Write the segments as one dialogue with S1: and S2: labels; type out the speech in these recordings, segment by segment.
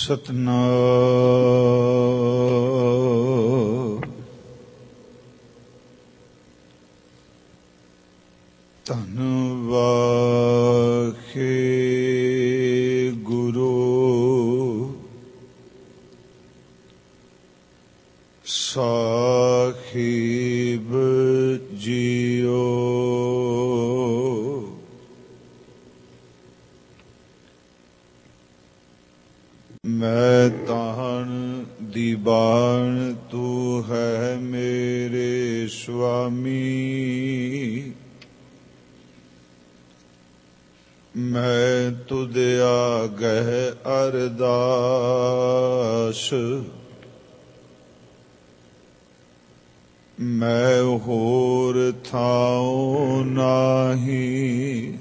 S1: ਸਤਨਾਮ। ਧੰਨ ਵਾਹਿਗੁਰੂ ਸਾਹਿਬ ਜੀਓ। ਮੈਂ ਤਾਹਨ ਦੀਵਾਨ ਤੂੰ ਹੈ ਮੇਰੇ ਸੁਆਮੀ। ਮੈਂ ਤੁਧ ਆਗਹਿ ਅਰਦਾਸ। ਮੈਂ ਹੋਰ ਥਾਉ ਨਾਹੀ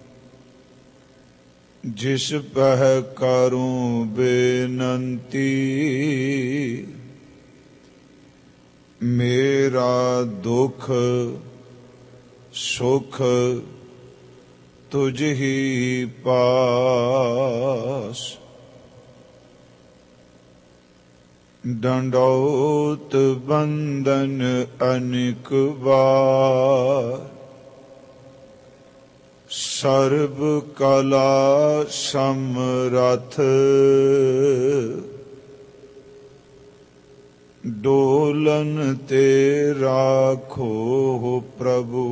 S1: ਜਿਸ ਪਹਿ ਕਰੂੰ ਬੇਨੰਤੀ। ਮੇਰਾ ਦੁਖ ਸੁਖ ਤੁਝ ਹੀ ਪਾਸ। ਡੰਡੌਤ ਬੰਦਨ ਅਨੇਕ ਵਾਰ। ਸਰਬ ਕਲਾ ਸਮਰਥ ਡੋਲਨ ਤੇ ਰਾਖੋ ਪ੍ਰਭੂ।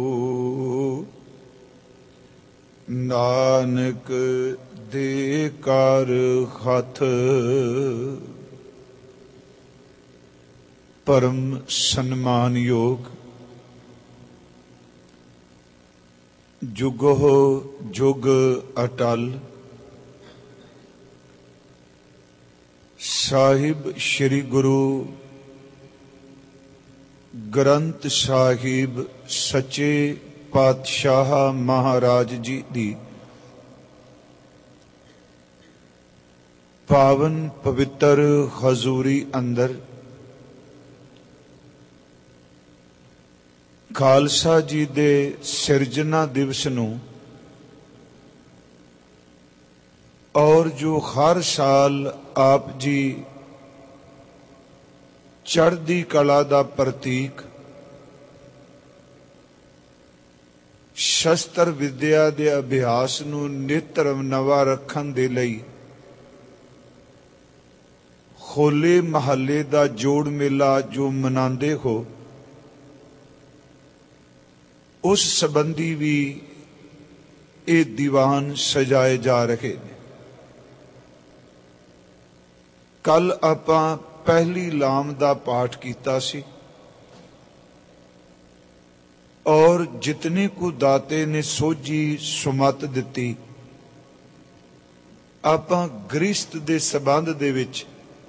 S1: ਨਾਨਕ ਦੇ ਕਰ ਹੱਥ। ਪਰਮ ਸਨਮਾਨਯੋਗ ਜੁਗੋ ਜੁਗ ਅਟਲ ਸਾਹਿਬ ਸ੍ਰੀ ਗੁਰੂ ਗ੍ਰੰਥ ਸਾਹਿਬ ਸੱਚੇ ਪਾਤਸ਼ਾਹ ਮਹਾਰਾਜ ਜੀ ਦੀ ਪਾਵਨ ਪਵਿੱਤਰ ਹਜ਼ੂਰੀ ਅੰਦਰ ਖਾਲਸਾ ਜੀ ਦੇ ਸਿਰਜਣਾ ਦਿਵਸ ਨੂੰ ਔਰ ਜੋ ਹਰ ਸਾਲ ਆਪ ਜੀ ਚੜ੍ਹਦੀ ਕਲਾ ਦਾ ਪ੍ਰਤੀਕ ਸ਼ਸਤਰ ਵਿਦਿਆ ਦੇ ਅਭਿਆਸ ਨੂੰ ਨਿਤ ਨਵਾਂ ਰੱਖਣ ਦੇ ਲਈ ਹੋਲੇ ਮਹੱਲੇ ਦਾ ਜੋੜ ਮੇਲਾ ਜੋ ਮਨਾਉਂਦੇ ਹੋ, ਉਸ ਸੰਬੰਧੀ ਵੀ ਇਹ ਦੀਵਾਨ ਸਜਾਏ ਜਾ ਰਹੇ ਨੇ। ਕੱਲ ਆਪਾਂ ਪਹਿਲੀ ਲਾਮ ਦਾ ਪਾਠ ਕੀਤਾ ਸੀ ਔਰ ਜਿਤਨੇ ਕੁ ਦਾਤੇ ਨੇ ਸੋਝੀ ਸੁਮਤ ਦਿੱਤੀ, ਆਪਾਂ ਗ੍ਰਸਤ ਦੇ ਸੰਬੰਧ ਦੇ ਵਿੱਚ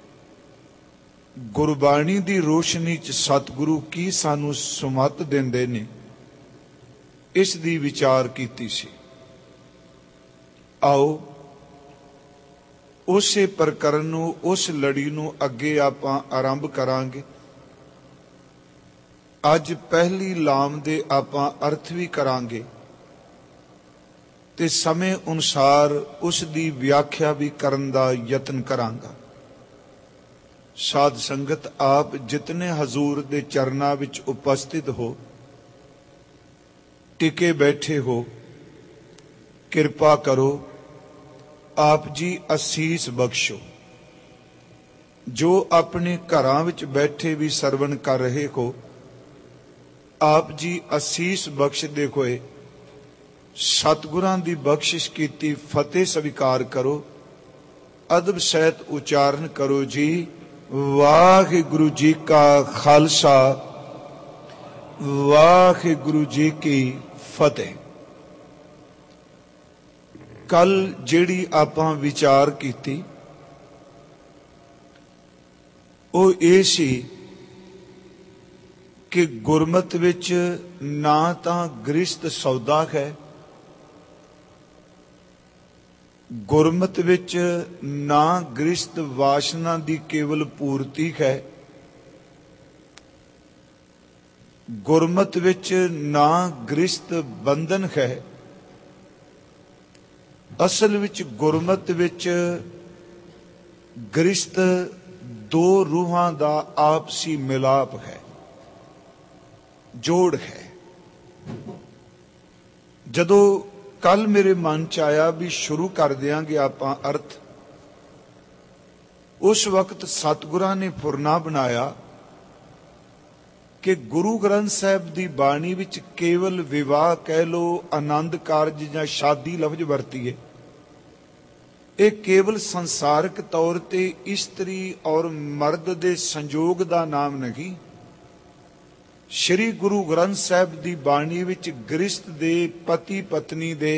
S1: ਗੁਰਬਾਣੀ ਦੀ ਰੋਸ਼ਨੀ 'ਚ ਸਤਿਗੁਰੂ ਕੀ ਸਾਨੂੰ ਸੁਮਤ ਦਿੰਦੇ ਨੇ, ਇਸ ਦੀ ਵਿਚਾਰ ਕੀਤੀ ਸੀ। ਆਓ ਉਸੇ ਪ੍ਰਕਰਨ ਨੂੰ, ਉਸ ਲੜੀ ਨੂੰ ਅੱਗੇ ਆਪਾਂ ਆਰੰਭ ਕਰਾਂਗੇ। ਅੱਜ ਪਹਿਲੀ ਲਾਮ ਦੇ ਆਪਾਂ ਅਰਥ ਵੀ ਕਰਾਂਗੇ ਤੇ ਸਮੇਂ ਅਨੁਸਾਰ ਉਸ ਦੀ ਵਿਆਖਿਆ ਵੀ ਕਰਨ ਦਾ ਯਤਨ ਕਰਾਂਗਾ। ਸਾਧ ਸੰਗਤ, ਆਪ ਜਿਤਨੇ ਹਜ਼ੂਰ ਦੇ ਚਰਨਾਂ ਵਿੱਚ ਉਪਸਥਿਤ ਹੋ, ਟਿਕੇ ਬੈਠੇ ਹੋ, ਕਿਰਪਾ ਕਰੋ ਆਪ ਜੀ ਅਸੀਸ ਬਖਸ਼ੋ। ਜੋ ਆਪਣੇ ਘਰਾਂ ਵਿੱਚ ਬੈਠੇ ਵੀ ਸਰਵਣ ਕਰ ਰਹੇ ਹੋ, ਆਪ ਜੀ ਅਸੀਸ ਬਖਸ਼ਦੇ ਹੋਏ ਸਤਿਗੁਰਾਂ ਦੀ ਬਖਸ਼ਿਸ਼ ਕੀਤੀ ਫਤਿਹ ਸਵੀਕਾਰ ਕਰੋ। ਅਦਬ ਸਹਿਤ ਉਚਾਰਨ ਕਰੋ ਜੀ, ਵਾਹਿਗੁਰੂ ਜੀ ਕਾ ਖਾਲਸਾ, ਵਾਹਿਗੁਰੂ ਜੀ ਕੀ ਫਤਿਹ। ਕੱਲ ਜਿਹੜੀ ਆਪਾਂ ਵਿਚਾਰ ਕੀਤੀ ਉਹ ਇਹ ਸੀ ਕਿ ਗੁਰਮਤਿ ਵਿੱਚ ਨਾ ਤਾਂ ਗ੍ਰਸਤ ਸੌਦਾ ਹੈ, ਗੁਰਮਤਿ ਵਿੱਚ ਨਾ ਗ੍ਰਸਤ ਵਾਸ਼ਨਾ ਦੀ ਕੇਵਲ ਪੂਰਤੀ ਹੈ, ਗੁਰਮਤਿ ਵਿੱਚ ਨਾ ਗ੍ਰਸਤ ਬੰਧਨ ਹੈ। ਅਸਲ ਵਿੱਚ ਗੁਰਮਤਿ ਵਿੱਚ ਗ੍ਰਿਸ਼ਤ ਦੋ ਰੂਹਾਂ ਦਾ ਆਪਸੀ ਮਿਲਾਪ ਹੈ, ਜੋੜ ਹੈ। ਜਦੋਂ ਕੱਲ ਮੇਰੇ ਮਨ ਚ ਆਇਆ ਵੀ ਸ਼ੁਰੂ ਕਰ ਦਿਆਂਗੇ ਆਪਾਂ ਅਰਥ, ਉਸ ਵਕਤ ਸਤਿਗੁਰਾਂ ਨੇ ਫੁਰਨਾ ਬਣਾਇਆ ਕਿ ਗੁਰੂ ਗ੍ਰੰਥ ਸਾਹਿਬ ਦੀ ਬਾਣੀ ਵਿੱਚ ਕੇਵਲ ਵਿਵਾਹ ਕਹਿ ਲੋ, ਆਨੰਦ ਕਾਰਜ ਜਾਂ ਸ਼ਾਦੀ ਲਫ਼ਜ਼ ਵਰਤੀਏ, ਇਹ ਕੇਵਲ ਸੰਸਾਰਿਕ ਤੌਰ ਤੇ ਇਸਤਰੀ ਔਰ ਮਰਦ ਦੇ ਸੰਜੋਗ ਦਾ ਨਾਮ ਨਹੀਂ। ਸ਼੍ਰੀ ਗੁਰੂ ਗ੍ਰੰਥ ਸਾਹਿਬ ਦੀ ਬਾਣੀ ਵਿੱਚ ਗ੍ਰਿਸ਼ਤ ਦੇ ਪਤੀ ਪਤਨੀ ਦੇ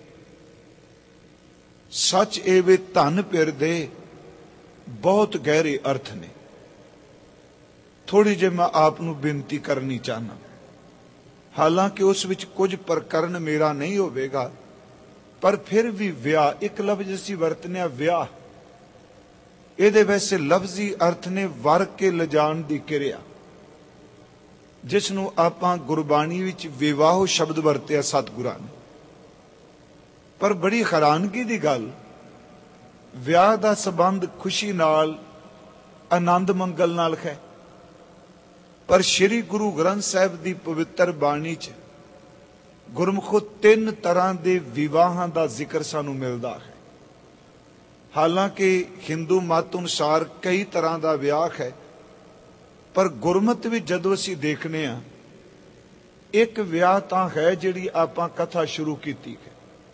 S1: ਸੱਚ ਏਵੇ ਧਨ ਪਿਰ ਦੇ ਬਹੁਤ ਗਹਿਰੇ ਅਰਥ ਨੇ। ਥੋੜੀ ਜਿਹੀ ਮੈਂ ਆਪ ਨੂੰ ਬੇਨਤੀ ਕਰਨੀ ਚਾਹਨਾ, ਹਾਲਾਂਕਿ ਉਸ ਵਿੱਚ ਕੁਝ ਪ੍ਰਕਰਨ ਮੇਰਾ ਨਹੀਂ ਹੋਵੇਗਾ, ਪਰ ਫਿਰ ਵੀ ਵਿਆਹ, ਇੱਕ ਲਫ਼ਜ਼ ਅਸੀਂ ਵਰਤਨੇ ਆ ਵਿਆਹ, ਇਹਦੇ ਵੈਸੇ ਲਫ਼ਜ਼ੀ ਅਰਥ ਨੇ ਵਰ ਕੇ ਲਿਜਾਣ ਦੀ ਕਿਰਿਆ, ਜਿਸ ਨੂੰ ਆਪਾਂ ਗੁਰਬਾਣੀ ਵਿੱਚ ਵਿਵਾਹ ਸ਼ਬਦ ਵਰਤਿਆ ਸਤਿਗੁਰਾਂ ਨੇ। ਪਰ ਬੜੀ ਹੈਰਾਨਗੀ ਦੀ ਗੱਲ, ਵਿਆਹ ਦਾ ਸੰਬੰਧ ਖੁਸ਼ੀ ਨਾਲ, ਆਨੰਦ ਮੰਗਲ ਨਾਲ ਹੈ, ਪਰ ਸ਼੍ਰੀ ਗੁਰੂ ਗ੍ਰੰਥ ਸਾਹਿਬ ਦੀ ਪਵਿੱਤਰ ਬਾਣੀ 'ਚ ਗੁਰਮੁਖੋ ਤਿੰਨ ਤਰ੍ਹਾਂ ਦੇ ਵਿਵਾਹਾਂ ਦਾ ਜ਼ਿਕਰ ਸਾਨੂੰ ਮਿਲਦਾ ਹੈ। ਹਾਲਾਂਕਿ ਹਿੰਦੂ ਮਤ ਅਨੁਸਾਰ ਕਈ ਤਰ੍ਹਾਂ ਦਾ ਵਿਆਹ ਹੈ, ਪਰ ਗੁਰਮਤ ਵਿੱਚ ਜਦੋਂ ਅਸੀਂ ਦੇਖਨੇ ਆ, ਇੱਕ ਵਿਆਹ ਤਾਂ ਹੈ ਜਿਹੜੀ ਆਪਾਂ ਕਥਾ ਸ਼ੁਰੂ ਕੀਤੀ ਹੈ,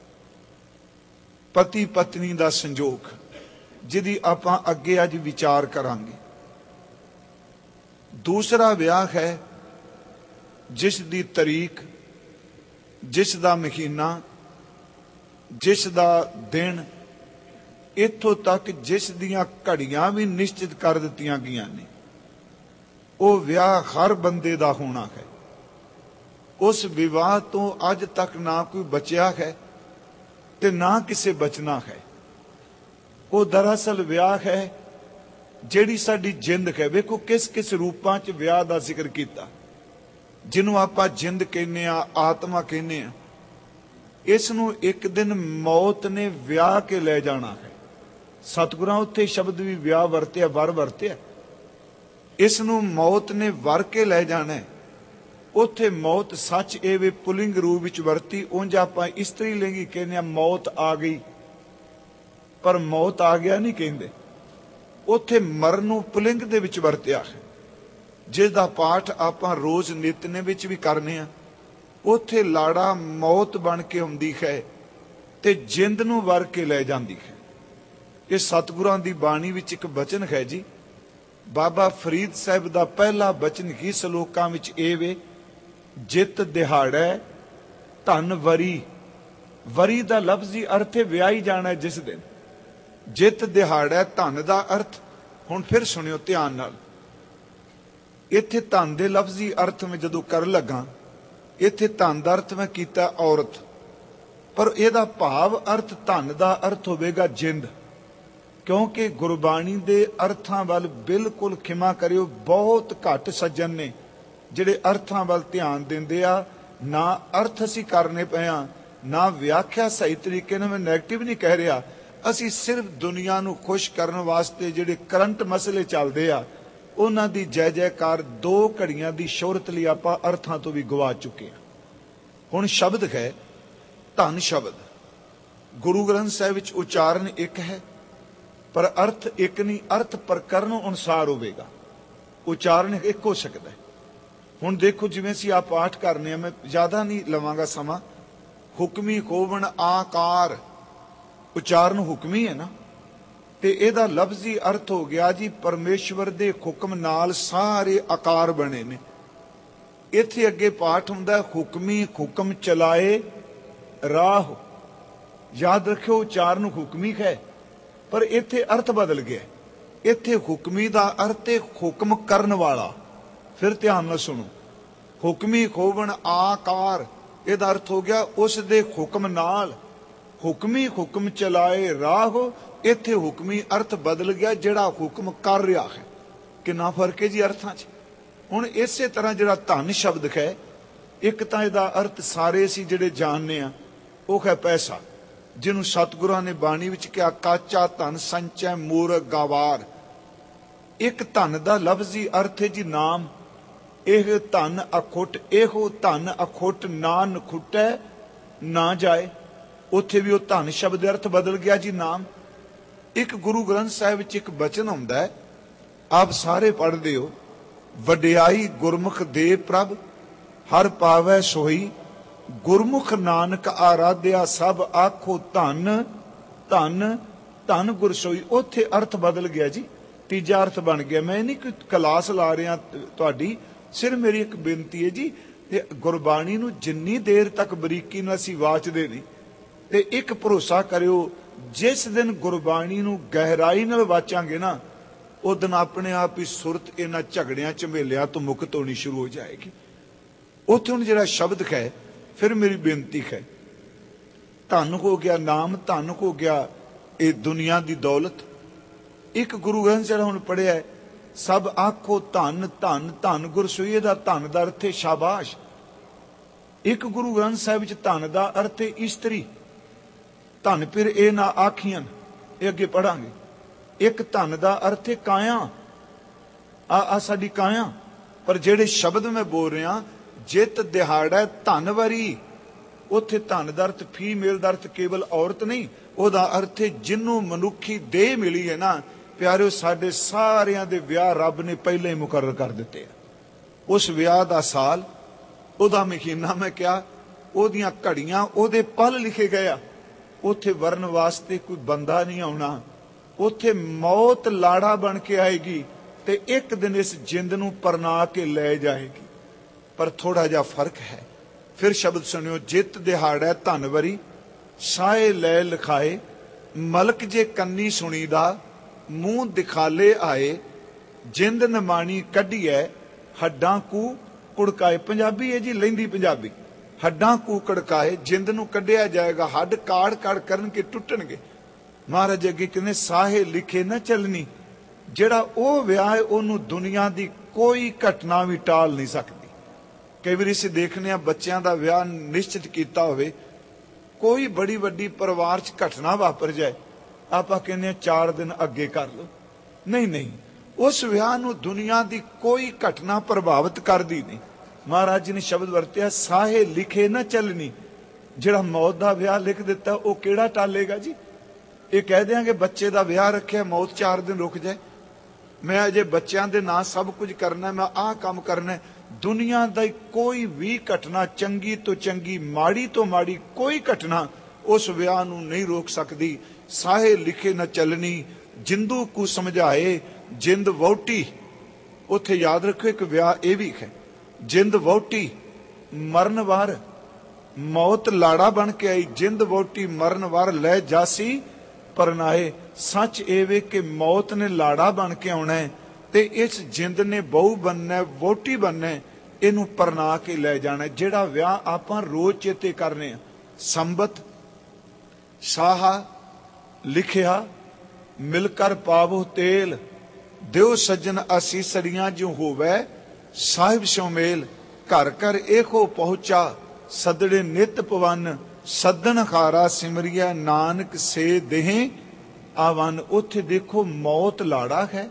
S1: ਪਤੀ ਪਤਨੀ ਦਾ ਸੰਜੋਗ, ਜਿਹਦੀ ਆਪਾਂ ਅੱਗੇ ਅੱਜ ਵਿਚਾਰ ਕਰਾਂਗੇ। ਦੂਸਰਾ ਵਿਆਹ ਹੈ ਜਿਸ ਦੀ ਤਰੀਕ, ਜਿਸ ਦਾ ਮਹੀਨਾ, ਜਿਸ ਦਾ ਦਿਨ, ਇੱਥੋਂ ਤੱਕ ਜਿਸ ਦੀਆਂ ਘੜੀਆਂ ਵੀ ਨਿਸ਼ਚਿਤ ਕਰ ਦਿੱਤੀਆਂ ਗਈਆਂ ਨੇ, ਉਹ ਵਿਆਹ ਹਰ ਬੰਦੇ ਦਾ ਹੋਣਾ ਹੈ। ਉਸ ਵਿਵਾਹ ਤੋਂ ਅੱਜ ਤੱਕ ਨਾ ਕੋਈ ਬਚਿਆ ਹੈ ਤੇ ਨਾ ਕਿਸੇ ਬਚਣਾ ਹੈ। ਉਹ ਦਰਅਸਲ ਵਿਆਹ ਹੈ ਜਿਹੜੀ ਸਾਡੀ ਜਿੰਦ ਹੈ। ਵੇਖੋ ਕਿਸ ਕਿਸ ਰੂਪਾਂ 'ਚ ਵਿਆਹ ਦਾ ਜ਼ਿਕਰ ਕੀਤਾ, ਜਿਹਨੂੰ ਆਪਾਂ ਜਿੰਦ ਕਹਿੰਦੇ ਆ, ਆਤਮਾ ਕਹਿੰਦੇ ਆ। ਇਸ ਨੂੰ ਇੱਕ ਦਿਨ ਮੌਤ ਨੇ ਵਿਆਹ ਕੇ ਲੈ ਜਾਣਾ ਹੈ। ਸਤਿਗੁਰਾਂ ਉੱਥੇ ਸ਼ਬਦ ਵੀ ਵਿਆਹ ਵਰਤਿਆ, ਵਰ ਵਰਤਿਆ। ਇਸ ਨੂੰ ਮੌਤ ਨੇ ਵਰ ਕੇ ਲੈ ਜਾਣਾ। ਉੱਥੇ ਮੌਤ ਸੱਚ ਇਹ ਪੁਲਿੰਗ ਰੂਪ ਵਿੱਚ ਵਰਤੀ, ਉਂਝ ਆਪਾਂ ਇਸਤਰੀ ਲਿੰਗੀ ਕਹਿੰਦੇ ਆ ਮੌਤ ਆ ਗਈ, ਪਰ ਮੌਤ ਆ ਗਿਆ ਨਹੀਂ ਕਹਿੰਦੇ। ਉੱਥੇ ਮਰਨ ਨੂੰ ਪੁਲਿੰਗ ਦੇ ਵਿੱਚ ਵਰਤਿਆ ਹੈ, ਜਿਸ ਦਾ ਪਾਠ ਆਪਾਂ ਰੋਜ਼ ਨਿਤਨੇ ਵਿੱਚ ਵੀ ਕਰਨੇ ਆ। ਉੱਥੇ ਲਾੜਾ ਮੌਤ ਬਣ ਕੇ ਆਉਂਦੀ ਹੈ ਤੇ ਜਿੰਦ ਨੂੰ ਵਰ ਕੇ ਲੈ ਜਾਂਦੀ ਹੈ। ਇਹ ਸਤਿਗੁਰਾਂ ਦੀ ਬਾਣੀ ਵਿੱਚ ਇੱਕ ਬਚਨ ਹੈ ਜੀ, ਬਾਬਾ ਫਰੀਦ ਸਾਹਿਬ ਦਾ ਪਹਿਲਾ ਬਚਨ ਹੀ ਸਲੋਕਾਂ ਵਿੱਚ ਇਹ ਵੇ, ਜਿਤ ਦਿਹਾੜੈ ਧਨ ਵਰੀ। ਵਰੀ ਦਾ ਲਫ਼ਜ਼ੀ ਅਰਥ ਹੈ ਵਿਆਹੀ ਜਾਣਾ ਜਿਸ ਦਿਨ। ਜਿਤ ਦਿਹਾੜੈ ਧਨ ਦਾ ਅਰਥ, ਹੁਣ ਫਿਰ ਸੁਣਿਓ ਧਿਆਨ ਨਾਲ। ਇੱਥੇ ਧਨ ਦੇ ਲਫ਼ਜ਼ੀ ਅਰਥ ਮੈਂ ਜਦੋਂ ਕਰਨ ਲੱਗਾ, ਇੱਥੇ ਧਨ ਦਾ ਅਰਥ ਮੈਂ ਕੀਤਾ ਔਰਤ, ਪਰ ਇਹਦਾ ਭਾਵ ਅਰਥ ਧਨ ਦਾ ਅਰਥ ਹੋਵੇਗਾ ਜਿੰਦ। ਕਿਉਂਕਿ ਗੁਰਬਾਣੀ ਦੇ ਅਰਥਾਂ ਵੱਲ ਬਿਲਕੁਲ ਖਿਮਾ ਕਰਿਓ, ਬਹੁਤ ਘੱਟ ਸੱਜਣ ਨੇ ਜਿਹੜੇ ਅਰਥਾਂ ਵੱਲ ਧਿਆਨ ਦਿੰਦੇ ਆ। ਨਾ ਅਰਥ ਅਸੀਂ ਕਰਨੇ ਪਏ ਆ, ਨਾ ਵਿਆਖਿਆ ਸਹੀ ਤਰੀਕੇ ਨਾਲ। ਮੈਂ ਨੈਗੇਟਿਵ ਨਹੀਂ ਕਹਿ ਰਿਹਾ, ਅਸੀਂ ਸਿਰਫ ਦੁਨੀਆ ਨੂੰ ਖੁਸ਼ ਕਰਨ ਵਾਸਤੇ ਜਿਹੜੇ ਕਰੰਟ ਮਸਲੇ ਚੱਲਦੇ ਆ, ਉਹਨਾਂ ਦੀ ਜੈ ਜੈਕਾਰ ਦੋ ਘੜੀਆਂ ਦੀ ਸ਼ੋਹਰਤ ਲਈ ਆਪਾਂ ਅਰਥਾਂ ਤੋਂ ਵੀ ਗਵਾ ਚੁੱਕੇ ਆ। ਹੁਣ ਸ਼ਬਦ ਹੈ ਧਨ ਸ਼ਬਦ, ਗੁਰੂ ਗ੍ਰੰਥ ਸਾਹਿਬ ਵਿੱਚ ਉਚਾਰਨ ਇੱਕ ਹੈ ਪਰ ਅਰਥ ਇੱਕ ਨਹੀਂ। ਅਰਥ ਪ੍ਰਕਰਨ ਅਨੁਸਾਰ ਹੋਵੇਗਾ, ਉਚਾਰਨ ਇੱਕ ਹੋ ਸਕਦਾ ਹੈ। ਹੁਣ ਦੇਖੋ, ਜਿਵੇਂ ਅਸੀਂ ਆ ਪਾਠ ਕਰਨੇ ਆ, ਮੈਂ ਜ਼ਿਆਦਾ ਨਹੀਂ ਲਵਾਂਗਾ ਸਮਾਂ। ਹੁਕਮੀ ਖੋਵਣ ਆਕਾਰ, ਉਚਾਰਨ ਹੁਕਮੀ ਹੈ ਨਾ, ਤੇ ਇਹਦਾ ਲਫ਼ਜ਼ੀ ਅਰਥ ਹੋ ਗਿਆ ਜੀ ਪਰਮੇਸ਼ਵਰ ਦੇ ਹੁਕਮ ਨਾਲ ਸਾਰੇ ਆਕਾਰ ਬਣੇ ਨੇ। ਇੱਥੇ ਅੱਗੇ ਪਾਠ ਹੁੰਦਾ ਹੁਕਮੀ ਹੁਕਮ ਚਲਾਏ ਰਾਹ। ਯਾਦ ਰੱਖਿਓ ਉਚਾਰਨ ਹੁਕਮੀ ਹੈ, ਪਰ ਇੱਥੇ ਅਰਥ ਬਦਲ ਗਿਆ। ਇੱਥੇ ਹੁਕਮੀ ਦਾ ਅਰਥ ਹੈ ਹੁਕਮ ਕਰਨ ਵਾਲਾ। ਫਿਰ ਧਿਆਨ ਨਾਲ ਸੁਣੋ, ਹੁਕਮੀ ਖੋਵਣ ਆਕਾਰ, ਇਹਦਾ ਅਰਥ ਹੋ ਗਿਆ ਉਸ ਦੇ ਹੁਕਮ ਨਾਲ। ਹੁਕਮੀ ਹੁਕਮ ਚਲਾਏ ਰਾਹ, ਇੱਥੇ ਹੁਕਮੀ ਅਰਥ ਬਦਲ ਗਿਆ ਜਿਹੜਾ ਹੁਕਮ ਕਰ ਰਿਹਾ ਹੈ। ਕਿੰਨਾ ਫਰਕ ਹੈ ਜੀ ਅਰਥਾਂ 'ਚ। ਹੁਣ ਇਸੇ ਤਰ੍ਹਾਂ ਜਿਹੜਾ ਧਨ ਸ਼ਬਦ ਹੈ, ਇੱਕ ਤਾਂ ਇਹਦਾ ਅਰਥ ਸਾਰੇ ਅਸੀਂ ਜਿਹੜੇ ਜਾਣਦੇ ਆ ਉਹ ਹੈ ਪੈਸਾ, ਜਿਹਨੂੰ ਸਤਿਗੁਰਾਂ ਨੇ ਬਾਣੀ ਵਿੱਚ ਕਿਹਾ ਕਾਚਾ ਧਨ ਸੰਚੈ ਮੂਰਖ ਗਾਵਾਰ। ਇੱਕ ਧਨ ਦਾ ਲਫ਼ਜ਼ੀ ਅਰਥ ਹੈ ਜੀ ਨਾਮ। ਇਹ ਧਨ ਅਖੁੱਟ, ਇਹੋ ਧਨ ਅਖੁੱਟ ਨਾ ਨਖੁੱਟੈ ਨਾ ਜਾਏ। ਉੱਥੇ ਵੀ ਉਹ ਧਨ ਸ਼ਬਦ ਦੇ ਅਰਥ ਬਦਲ ਗਿਆ ਜੀ ਨਾਮ। ਇੱਕ ਗੁਰੂ ਗ੍ਰੰਥ ਸਾਹਿਬ ਵਿੱਚ ਇੱਕ ਬਚਨ ਆਉਂਦਾ ਹੈ, ਆਪ ਸਾਰੇ ਪੜ੍ਹਦੇ ਹੋ, ਵਡਿਆਈ ਗੁਰਮੁਖ ਦੇ ਪ੍ਰਭ ਹਰ ਪਾਵੈ ਸੋਈ, ਗੁਰਮੁਖ ਨਾਨਕ ਆਰਾਧਿਆ ਸਭ ਆਖੋ ਧਨ ਧਨ ਧਨ ਗੁਰ ਸੋਈ। ਉੱਥੇ ਅਰਥ ਬਦਲ ਗਿਆ ਜੀ, ਤੀਜਾ ਅਰਥ ਬਣ ਗਿਆ। ਮੈਂ ਨਹੀਂ ਕੋਈ ਕਲਾਸ ਲਾ ਰਿਹਾ ਤੁਹਾਡੀ, ਸਿਰਫ ਮੇਰੀ ਇੱਕ ਬੇਨਤੀ ਹੈ ਜੀ, ਤੇ ਗੁਰਬਾਣੀ ਨੂੰ ਜਿੰਨੀ ਦੇਰ ਤੱਕ ਬਰੀਕੀ ਨਾਲ ਅਸੀਂ ਵਾਚਦੇ ਨਹੀਂ, ਤੇ ਇੱਕ ਭਰੋਸਾ ਕਰਿਓ, ਜਿਸ ਦਿਨ ਗੁਰਬਾਣੀ ਨੂੰ ਗਹਿਰਾਈ ਨਾਲ ਵਾਚਾਂਗੇ ਨਾ, ਉਹ ਦਿਨ ਆਪਣੇ ਆਪ ਹੀ ਸੁਰਤ ਇਹਨਾਂ ਝਗੜਿਆਂ ਝਮੇਲਿਆਂ ਤੋਂ ਮੁਕਤ ਹੋਣੀ ਸ਼ੁਰੂ ਹੋ ਜਾਏਗੀ। ਉੱਥੇ ਹੁਣ ਜਿਹੜਾ ਸ਼ਬਦ ਹੈ, ਫਿਰ ਮੇਰੀ ਬੇਨਤੀ ਹੈ, ਧਨ ਹੋ ਗਿਆ ਨਾਮ, ਧਨ ਹੋ ਗਿਆ ਇਹ ਦੁਨੀਆ ਦੀ ਦੌਲਤ। ਇੱਕ ਗੁਰੂ ਗ੍ਰੰਥ ਜਿਹੜਾ ਹੁਣ ਪੜ੍ਹਿਆ, ਸਭ ਆਖੋ ਧਨ ਧਨ ਧਨ ਗੁਰ ਸੋਈ, ਦਾ ਧਨ ਦਾ ਅਰਥ ਹੈ ਸ਼ਾਬਾਸ਼। ਇੱਕ ਗੁਰੂ ਗ੍ਰੰਥ ਸਾਹਿਬ ਵਿੱਚ ਧਨ ਦਾ ਅਰਥ ਹੈ ਇਸਤਰੀ। ਧਨ ਫਿਰ ਇਹ ਨਾ ਆਖੀਆਂ, ਇਹ ਅੱਗੇ ਪੜਾਂਗੇ। ਇੱਕ ਧਨ ਦਾ ਅਰਥ ਹੈ ਕਾਇਆ, ਆ ਸਾਡੀ ਕਾਇਆ। ਪਰ ਜਿਹੜੇ ਸ਼ਬਦ ਮੈਂ ਬੋਲ ਰਿਹਾ, ਜਿਤ ਦਿਹਾੜਾ ਧਨਵਰੀ, ਉੱਥੇ ਧਨ ਦਾ ਅਰਥ ਫੀਮੇਲ ਦਾ ਅਰਥ ਕੇਵਲ ਔਰਤ ਨਹੀਂ, ਉਹਦਾ ਅਰਥ ਹੈ ਜਿਹਨੂੰ ਮਨੁੱਖੀ ਦੇਹ ਮਿਲੀ ਹੈ ਨਾ ਪਿਆਰਿਓ। ਸਾਡੇ ਸਾਰਿਆਂ ਦੇ ਵਿਆਹ ਰੱਬ ਨੇ ਪਹਿਲਾਂ ਹੀ ਮੁਕਰਰ ਕਰ ਦਿੱਤੇ ਆ। ਉਸ ਵਿਆਹ ਦਾ ਸਾਲ, ਉਹਦਾ ਮਹੀਨਾ, ਮੈਂ ਕਿਹਾ ਉਹਦੀਆਂ ਘੜੀਆਂ, ਉਹਦੇ ਪਲ ਲਿਖੇ ਗਏ ਆ। ਉੱਥੇ ਵਰਨ ਵਾਸਤੇ ਕੋਈ ਬੰਦਾ ਨਹੀਂ ਆਉਣਾ, ਉੱਥੇ ਮੌਤ ਲਾੜਾ ਬਣ ਕੇ ਆਏਗੀ ਤੇ ਇੱਕ ਦਿਨ ਇਸ ਜਿੰਦ ਨੂੰ ਪਰਨਾ ਕੇ ਲੈ ਜਾਏਗੀ। ਪਰ ਥੋੜਾ ਜਿਹਾ ਫਰਕ ਹੈ। ਫਿਰ ਸ਼ਬਦ ਸੁਣਿਓ, ਜਿਤ ਦਿਹਾੜਾ ਧਨਵਰੀ ਸਾਏ ਲੈ ਲਿਖਾਏ, ਮਲਕ ਜੇ ਕੰਨੀ ਸੁਣੀਦਾ ਮੂੰਹ ਦਿਖਾਲੇ ਆਏ, ਜਿੰਦ ਨਮਾਣੀ ਕੱਢੀਐ ਹੱਡਾਂ ਕੂ ਕੁੜਕਾਏ। ਪੰਜਾਬੀ ਹੈ ਜੀ, ਲਹਿੰਦੀ ਪੰਜਾਬੀ। ਹੱਡਾਂ ਕੂ ਕੜਕਾਏ, ਜਿੰਦ ਨੂੰ ਕੱਢਿਆ ਜਾਏਗਾ, ਹੱਡ ਕਾੜ ਕਾੜ ਕਰਨਗੇ, ਟੁੱਟਣਗੇ। ਮਹਾਰਾਜ ਅੱਗੇ ਕਹਿੰਦੇ ਸਾਹੇ ਲਿਖੇ ਨਾ ਚੱਲਣੀ। ਜਿਹੜਾ ਉਹ ਵਿਆਹ ਹੈ, ਉਹਨੂੰ ਦੁਨੀਆ ਦੀ ਕੋਈ ਘਟਨਾ ਵੀ ਟਾਲ ਨਹੀਂ ਸਕਦੀ। ਕਈ ਵਾਰੀ ਅਸੀਂ ਦੇਖਦੇ ਹਾਂ ਬੱਚਿਆਂ ਦਾ ਵਿਆਹ ਨਿਸ਼ਚਿਤ ਕੀਤਾ ਹੋਵੇ, ਕੋਈ ਬੜੀ ਵੱਡੀ ਪਰਿਵਾਰ 'ਚ ਘਟਨਾ ਵਾਪਰ ਜਾਏ, ਆਪਾਂ ਕਹਿੰਦੇ ਹਾਂ 4 ਦਿਨ ਅੱਗੇ ਕਰ ਲਓ। ਨਹੀਂ ਨਹੀਂ, ਉਸ ਵਿਆਹ ਨੂੰ ਦੁਨੀਆ ਦੀ ਕੋਈ ਘਟਨਾ ਪ੍ਰਭਾਵਿਤ ਕਰਦੀ ਨਹੀਂ। ਮਹਾਰਾਜ ਜੀ ਨੇ ਸ਼ਬਦ ਵਰਤਿਆ, ਸਾਹੇ ਲਿਖੇ ਨਾ ਚੱਲਣੀ। ਜਿਹੜਾ ਮੌਤ ਦਾ ਵਿਆਹ ਲਿਖ ਦਿੱਤਾ, ਉਹ ਕਿਹੜਾ ਟਾਲੇਗਾ ਜੀ। ਇਹ ਕਹਿ ਦਿਆਂਗੇ ਬੱਚੇ ਦਾ ਵਿਆਹ ਰੱਖਿਆ, ਮੌਤ 4 ਦਿਨ ਰੁਕ ਜਾਏ, ਮੈਂ ਅਜੇ ਬੱਚਿਆਂ ਦੇ ਨਾਂ ਸਭ ਕੁਝ ਕਰਨਾ, ਮੈਂ ਆਹ ਕੰਮ ਕਰਨਾ। ਦੁਨੀਆ ਦਾ ਕੋਈ ਵੀ ਘਟਨਾ, ਚੰਗੀ ਤੋਂ ਚੰਗੀ, ਮਾੜੀ ਤੋਂ ਮਾੜੀ, ਕੋਈ ਘਟਨਾ ਉਸ ਵਿਆਹ ਨੂੰ ਨਹੀਂ ਰੋਕ ਸਕਦੀ। ਸਾਹੇ ਲਿਖੇ ਨਾ ਚੱਲਣੀ, ਜਿੰਦੂ ਕੂ ਸਮਝਾਏ ਜਿੰਦ ਵਹੁਟੀ। ਉੱਥੇ ਯਾਦ ਰੱਖੋ ਇੱਕ ਵਿਆਹ ਇਹ ਵੀ ਹੈ, ਜਿੰਦ ਵਹੁਟੀ ਮਰਨ ਵਾਰ, ਮੌਤ ਲਾੜਾ ਬਣ ਕੇ ਆਈ, ਜਿੰਦ ਵਹੁਟੀ ਮਰਨ ਵਾਰ ਲੈ ਜਾਸੀ ਪਰਨਾਏ। ਸੱਚ ਇਹ ਵੇ ਕਿ ਮੌਤ ਨੇ ਲਾੜਾ ਬਣ ਕੇ ਆਉਣਾ ਹੈ ਤੇ ਇਸ ਜਿੰਦ ਨੇ ਬਹੂ ਬਣਨਾ, ਵਹੁਟੀ ਬਣਨਾ, ਇਹਨੂੰ ਪਰਨਾ ਕੇ ਲੈ ਜਾਣਾ। ਜਿਹੜਾ ਵਿਆਹ ਆਪਾਂ ਰੋਜ਼ ਚੇਤੇ ਕਰਨੇ ਆ, ਸੰਬਤ ਸਾਹਾ ਲਿਖਿਆ ਮਿਲ ਕਰ ਪਾਵੋ ਤੇਲ, ਦਿਓ ਸੱਜਣ ਅਸੀਸੜੀਆਂ ਜੋ ਹੋਵੇ ਸਾਹਿਬ ਸਿਉ ਮੇਲ। ਘਰ ਘਰ ਇਹੋ ਪਹੁੰਚਾ ਸਦੜੇ ਨਿਤ ਪਵਨ, ਸੱਦਣ ਖਾਰਾ ਸਿਮਰਿਆ ਨਾਨਕ ਸੇ ਦੇਹ ਆਵਨ। ਉੱਥੇ ਦੇਖੋ ਮੌਤ ਲਾੜਾ ਹੈ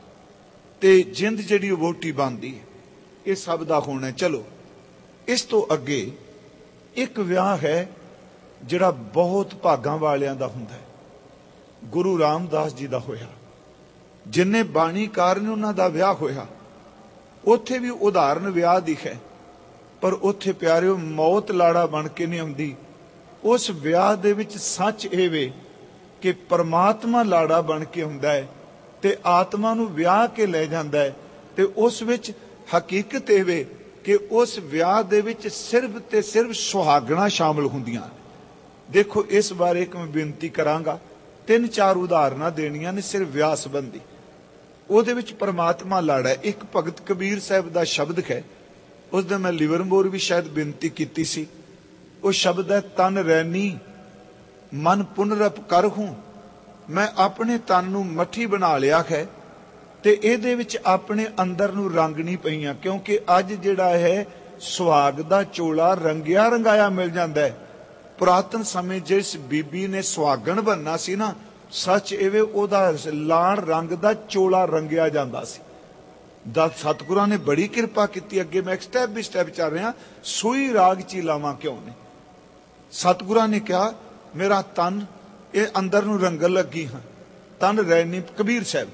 S1: ਤੇ ਜਿੰਦ ਜਿਹੜੀ ਉਹ ਵੋਟੀ ਬਣਦੀ ਹੈ। ਇਹ ਸਭ ਦਾ ਹੋਣਾ। ਚਲੋ ਇਸ ਤੋਂ ਅੱਗੇ ਇੱਕ ਵਿਆਹ ਹੈ ਜਿਹੜਾ ਬਹੁਤ ਭਾਗਾਂ ਵਾਲਿਆਂ ਦਾ ਹੁੰਦਾ ਹੈ। ਗੁਰੂ ਰਾਮਦਾਸ ਜੀ ਦਾ ਹੋਇਆ, ਜਿੰਨੇ ਬਾਣੀਕਾਰ ਨੇ ਉਹਨਾਂ ਦਾ ਵਿਆਹ ਹੋਇਆ। ਉੱਥੇ ਵੀ ਉਦਾਹਰਨ ਵਿਆਹ ਦੀ ਹੈ, ਪਰ ਉੱਥੇ ਪਿਆਰਿਓ ਮੌਤ ਲਾੜਾ ਬਣ ਕੇ ਨਹੀਂ ਆਉਂਦੀ। ਉਸ ਵਿਆਹ ਦੇ ਵਿੱਚ ਸੱਚ ਇਹ ਵੇ ਕਿ ਪਰਮਾਤਮਾ ਲਾੜਾ ਬਣ ਕੇ ਹੁੰਦਾ ਹੈ ਤੇ ਆਤਮਾ ਨੂੰ ਵਿਆਹ ਕੇ ਲੈ ਜਾਂਦਾ ਹੈ। ਤੇ ਉਸ ਵਿੱਚ ਹਕੀਕਤ ਇਹ ਵੇ ਕਿ ਉਸ ਵਿਆਹ ਦੇ ਵਿੱਚ ਸਿਰਫ ਤੇ ਸਿਰਫ ਸੁਹਾਗਣਾ ਸ਼ਾਮਲ ਹੁੰਦੀਆਂ। ਦੇਖੋ ਇਸ ਬਾਰੇ ਇੱਕ ਮੈਂ ਬੇਨਤੀ ਕਰਾਂਗਾ, 3-4 ਉਦਾਹਰਨਾਂ ਦੇਣੀਆਂ ਨੇ ਸਿਰਫ ਵਿਆਹ ਸੰਬੰਧੀ। ਉਹਦੇ ਵਿੱਚ ਪਰਮਾਤਮਾ ਲਾੜਾ ਹੈ। ਇੱਕ ਭਗਤ ਕਬੀਰ ਸਾਹਿਬ ਦਾ ਸ਼ਬਦ ਹੈ, ਉਸ ਦਿਨ ਮੈਂ ਲਿਵਰਮੋਰ ਵੀ ਸ਼ਾਇਦ ਬੇਨਤੀ ਕੀਤੀ ਸੀ। ਉਹ ਸ਼ਬਦ ਹੈ, ਤਨ ਰੈਨੀ ਮਨ ਪੁਨਰਪ ਕਰ ਹੂੰ। ਮੈਂ ਆਪਣੇ ਤਨ ਨੂੰ ਮੱਠੀ ਬਣਾ ਲਿਆ ਹੈ ਤੇ ਇਹਦੇ ਵਿੱਚ ਆਪਣੇ ਅੰਦਰ ਨੂੰ ਰੰਗਣੀ ਪਈਆਂ, ਕਿਉਂਕਿ ਅੱਜ ਜਿਹੜਾ ਹੈ ਸੁਹਾਗ ਦਾ ਚੋਲਾ ਰੰਗਿਆ ਰੰਗਾਇਆ ਮਿਲ ਜਾਂਦਾ ਹੈ, ਪੁਰਾਤਨ ਸਮੇਂ ਜਿਸ ਬੀਬੀ ਨੇ ਸੁਹਾਗਣ ਬਣਨਾ ਸੀ ਨਾ, ਸੱਚ ਇਵੇਂ ਉਹਦਾ ਲਾਲ ਰੰਗ ਦਾ ਚੋਲਾ ਰੰਗਿਆ ਜਾਂਦਾ ਸੀ। ਸਤਿਗੁਰਾਂ ਨੇ ਬੜੀ ਕਿਰਪਾ ਕੀਤੀ। ਅੱਗੇ ਮੈਂ ਇੱਕ ਸਟੈਪ ਬਾਈ ਸਟੈਪ ਚੱਲ ਰਿਹਾ। ਸੂਈ ਰਾਗ ਚ ਲਾਵਾਂ ਕਿਉਂ ਨੇ? ਸਤਿਗੁਰਾਂ ਨੇ ਕਿਹਾ ਮੇਰਾ ਤਨ ਇਹ ਅੰਦਰ ਨੂੰ ਰੰਗਣ ਲੱਗੀ ਹਾਂ, ਤਨ ਰੈਣੀ ਕਬੀਰ ਸਾਹਿਬ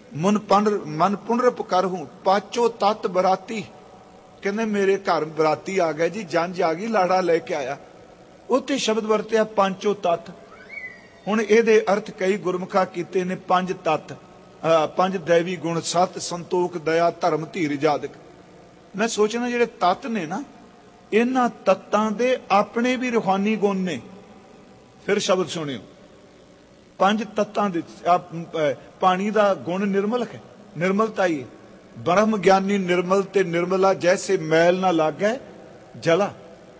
S1: ਮਨ ਪੁਨਰਪ ਕਰ ਹੂੰ ਪਾਚੋ ਤਤ ਬਰਾਤੀ। ਕਹਿੰਦੇ ਮੇਰੇ ਘਰ ਬਰਾਤੀ ਆ ਗਏ ਜੀ, ਜੰਝ ਆ ਗਈ, ਲਾੜਾ ਲੈ ਕੇ ਆਇਆ। ਉੱਥੇ ਸ਼ਬਦ ਵਰਤਿਆ ਪੰਚੋ ਤਤ। ਹੁਣ ਇਹਦੇ ਅਰਥ ਕਈ ਗੁਰਮੁਖਾਂ ਕੀਤੇ ਨੇ ਪੰਜ ਤਤ, ਪੰਜ ਦੇਵੀ ਗੁਣ, ਸਤ ਸੰਤੋਖ ਦਇਆ ਧਰਮ ਧੀਰ ਜਾਦਕ। ਮੈਂ ਸੋਚਣਾ ਜਿਹੜੇ ਤਤ ਨੇ ਨਾ, ਇਹਨਾਂ ਤਤਾਂ ਦੇ ਆਪਣੇ ਵੀ ਰੂਹਾਨੀ ਗੁਣ ਨੇ। ਫਿਰ ਸ਼ਬਦ ਸੁਣਿਓ, ਪੰਜ ਤਤਾਂ ਦੇ ਪਾਣੀ ਦਾ ਗੁਣ ਨਿਰਮਲ ਹੈ, ਨਿਰਮਲਤਾ ਹੀ। ਬ੍ਰਹਮ ਗਿਆਨੀ ਨਿਰਮਲ ਤੇ ਨਿਰਮਲਾ ਜੈਸੇ ਮੈਲ ਨਾ ਲਾਗੈ ਜਲਾ।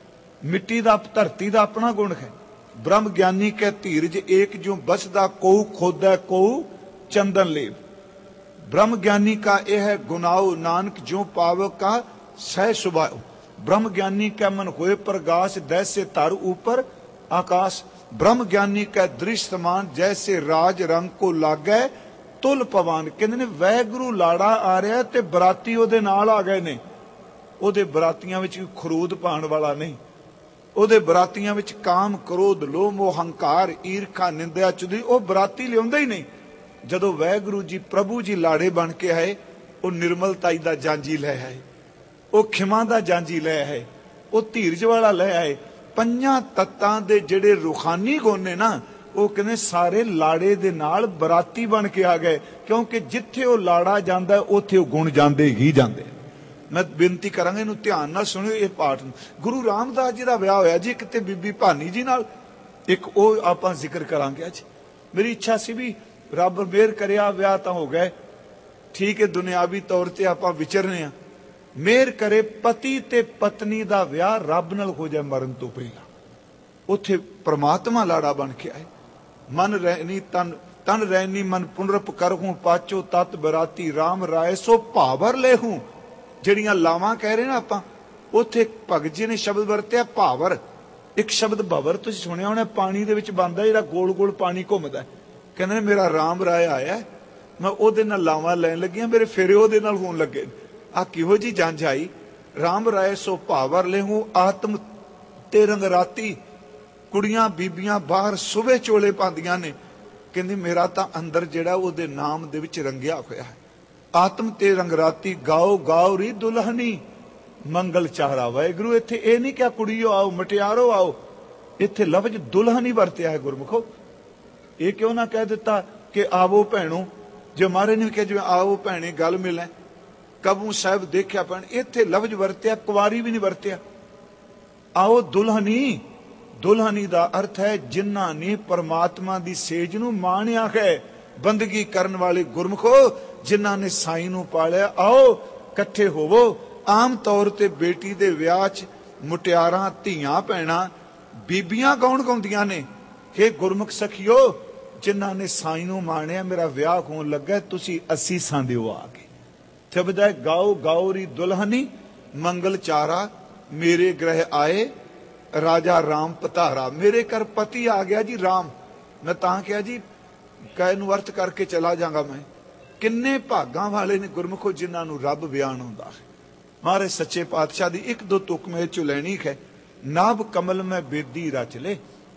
S1: ਮਿੱਟੀ ਦਾ ਧਰਤੀ ਦਾ ਆਪਣਾ ਗੁਣ ਹੈ। ਬ੍ਰਹਮ ਗਿਆਨੀ ਕੈ ਧੀਰਜ ਏਕ ਜੋ ਬਸਦਾ ਕੋਉ ਖੋਦੈ ਕੋਉ ਚੰਦਨ ਲੇਵ। ब्रह्म ज्ञानी का यह है गुनाओ नानक जो पाव का सह सुभाओ। ब्रह्म ज्ञानी का मन होए प्रगास जैसे तार ऊपर आकाश। ब्रह्म ज्ञानी का दृश्य समान जैसे राज रंग को लागै तुल पवान। कहते ने वैगुरु लाड़ा आ रहा ते बराती ओदे नाल आ गए ने। ओदे बरातियां विच खरूद पाण वाला नहीं, ओदे बरातियां विच काम क्रोध लोभ मोह हंकार ईर्खा निंदा चुदी ओ बराती लियाउंदा ही नहीं। जदों वैगुरु जी प्रभु जी लाड़े बन के आए, वो निर्मलताई दा जांजी लै आए, वो खिमा दा जांजी लै आए, वो धीरज वाला लै आए। पंजां तत्तां दे जिहड़े रूहानी गुण ने ना, वो कहने सारे लाड़े दे नाल बराती बन के आ गए, क्योंकि जिथे वो लाड़ा जांदा उत्थे वो गुण जांदे ही जांदे। मैं बेनती करांगा इहनूं ध्यान नाल सुणिओ इह पाठ। गुरु रामदास जी दा विआह होया जी किते बीबी भानी जी नाल, एक वो आपां जिक्र करांगे अज। मेरी इच्छा सी भी रब मेहर करिया विआह तां हो गए, ठीक है, दुनियावी तौर ते आपां विचरने आ। मेहर करे पति ते पत्नी दा विआह रब नाल हो जाए मरण तो पहला। उत्थे परमात्मा लाड़ा बन के आए। मन रहनी तन तन रहनी मन पुनरप करहूं पाचो तत बराती राम राय सो भावर लेहूं। ਜਿਹੜੀਆਂ ਲਾਵਾਂ ਕਹਿ ਰਹੇ ਨਾ ਆਪਾਂ, ਉੱਥੇ ਭਗਤ ਜੀ ਨੇ ਸ਼ਬਦ ਵਰਤਿਆ ਭਾਵਰ। ਇੱਕ ਸ਼ਬਦ ਭਵਰ ਤੁਸੀਂ ਸੁਣਿਆ ਹੋਣਾ, ਪਾਣੀ ਦੇ ਵਿੱਚ ਬਣਦਾ ਜਿਹੜਾ ਗੋਲ ਗੋਲ ਪਾਣੀ ਘੁੰਮਦਾ। ਕਹਿੰਦੇ ਨੇ ਮੇਰਾ ਰਾਮ ਰਾਏ ਆਇਆ, ਮੈਂ ਉਹਦੇ ਨਾਲ ਲਾਵਾਂ ਲੈਣ ਲੱਗੀਆਂ, ਮੇਰੇ ਫੇਰੇ ਉਹਦੇ ਨਾਲ ਹੋਣ ਲੱਗੇ। ਆ ਕਿਹੋ ਜੀ ਜੰਝ ਆਈ। ਰਾਮ ਰਾਏ ਸੋ ਭਾਵਰ ਲੈਹੂੰ ਆਤਮ ਤੇ ਰੰਗ ਰਾਤੀ। ਕੁੜੀਆਂ ਬੀਬੀਆਂ ਬਾਹਰ ਸੁਬੇ ਚੋਲੇ ਪਾਉਂਦੀਆਂ ਨੇ। ਕਹਿੰਦੀ ਮੇਰਾ ਤਾਂ ਅੰਦਰ ਜਿਹੜਾ ਉਹਦੇ ਨਾਮ ਦੇ ਵਿੱਚ ਰੰਗਿਆ ਹੋਇਆ ਹੈ। आत्म ते रंगराती गाओ गाओ री दुल्हनी मंगल चारा। वाहिगुरु इत्थे ये नहीं क्या कुड़ियो आओ मटियारो आओ, इत्थे लफ्ज दुल्हन ही वरत्या है गुरमुखो। ये क्यों ना कह दिता कि आवो भैणो, जो मारे ने कहा जिवें आओ भैणे गल मिले कबू साहब देखिया भैण, इत्थे लफ्ज वरत्या, कुवारी भी नहीं वरत्या। आओ दुल्हनी। दुल्हनी दा अर्थ है जिन्हां ने परमात्मा दी सेज नूं माणिया है। बंदगी करन वाले गुरमुखो जिन्हां ने साई नूं पालिया, आओ इकट्ठे होवो। आम तौर ते बेटी दे विआह च मुटियारां धीआं भैणां बीबियां गौण गाउंदियां ने कि गुरमुख सखियो जिन्हां ने साई नूं माणिया मेरा विआह होण लगा, तुसीं असीसां दिओ आके। शब्द है गाओ गाओ री दुल्हनी मंगल चारा मेरे ग्रह आए राजा राम पधारा। मेरे घर पति आ गया जी राम। मैं तां कहा जी कह नूं अर्थ करके चला जांगा मैं। किन्ने भागां वाले ने गुरमुखो जिन्हां नूं रब बयान हुंदा है। महाराज सच्चे पातशाह दी एक दो तुक मैं चो लैनी है। नाभ कमल में बेदी रच ले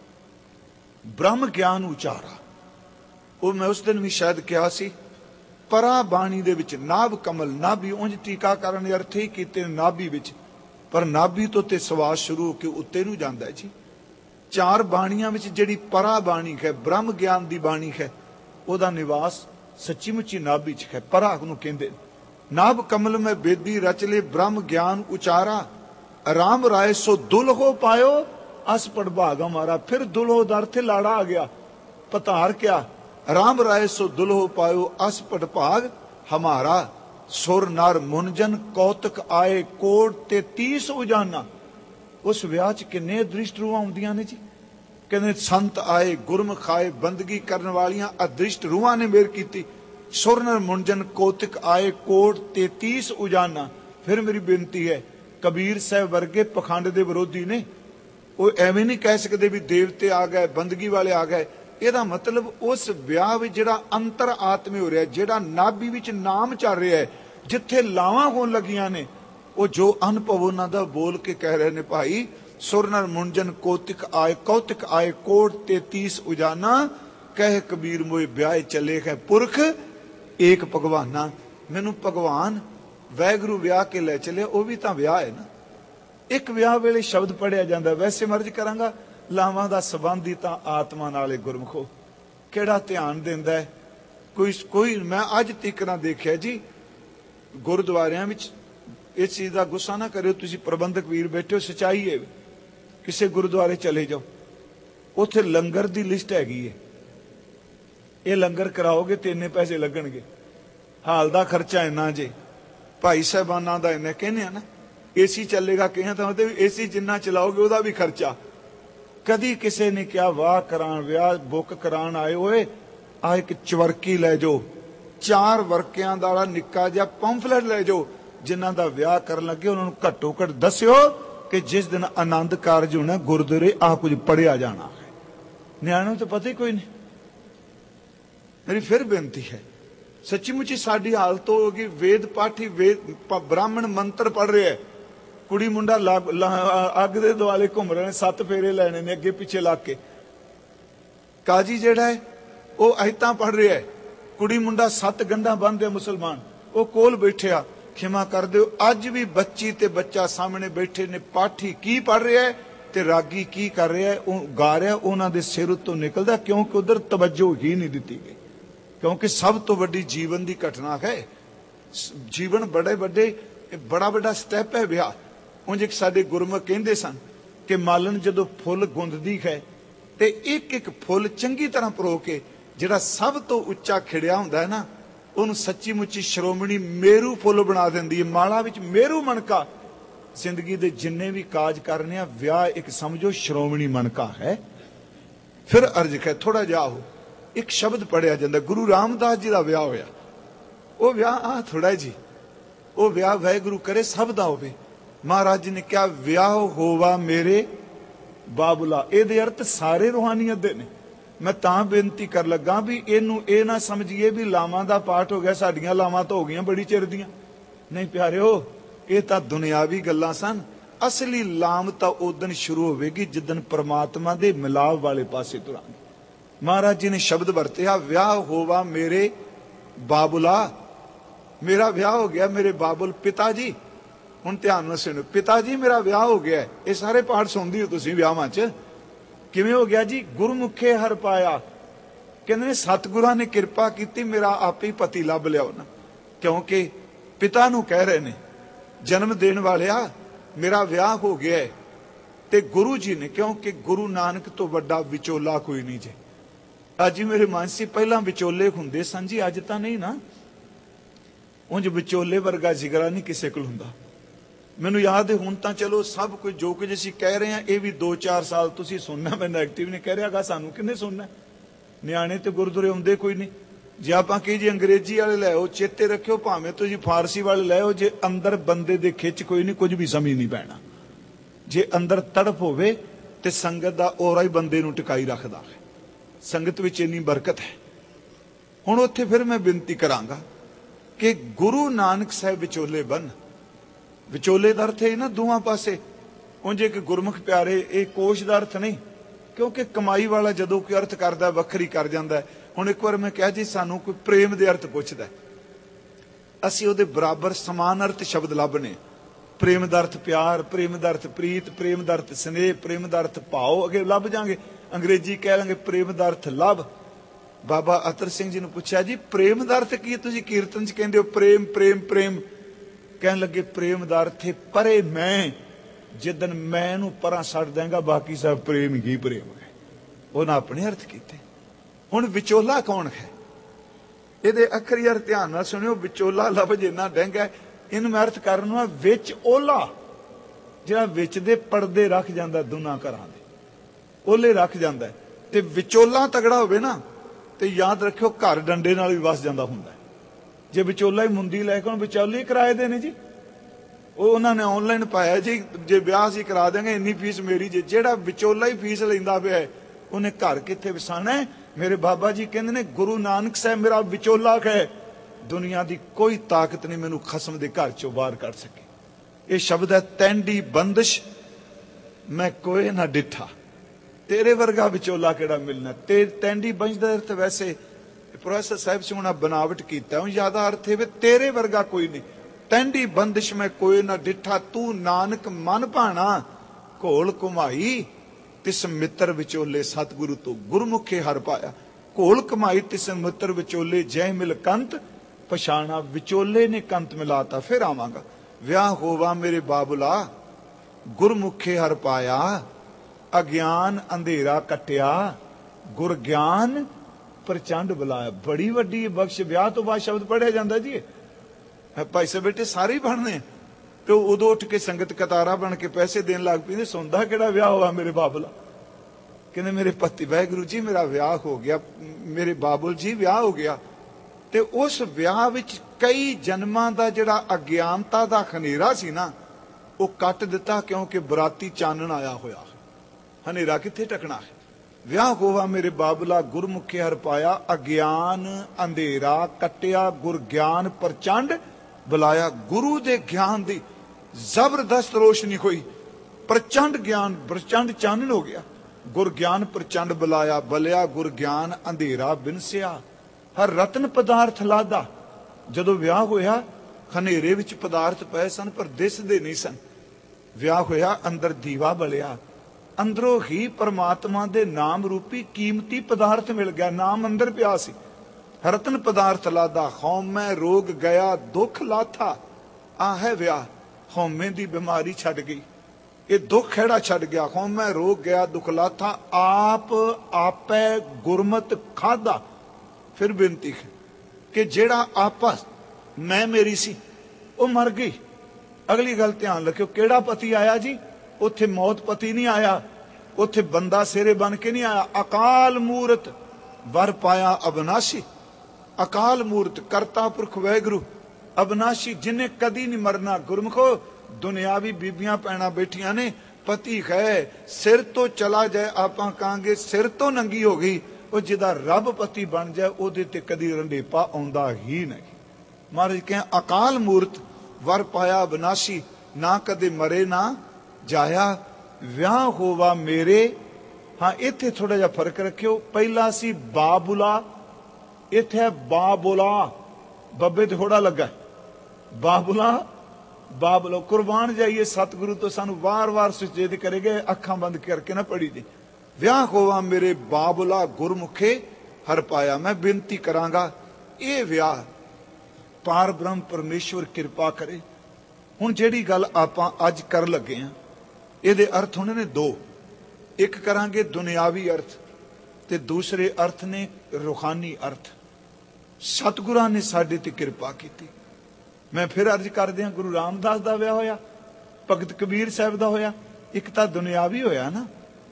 S1: ब्रह्म ज्ञान उचारा। वो मैं उस दिन भी शायद कहा सी। परा बाणी दे विच नाभ कमल, नाभि उंज टीकाकरण अर्थ ही कीते नाभि विच, पर नाभि तो ते सवास शुरू होके उत्ते नूं जांदा है जी। चार बाणियां विच जिहड़ी परा बाणी है ब्रह्म ज्ञान दी बाणी है, ओदा निवास सच्ची मुच्ची नाभि च है। परा नूं कहंदे। नाभ कमल में बेदी रच ले ब्रह्म ज्ञान उचारा। राम राय सो दुल्हो पायो अस पड़भाग हमारा। फिर दुल्हो दा अर्थ लाड़ा आ गया। पतार क्या? राम राय सो दुल्हो पायो अस पड़भाग हमारा। सुर नर मुनजन कौतक आए कोट ते 30 उजाना। उस विआह च किन्ने दृष्ट रूहां आउंदियां ने जी। कहते संत आए गुरमुख आए बंदगी करने वालियां अदृष्ट रूहां ने मेहर की। सुर नर मुंजन कौतिक आए कोट 33 उजाना। फिर मेरी बेनती है, कबीर साहब वर्गे पखंड दे विरोधी ने ਉਹ ਐਵੇਂ ਨਹੀਂ ਕਹਿ ਸਕਦੇ ਵੀ ਦੇਵਤੇ ਆ ਗਏ, ਬੰਦਗੀ ਵਾਲੇ ਆ ਗਏ। ਇਹਦਾ ਮਤਲਬ ਉਸ ਵਿਆਹ ਵਿੱਚ ਜਿਹੜਾ ਅੰਤਰ ਆਤਮੇ ਹੋ ਰਿਹਾ, ਜਿਹੜਾ ਨਾਭੀ ਵਿੱਚ ਨਾਮ ਚੱਲ ਰਿਹਾ ਹੈ, ਜਿੱਥੇ ਲਾਵਾਂ ਹੋਣ ਲੱਗੀਆਂ ਨੇ, ਉਹ ਜੋ ਅਨੁਭਵ ਉਹਨਾਂ ਦਾ ਬੋਲ ਕੇ ਕਹਿ ਰਹੇ ਨੇ, ਭਾਈ ਸੁਰ ਨਰ ਮੁੰਜਨ ਕੌਤਿਕ ਆਏ, ਕੌਤਿਕ ਆਏ ਕੋਟ 33 ਉਜਾਨਾ, ਕਹਿ ਕਬੀਰ ਮੋਏ ਵਿਆਹ ਚੱਲੇ ਹੈ ਪੁਰਖ ਏਕ ਭਗਵਾਨਾ। ਮੈਨੂੰ ਭਗਵਾਨ ਵੈਗਰੂ ਵਿਆਹ ਕੇ ਲੈ ਚਲੇ, ਉਹ ਵੀ ਤਾਂ ਵਿਆਹ ਹੈ ਨਾ। ਇੱਕ ਵਿਆਹ ਵੇਲੇ ਸ਼ਬਦ ਪੜਿਆ ਜਾਂਦਾ, ਵੈਸੇ ਮਰਜ਼ ਕਰਾਂਗਾ ਲਾਵਾਂ ਦਾ ਸੰਬੰਧ ਹੀ ਤਾਂ ਆਤਮਾ ਨਾਲੇ ਗੁਰਮੁਖੋ। ਕਿਹੜਾ ਧਿਆਨ ਦਿੰਦਾ ਹੈ ਕੋਈ। ਮੈਂ ਅੱਜ ਤੱਕ ਨਾ ਦੇਖਿਆ ਜੀ ਗੁਰਦੁਆਰਿਆਂ ਵਿੱਚ, ਇਸ ਚੀਜ਼ ਦਾ ਗੁੱਸਾ ਨਾ ਕਰਿਓ ਤੁਸੀਂ ਪ੍ਰਬੰਧਕ ਵੀਰ ਬੈਠੇ ਹੋ, ਸੱਚਾਈ ਹੈ। ਕਿਸੇ ਗੁਰਦੁਆਰੇ ਚਲੇ ਜਾਓ, ਉੱਥੇ ਲੰਗਰ ਦੀ ਲਿਸਟ ਹੈਗੀ ਹੈ, ਇਹ ਲੰਗਰ ਕਰਾਓਗੇ ਤੇ ਇੰਨੇ ਪੈਸੇ ਲੱਗਣਗੇ, ਹਾਲ ਦਾ ਖਰਚਾ ਇੰਨਾ ਜੇ, ਭਾਈ ਸਾਹਿਬਾਨਾਂ ਦਾ ਇੰਨਾ, ਕਹਿੰਦੇ ਆ ਨਾ ਏਸੀ ਚੱਲੇਗਾ, ਕਈਆਂ ਤਾਂ ਮਤਲਬ ਏਸੀ ਜਿੰਨਾ ਚਲਾਓਗੇ ਉਹਦਾ ਵੀ ਖਰਚਾ। ਕਦੀ ਕਿਸੇ ਨੇ ਕਿਹਾ ਵਾਹ ਕਰਾਉਣ, ਵਿਆਹ ਬੁੱਕ ਕਰਾਉਣ ਆਏ ਹੋਏ ਆ ਇੱਕ ਚਵਰਕੀ ਲੈ ਜਾਓ, 4 ਵਰਕਿਆਂ ਦਾ ਨਿੱਕਾ ਜਿਹਾ ਪੰਫਲੇਟ ਲੈ ਜਾਓ, ਜਿਨ੍ਹਾਂ ਦਾ ਵਿਆਹ ਕਰਨ ਲੱਗੇ ਉਹਨਾਂ ਨੂੰ ਘੱਟੋ ਘੱਟ ਦੱਸਿਓ ਕਿ ਜਿਸ ਦਿਨ ਆਨੰਦ ਕਾਰਜ ਹੋਣਾ ਗੁਰਦੁਆਰੇ ਆ ਕੁਝ ਪੜਿਆ ਜਾਣਾ ਹੈ। ਨਿਆਣਿਆਂ ਨੂੰ ਤਾਂ ਪਤਾ ਹੀ ਕੋਈ ਨਹੀਂ। ਮੇਰੀ ਫਿਰ ਬੇਨਤੀ ਹੈ, ਸੱਚੀ ਮੁੱਚੀ ਸਾਡੀ ਹਾਲਤ ਹੋ ਗਈ, ਵੇਦ ਪਾਠੀ ਬ੍ਰਾਹਮਣ ਮੰਤਰ ਪੜ ਰਿਹਾ, ਕੁੜੀ ਮੁੰਡਾ ਅੱਗ ਦੇ ਦੁਆਲੇ ਘੁੰਮ ਰਹੇ ਨੇ, 7 ਫੇਰੇ ਲੈਣੇ ਨੇ ਅੱਗੇ ਪਿੱਛੇ ਲੱਗ ਕੇ। ਕਾਜੀ ਜਿਹੜਾ ਹੈ ਉਹ ਅਹਿਤਾਂ ਪੜ ਰਿਹਾ, ਕੁੜੀ ਮੁੰਡਾ 7 ਗੰਢਾਂ ਬੰਨ੍ਹਦੇ ਮੁਸਲਮਾਨ, ਉਹ ਕੋਲ ਬੈਠਿਆ, ਖਿਮਾ ਕਰ ਦਿਓ, ਅੱਜ ਵੀ ਬੱਚੀ ਤੇ ਬੱਚਾ ਸਾਹਮਣੇ ਬੈਠੇ ਨੇ, ਪਾਠੀ ਕੀ ਪੜ ਰਿਹਾ ਤੇ ਰਾਗੀ ਕੀ ਕਰ ਰਿਹਾ, ਉਹ ਗਾ ਰਿਹਾ, ਉਹਨਾਂ ਦੇ ਸਿਰ ਉੱਤੋਂ ਨਿਕਲਦਾ, ਕਿਉਂਕਿ ਉਧਰ ਤਵੱਜੋ ਹੀ ਨਹੀਂ ਦਿੱਤੀ ਗਈ। ਕਿਉਂਕਿ ਸਭ ਤੋਂ ਵੱਡੀ ਜੀਵਨ ਦੀ ਘਟਨਾ ਹੈ, ਜੀਵਨ ਬੜਾ ਵੱਡਾ ਸਟੈਪ ਹੈ ਵਿਆਹ। ਉਂਝ ਇੱਕ ਸਾਡੇ ਗੁਰਮੁਖ ਕਹਿੰਦੇ ਸਨ ਕਿ ਮਾਲਣ ਜਦੋਂ ਫੁੱਲ ਗੁੰਦਦੀ ਹੈ ਤੇ ਇੱਕ ਇੱਕ ਫੁੱਲ ਚੰਗੀ ਤਰ੍ਹਾਂ ਪਰੋ ਕੇ ਜਿਹੜਾ ਸਭ ਤੋਂ ਉੱਚਾ ਖਿੜਿਆ ਹੁੰਦਾ ਹੈ ਨਾ, ਉਹਨੂੰ ਸੱਚੀ ਮੁੱਚੀ ਸ਼੍ਰੋਮਣੀ ਮੇਰੂ ਫੁੱਲ ਬਣਾ ਦਿੰਦੀ ਹੈ। ਮਾਲਾ ਵਿੱਚ ਮੇਰੂ ਮਣਕਾ। ਜ਼ਿੰਦਗੀ ਦੇ ਜਿੰਨੇ ਵੀ ਕਾਜ ਕਰਨੇ ਆ, ਵਿਆਹ ਇੱਕ ਸਮਝੋ ਸ਼੍ਰੋਮਣੀ ਮਣਕਾ ਹੈ। ਫਿਰ ਅਰਜ਼ ਹੈ ਥੋੜਾ ਜਿਹਾ ਹੋ, ਇੱਕ ਸ਼ਬਦ ਪੜਿਆ ਜਾਂਦਾ, ਗੁਰੂ ਰਾਮਦਾਸ ਜੀ ਦਾ ਵਿਆਹ ਹੋਇਆ, ਉਹ ਵਿਆਹ ਆ ਥੋੜਾ ਜੀ, ਉਹ ਵਿਆਹ ਵਾਹਿਗੁਰੂ ਕਰੇ ਸਭ ਦਾ ਹੋਵੇ। ਮਹਾਰਾਜ ਜੀ ਨੇ ਕਿਹਾ ਵਿਆਹ ਹੋਵਾ ਮੇਰੇ ਬਾਬੁਲਾ, ਇਹਦੇ ਅਰਥ ਸਾਰੇ ਰੂਹਾਨੀਅਤ ਦੇ ਨੇ। ਮੈਂ ਤਾਂ ਬੇਨਤੀ ਕਰ ਲੱਗਾ ਵੀ ਇਹਨੂੰ ਇਹ ਨਾ ਸਮਝੀਏ ਵੀ ਲਾਵਾਂ ਦਾ ਪਾਠ ਹੋ ਗਿਆ, ਸਾਡੀਆਂ ਲਾਵਾਂ ਤਾਂ ਹੋ ਗਈਆਂ ਬੜੀ ਚਿਰ ਦੀਆਂ। ਨਹੀਂ ਪਿਆਰਿਓ, ਇਹ ਤਾਂ ਦੁਨਿਆਵੀ ਗੱਲਾਂ ਸਨ। ਅਸਲੀ ਲਾਮ ਤਾਂ ਉਦਣ ਸ਼ੁਰੂ ਹੋਵੇਗੀ ਜਿੱਦਣ ਪ੍ਰਮਾਤਮਾ ਦੇ ਮਿਲਾਪ ਵਾਲੇ ਪਾਸੇ ਤੁਰਾਂਗੇ। ਮਹਾਰਾਜ ਜੀ ਨੇ ਸ਼ਬਦ ਵਰਤਿਆ ਵਿਆਹ ਹੋਵਾ ਮੇਰੇ ਬਾਬੁਲਾ, ਮੇਰਾ ਵਿਆਹ ਹੋ ਗਿਆ ਮੇਰੇ ਬਾਬੁਲ ਪਿਤਾ ਜੀ। ਹੁਣ ਧਿਆਨ ਨਾਲ ਸੁਣੋ, ਪਿਤਾ ਜੀ ਮੇਰਾ ਵਿਆਹ ਹੋ ਗਿਆ। ਇਹ ਸਾਰੇ ਪਾਠ ਸੁਣਦੇ ਹੋ ਤੁਸੀਂ ਵਿਆਹਾਂ 'ਚ। ਕਿਵੇਂ ਹੋ ਗਿਆ ਜੀ? ਗੁਰਮੁਖੇ ਹਰ ਪਾਇਆ, ਕਹਿੰਦੇ ਨੇ ਸਤਿਗੁਰਾਂ ਨੇ ਕਿਰਪਾ ਕੀਤੀ, ਮੇਰਾ ਆਪੇ ਹੀ ਪਤੀ ਲੱਭ ਲਿਆ ਉਹਨਾਂ। ਕਿਉਂਕਿ ਪਿਤਾ ਨੂੰ ਕਹਿ ਰਹੇ ਨੇ ਜਨਮ ਦੇਣ ਵਾਲਿਆ ਮੇਰਾ ਵਿਆਹ ਹੋ ਗਿਆ। ਤੇ ਗੁਰੂ ਜੀ ਨੇ, ਕਿਉਂਕਿ ਗੁਰੂ ਨਾਨਕ ਤੋਂ ਵੱਡਾ ਵਿਚੋਲਾ ਕੋਈ ਨਹੀਂ ਜੇ। ਅੱਜ ਮੇਰੇ ਮਨ ਸੀ ਪਹਿਲਾਂ ਵਿਚੋਲੇ ਹੁੰਦੇ ਸਨ ਜੀ, ਅੱਜ ਤਾਂ ਨਹੀਂ ਨਾ। ਉਂਝ ਵਿਚੋਲੇ ਵਰਗਾ ਜਿਗਰਾ ਨਹੀਂ ਕਿਸੇ ਕੋਲ ਹੁੰਦਾ। ਮੈਨੂੰ ਯਾਦ ਹੈ ਹੁਣ ਤਾਂ ਚਲੋ ਸਭ ਕੁਝ ਜੋ ਕੁਝ ਅਸੀਂ ਕਹਿ ਰਹੇ ਹਾਂ ਇਹ ਵੀ 2-4 ਸਾਲ ਤੁਸੀਂ ਸੁਣਨਾ। ਮੈਂ ਨੈਗੇਟਿਵ ਨਹੀਂ ਕਹਿ ਰਿਹਾਗਾ, ਸਾਨੂੰ ਕਿੰਨੇ ਸੁਣਨਾ? ਨਿਆਣੇ ਤੇ ਗੁਰਦੁਆਰੇ ਆਉਂਦੇ ਕੋਈ ਨਹੀਂ। ਜੇ ਆਪਾਂ ਕਹੀ ਜੀ ਅੰਗਰੇਜ਼ੀ ਵਾਲੇ ਲੈ ਆਓ, ਚੇਤੇ ਰੱਖਿਓ ਭਾਵੇਂ ਤੁਸੀਂ ਫਾਰਸੀ ਵਾਲੇ ਲੈ ਆਓ, ਜੇ ਅੰਦਰ ਬੰਦੇ ਦੇ ਖਿੱਚ ਕੋਈ ਨਹੀਂ, ਕੁਝ ਵੀ ਸਮਝ ਨਹੀਂ ਪੈਣਾ। ਜੇ ਅੰਦਰ ਤੜਫ ਹੋਵੇ ਤੇ ਸੰਗਤ ਦਾ ਔਰਾ ਹੀ ਬੰਦੇ ਨੂੰ ਟਿਕਾਈ ਰੱਖਦਾ ਹੈ। ਸੰਗਤ ਵਿੱਚ ਇੰਨੀ ਬਰਕਤ ਹੈ। ਹੁਣ ਉੱਥੇ ਫਿਰ ਮੈਂ ਬੇਨਤੀ ਕਰਾਂਗਾ ਕਿ ਗੁਰੂ ਨਾਨਕ ਸਾਹਿਬ ਵਿਚੋਲੇ ਬਣ। ਵਿਚੋਲੇ ਦਾ ਅਰਥ ਹੈ ਨਾ ਦੋਵਾਂ ਪਾਸੇ। ਉਂਝ ਇੱਕ ਗੁਰਮੁਖ ਪਿਆਰੇ, ਇਹ ਕੋਸ਼ ਦਾ ਅਰਥ ਨਹੀਂ, ਕਿਉਂਕਿ ਕਮਾਈ ਵਾਲਾ ਜਦੋਂ ਕੋਈ ਅਰਥ ਕਰਦਾ ਵੱਖਰੀ ਕਰ ਜਾਂਦਾ। ਹੁਣ ਇੱਕ ਵਾਰ ਮੈਂ ਕਿਹਾ ਜੀ ਸਾਨੂੰ ਕੋਈ ਪ੍ਰੇਮ ਦੇ ਅਰਥ ਪੁੱਛਦਾ, ਅਸੀਂ ਉਹਦੇ ਬਰਾਬਰ ਸਮਾਨ ਅਰਥ ਸ਼ਬਦ ਲੱਭਨੇ। ਪ੍ਰੇਮ ਦਾ ਅਰਥ ਪਿਆਰ, ਪ੍ਰੇਮ ਦਾ ਅਰਥ ਪ੍ਰੀਤ, ਪ੍ਰੇਮ ਦਾ ਅਰਥ ਸਨੇਹ, ਪ੍ਰੇਮ ਦਾ ਅਰਥ ਭਾਵ, ਅੱਗੇ ਲੱਭ ਜਾਾਂਗੇ। ਅੰਗਰੇਜ਼ੀ ਕਹਿ ਲਾਂਗੇ ਪ੍ਰੇਮ ਦਾ ਅਰਥ ਲਵ। ਬਾਬਾ ਅਤਰ ਸਿੰਘ ਜੀ ਨੂੰ ਪੁੱਛਿਆ ਜੀ ਪ੍ਰੇਮ ਦਾ ਅਰਥ ਕੀ? ਤੁਸੀਂ ਕੀਰਤਨ 'ਚ ਕਹਿੰਦੇ ਹੋ ਪ੍ਰੇਮ ਪ੍ਰੇਮ ਪ੍ਰੇਮ। ਕਹਿਣ ਲੱਗੇ ਪ੍ਰੇਮ ਦਾ ਅਰਥ ਹੈ ਪਰੇ ਮੈਂ, ਜਿੱਦਨ ਮੈਂ ਨੂੰ ਪਰਾਂ ਛੱਡ ਦੇਂਗਾ ਬਾਕੀ ਸਭ ਪ੍ਰੇਮ ਹੀ ਪ੍ਰੇਮ ਹੈ। ਉਹਨਾਂ ਆਪਣੇ ਅਰਥ ਕੀਤੇ। ਹੁਣ ਵਿਚੋਲਾ ਕੌਣ ਹੈ? ਇਹਦੇ ਅੱਖਰੀ ਅਰਥ ਧਿਆਨ ਨਾਲ ਸੁਣਿਓ। ਵਿਚੋਲਾ ਲਫ਼ਜ਼ ਇੰਨਾ ਡੈਂਗਾ, ਇਹਨੂੰ ਮੈਂ ਅਰਥ ਕਰਨ ਨੂੰ ਵਿੱਚ ਓਲਾ, ਜਿਹੜਾ ਵਿੱਚ ਦੇ ਪਰਦੇ ਰੱਖ ਜਾਂਦਾ, ਦੋਨਾਂ ਘਰਾਂ ਦੇ ਓਲੇ ਰੱਖ ਜਾਂਦਾ। ਤੇ ਵਿਚੋਲਾ ਤਗੜਾ ਹੋਵੇ ਨਾ ਤੇ ਯਾਦ ਰੱਖਿਓ ਘਰ ਡੰਡੇ ਨਾਲ ਵੀ ਵਸ ਜਾਂਦਾ ਹੁੰਦਾ। ਜੇ ਵਿਚੋਲਾ ਹੀ ਮੁੰਦੀ ਲੈ ਕੇ, ਵਿਚੋਲੇ ਕਿਰਾਏ ਦੇ ਨੇ ਜੀ। ਉਹ ਉਹਨਾਂ ਨੇ ਆਨਲਾਈਨ ਪਾਇਆ ਜੀ, ਜੇ ਵਿਆਹ ਅਸੀਂ ਕਰਾ ਦੇਂਗੇ ਇੰਨੀ ਫੀਸ ਮੇਰੀ। ਜੇ ਜਿਹੜਾ ਵਿਚੋਲਾ ਹੀ ਫੀਸ ਲੈਂਦਾ ਪਿਆ ਉਹਨੇ ਘਰ ਕਿੱਥੇ ਵਸਾਣਾ ਹੈ? ਮੇਰੇ ਬਾਬਾ ਜੀ ਕਹਿੰਦੇ ਨੇ ਗੁਰੂ ਨਾਨਕ ਸਾਹਿਬ ਮੇਰਾ ਵਿਚੋਲਾ ਹੈ, ਦੁਨੀਆ ਦੀ ਕੋਈ ਤਾਕਤ ਨਹੀਂ ਮੈਨੂੰ ਖਸਮ ਦੇ ਘਰ ਚੋਂ ਬਾਹਰ ਕੱਢ ਸਕੇ। ਇਹ ਸ਼ਬਦ ਹੈ ਤੈਂਡੀ ਬੰਦਸ਼ ਮੈਂ ਕੋਏ ਨਾ ਡਿੱਠਾ। ਤੇਰੇ ਵਰਗਾ ਵਿਚੋਲਾ ਕਿਹੜਾ ਮਿਲਣਾ। ਤੇ ਤੈਂਡੀ ਬੰਦਸ਼ ਦਾ ਅਰਥ ਵੈਸੇ ਪ੍ਰੋਫੈਸਰ ਸਾਹਿਬ ਸਿੰਘ ਉਹਨਾਂ ਬਣਾਵਟ ਕੀਤਾ, ਉਹ ਜ਼ਿਆਦਾ ਅਰਥ ਹੈ ਵੀ ਤੇਰੇ ਵਰਗਾ ਕੋਈ ਨਹੀਂ। ਤੈਂਡੀ ਬੰਦਸ਼ ਮੈਂ ਕੋਏ ਨਾ ਡਿੱਠਾ, ਤੂੰ ਨਾਨਕ ਮਨ ਭਾਣਾ ਘੋਲ ਘੁਮਾਈ ਤਿਸ ਮਿੱਤਰ ਵਿਚੋਲੇ ਸਤਿਗੁਰੂ ਤੋਂ ਗੁਰਮੁਖੇ ਹਰ ਪਾਇਆ। ਘੋਲ ਘੁਮਾਈ ਤਿਸ ਮਿੱਤਰ ਵਿਚੋਲੇ ਜੈ ਮਿਲ ਕੰਤ ਪਛਾਣਾ। ਵਿਚੋਲੇ ਨੇ ਕੰਤ ਮਿਲਾਤਾ। ਫਿਰ ਆਵਾਂਗਾ। ਵਿਆਹ ਹੋਵਾ ਮੇਰੇ ਬਾਬੁਲਾ ਗੁਰਮੁਖੇ ਹਰ ਪਾਇਆ, ਅਗਿਆਨ ਅੰਧੇਰਾ ਕੱਟਿਆ ਗੁਰ ਗਿਆਨ ਪ੍ਰਚੰਡ ਬੁਲਾਇਆ। ਬੜੀ ਵੱਡੀ ਬਖਸ਼। ਵਿਆਹ ਤੋਂ ਬਾਅਦ ਸ਼ਬਦ ਪੜਿਆ ਜਾਂਦਾ ਜੀ। ਭਾਈ ਸਾਹਿਬ ਬੇਟੇ ਸਾਰੇ ਹੀ ਬਣਨੇ। ਤੇ ਉਦੋਂ ਉੱਠ ਕੇ ਸੰਗਤ ਕਤਾਰਾ ਬਣ ਕੇ ਪੈਸੇ ਦੇਣ ਲੱਗ ਪਈ। ਸੁਣਦਾ ਕਿਹੜਾ ਵਿਆਹ ਹੋਇਆ ਮੇਰੇ ਬਾਬੁਲਾ। ਕਹਿੰਦੇ ਮੇਰੇ ਪਤੀ ਵਾਹਿਗੁਰੂ ਜੀ ਮੇਰਾ ਵਿਆਹ ਹੋ ਗਿਆ, ਮੇਰੇ ਬਾਬੁਲ ਜੀ ਵਿਆਹ ਹੋ ਗਿਆ। ਤੇ ਉਸ ਵਿਆਹ ਵਿੱਚ ਕਈ ਜਨਮਾਂ ਦਾ ਜਿਹੜਾ ਅਗਿਆਨਤਾ ਦਾ ਹਨੇਰਾ ਸੀ ਨਾ, ਉਹ ਕੱਟ ਦਿੱਤਾ, ਕਿਉਂਕਿ ਬਰਾਤੀ ਚਾਨਣ ਆਇਆ ਹੋਇਆ। ਹਨੇਰਾ ਕਿੱਥੇ ਟਕਣਾ ਹੈ। ਵਿਆਹ ਹੋਵਾ ਮੇਰੇ ਬਾਬੁਲਾ ਗੁਰਮੁਖੇ ਹਰ ਪਾਇਆ, ਅਗਿਆਨ ਅੰਧੇਰਾ ਕੱਟਿਆ ਗੁਰ ਗਿਆਨ ਪ੍ਰਚੰਡ ਬੁਲਾਇਆ। ਗੁਰੂ ਦੇ ਗਿਆਨ ਦੀ ਜ਼ਬਰਦਸਤ ਰੋਸ਼ਨੀ ਹੋਈ, ਪ੍ਰਚੰਡ ਗਿਆਨ ਪ੍ਰਚੰਡ ਚਾਨਣ ਹੋ ਗਿਆ। ਗੁਰ ਗਿਆਨ ਪ੍ਰਚੰਡ ਬੁਲਾਇਆ, ਬਲਿਆ ਗੁਰ ਗਿਆਨ ਅੰਧੇਰਾ ਬਿਨਸਿਆ। ਹਰ ਰਤਨ ਪਦਾਰਥ ਲਾਦਾ। ਜਦੋਂ ਵਿਆਹ ਹੋਇਆ ਹਨੇਰੇ ਵਿੱਚ ਪਦਾਰਥ ਪਏ ਸਨ ਪਰ ਦਿਸਦੇ ਨਹੀਂ ਸਨ। ਵਿਆਹ ਹੋਇਆ ਅੰਦਰ ਦੀਵਾ ਬਲਿਆ, ਅੰਦਰੋਂ ਹੀ ਪਰਮਾਤਮਾ ਦੇ ਨਾਮ ਰੂਪੀ ਕੀਮਤੀ ਪਦਾਰਥ ਮਿਲ ਗਿਆ। ਨਾਮ ਅੰਦਰ ਪਿਆ ਸੀ। ਰਤਨ ਪਦਾਰਥ ਲਾਦਾ, ਹਉਮੈ ਰੋਗ ਗਿਆ ਦੁੱਖ ਲਾਥਾ। ਆ ਹੈ ਵਿਆਹ। ਹਉਮੈ ਦੀ ਬਿਮਾਰੀ ਛੱਡ ਗਈ, ਇਹ ਦੁੱਖ ਖਹਿੜਾ ਛੱਡ ਗਿਆ। ਹਉਮੈ ਰੋਗ ਗਿਆ ਦੁੱਖ ਲਾਥਾ, ਆਪ ਆਪੈ ਗੁਰਮਤ ਖਾਦਾ। ਫਿਰ ਬੇਨਤੀ ਹੈ ਕਿ ਜਿਹੜਾ ਆਪਸ ਮੈਂ ਮੇਰੀ ਸੀ ਉਹ ਮਰ ਗਈ। ਅਗਲੀ ਗੱਲ ਧਿਆਨ ਰੱਖਿਓ, ਕਿਹੜਾ ਪਤੀ ਆਇਆ ਜੀ? ਉੱਥੇ ਮੌਤ ਪਤੀ ਨਹੀਂ ਆਇਆ, ਉੱਥੇ ਬੰਦਾ ਸਿਰੇ ਬਣ ਕੇ ਨਹੀਂ ਆਇਆ। ਅਕਾਲ ਮੂਰਤ ਵਰ ਪਾਇਆ ਅਬਨਾਸ਼ੀ। ਅਕਾਲ ਮੂਰਤ ਕਰਤਾ ਪੁਰਖ ਵਾਹਿਗੁਰੂ ਅਬਨਾਸ਼ੀ, ਜਿਹਨੇ ਕਦੀ ਨਹੀਂ ਮਰਨਾ। ਗੁਰਮੁਖੋ ਦੁਨਿਆਵੀ ਬੀਬੀਆਂ ਭੈਣਾਂ ਬੈਠੀਆਂ ਨੇ, ਪਤੀ ਹੈ ਸਿਰ ਤੋਂ ਚਲਾ ਜਾਏ ਆਪਾਂ ਕਹਾਂਗੇ ਸਿਰ ਤੋਂ ਨੰਗੀ ਹੋ ਗਈ। ਉਹ ਜਿਹਦਾ ਰੱਬ ਪਤੀ ਬਣ ਜਾਏ ਉਹਦੇ ਤੇ ਕਦੀ ਰੰਡੇਪਾ ਆਉਂਦਾ ਹੀ ਨਹੀਂ। ਮਹਾਰਾਜ ਕਹਿੰਦੇ ਅਕਾਲ ਮੂਰਤ ਵਰ ਪਾਇਆ ਅਬਨਾਸ਼ੀ, ਨਾ ਕਦੇ ਮਰੇ ਨਾ ਜਾਇਆ। ਵਿਆਹ ਹੋਵਾ ਮੇਰੇ, ਹਾਂ ਇੱਥੇ ਥੋੜਾ ਜਿਹਾ ਫਰਕ ਰੱਖਿਓ। ਪਹਿਲਾ ਸੀ ਬਾਬੁਲਾ, ਇੱਥੇ ਹੈ ਬਾਬੁਲਾ। ਬੱਬੇ ਤੇ ਥੋੜਾ ਲੱਗਾ ਬਾਬੁਲਾ। ਬਾਬੁਲਾ ਕੁਰਬਾਨ ਜਾਈਏ ਸਤਿਗੁਰੂ ਤੋਂ, ਸਾਨੂੰ ਵਾਰ-ਵਾਰ ਸੁਚੇਤ ਕਰੇਗੇ, ਅੱਖਾਂ ਬੰਦ ਕਰਕੇ ਨਾ ਪੜੀ ਦੇ। ਵਿਆਹ ਹੋਵਾ ਮੇਰੇ ਬਾਬੁਲਾ ਗੁਰਮੁਖੇ ਹਰ ਪਾਇਆ। ਮੈਂ ਬੇਨਤੀ ਕਰਾਂਗਾ ਇਹ ਵਿਆਹ ਪਾਰ ਬ੍ਰਹਮ ਪਰਮੇਸ਼ਵਰ ਕਿਰਪਾ ਕਰੇ। ਹੁਣ ਜਿਹੜੀ ਗੱਲ ਆਪਾਂ ਅੱਜ ਕਰਨ ਲੱਗੇ ਆ ਇਹਦੇ ਅਰਥ ਹੋਣੇ ਨੇ ਦੋ। ਇੱਕ ਕਰਾਂਗੇ ਦੁਨਿਆਵੀ ਅਰਥ ਤੇ ਦੂਸਰੇ ਅਰਥ ਨੇ ਰੂਹਾਨੀ ਅਰਥ। ਸਤਿਗੁਰਾਂ ਨੇ ਸਾਡੇ ਤੇ ਕਿਰਪਾ ਕੀਤੀ। ਮੈਂ ਫਿਰ ਅਰਜ਼ ਕਰਦੇ ਹਾਂ, ਗੁਰੂ ਰਾਮਦਾਸ ਦਾ ਵਿਆਹ ਹੋਇਆ, ਭਗਤ ਕਬੀਰ ਸਾਹਿਬ ਦਾ ਹੋਇਆ। ਇੱਕ ਤਾਂ ਦੁਨਿਆਵੀ ਹੋਇਆ ਨਾ,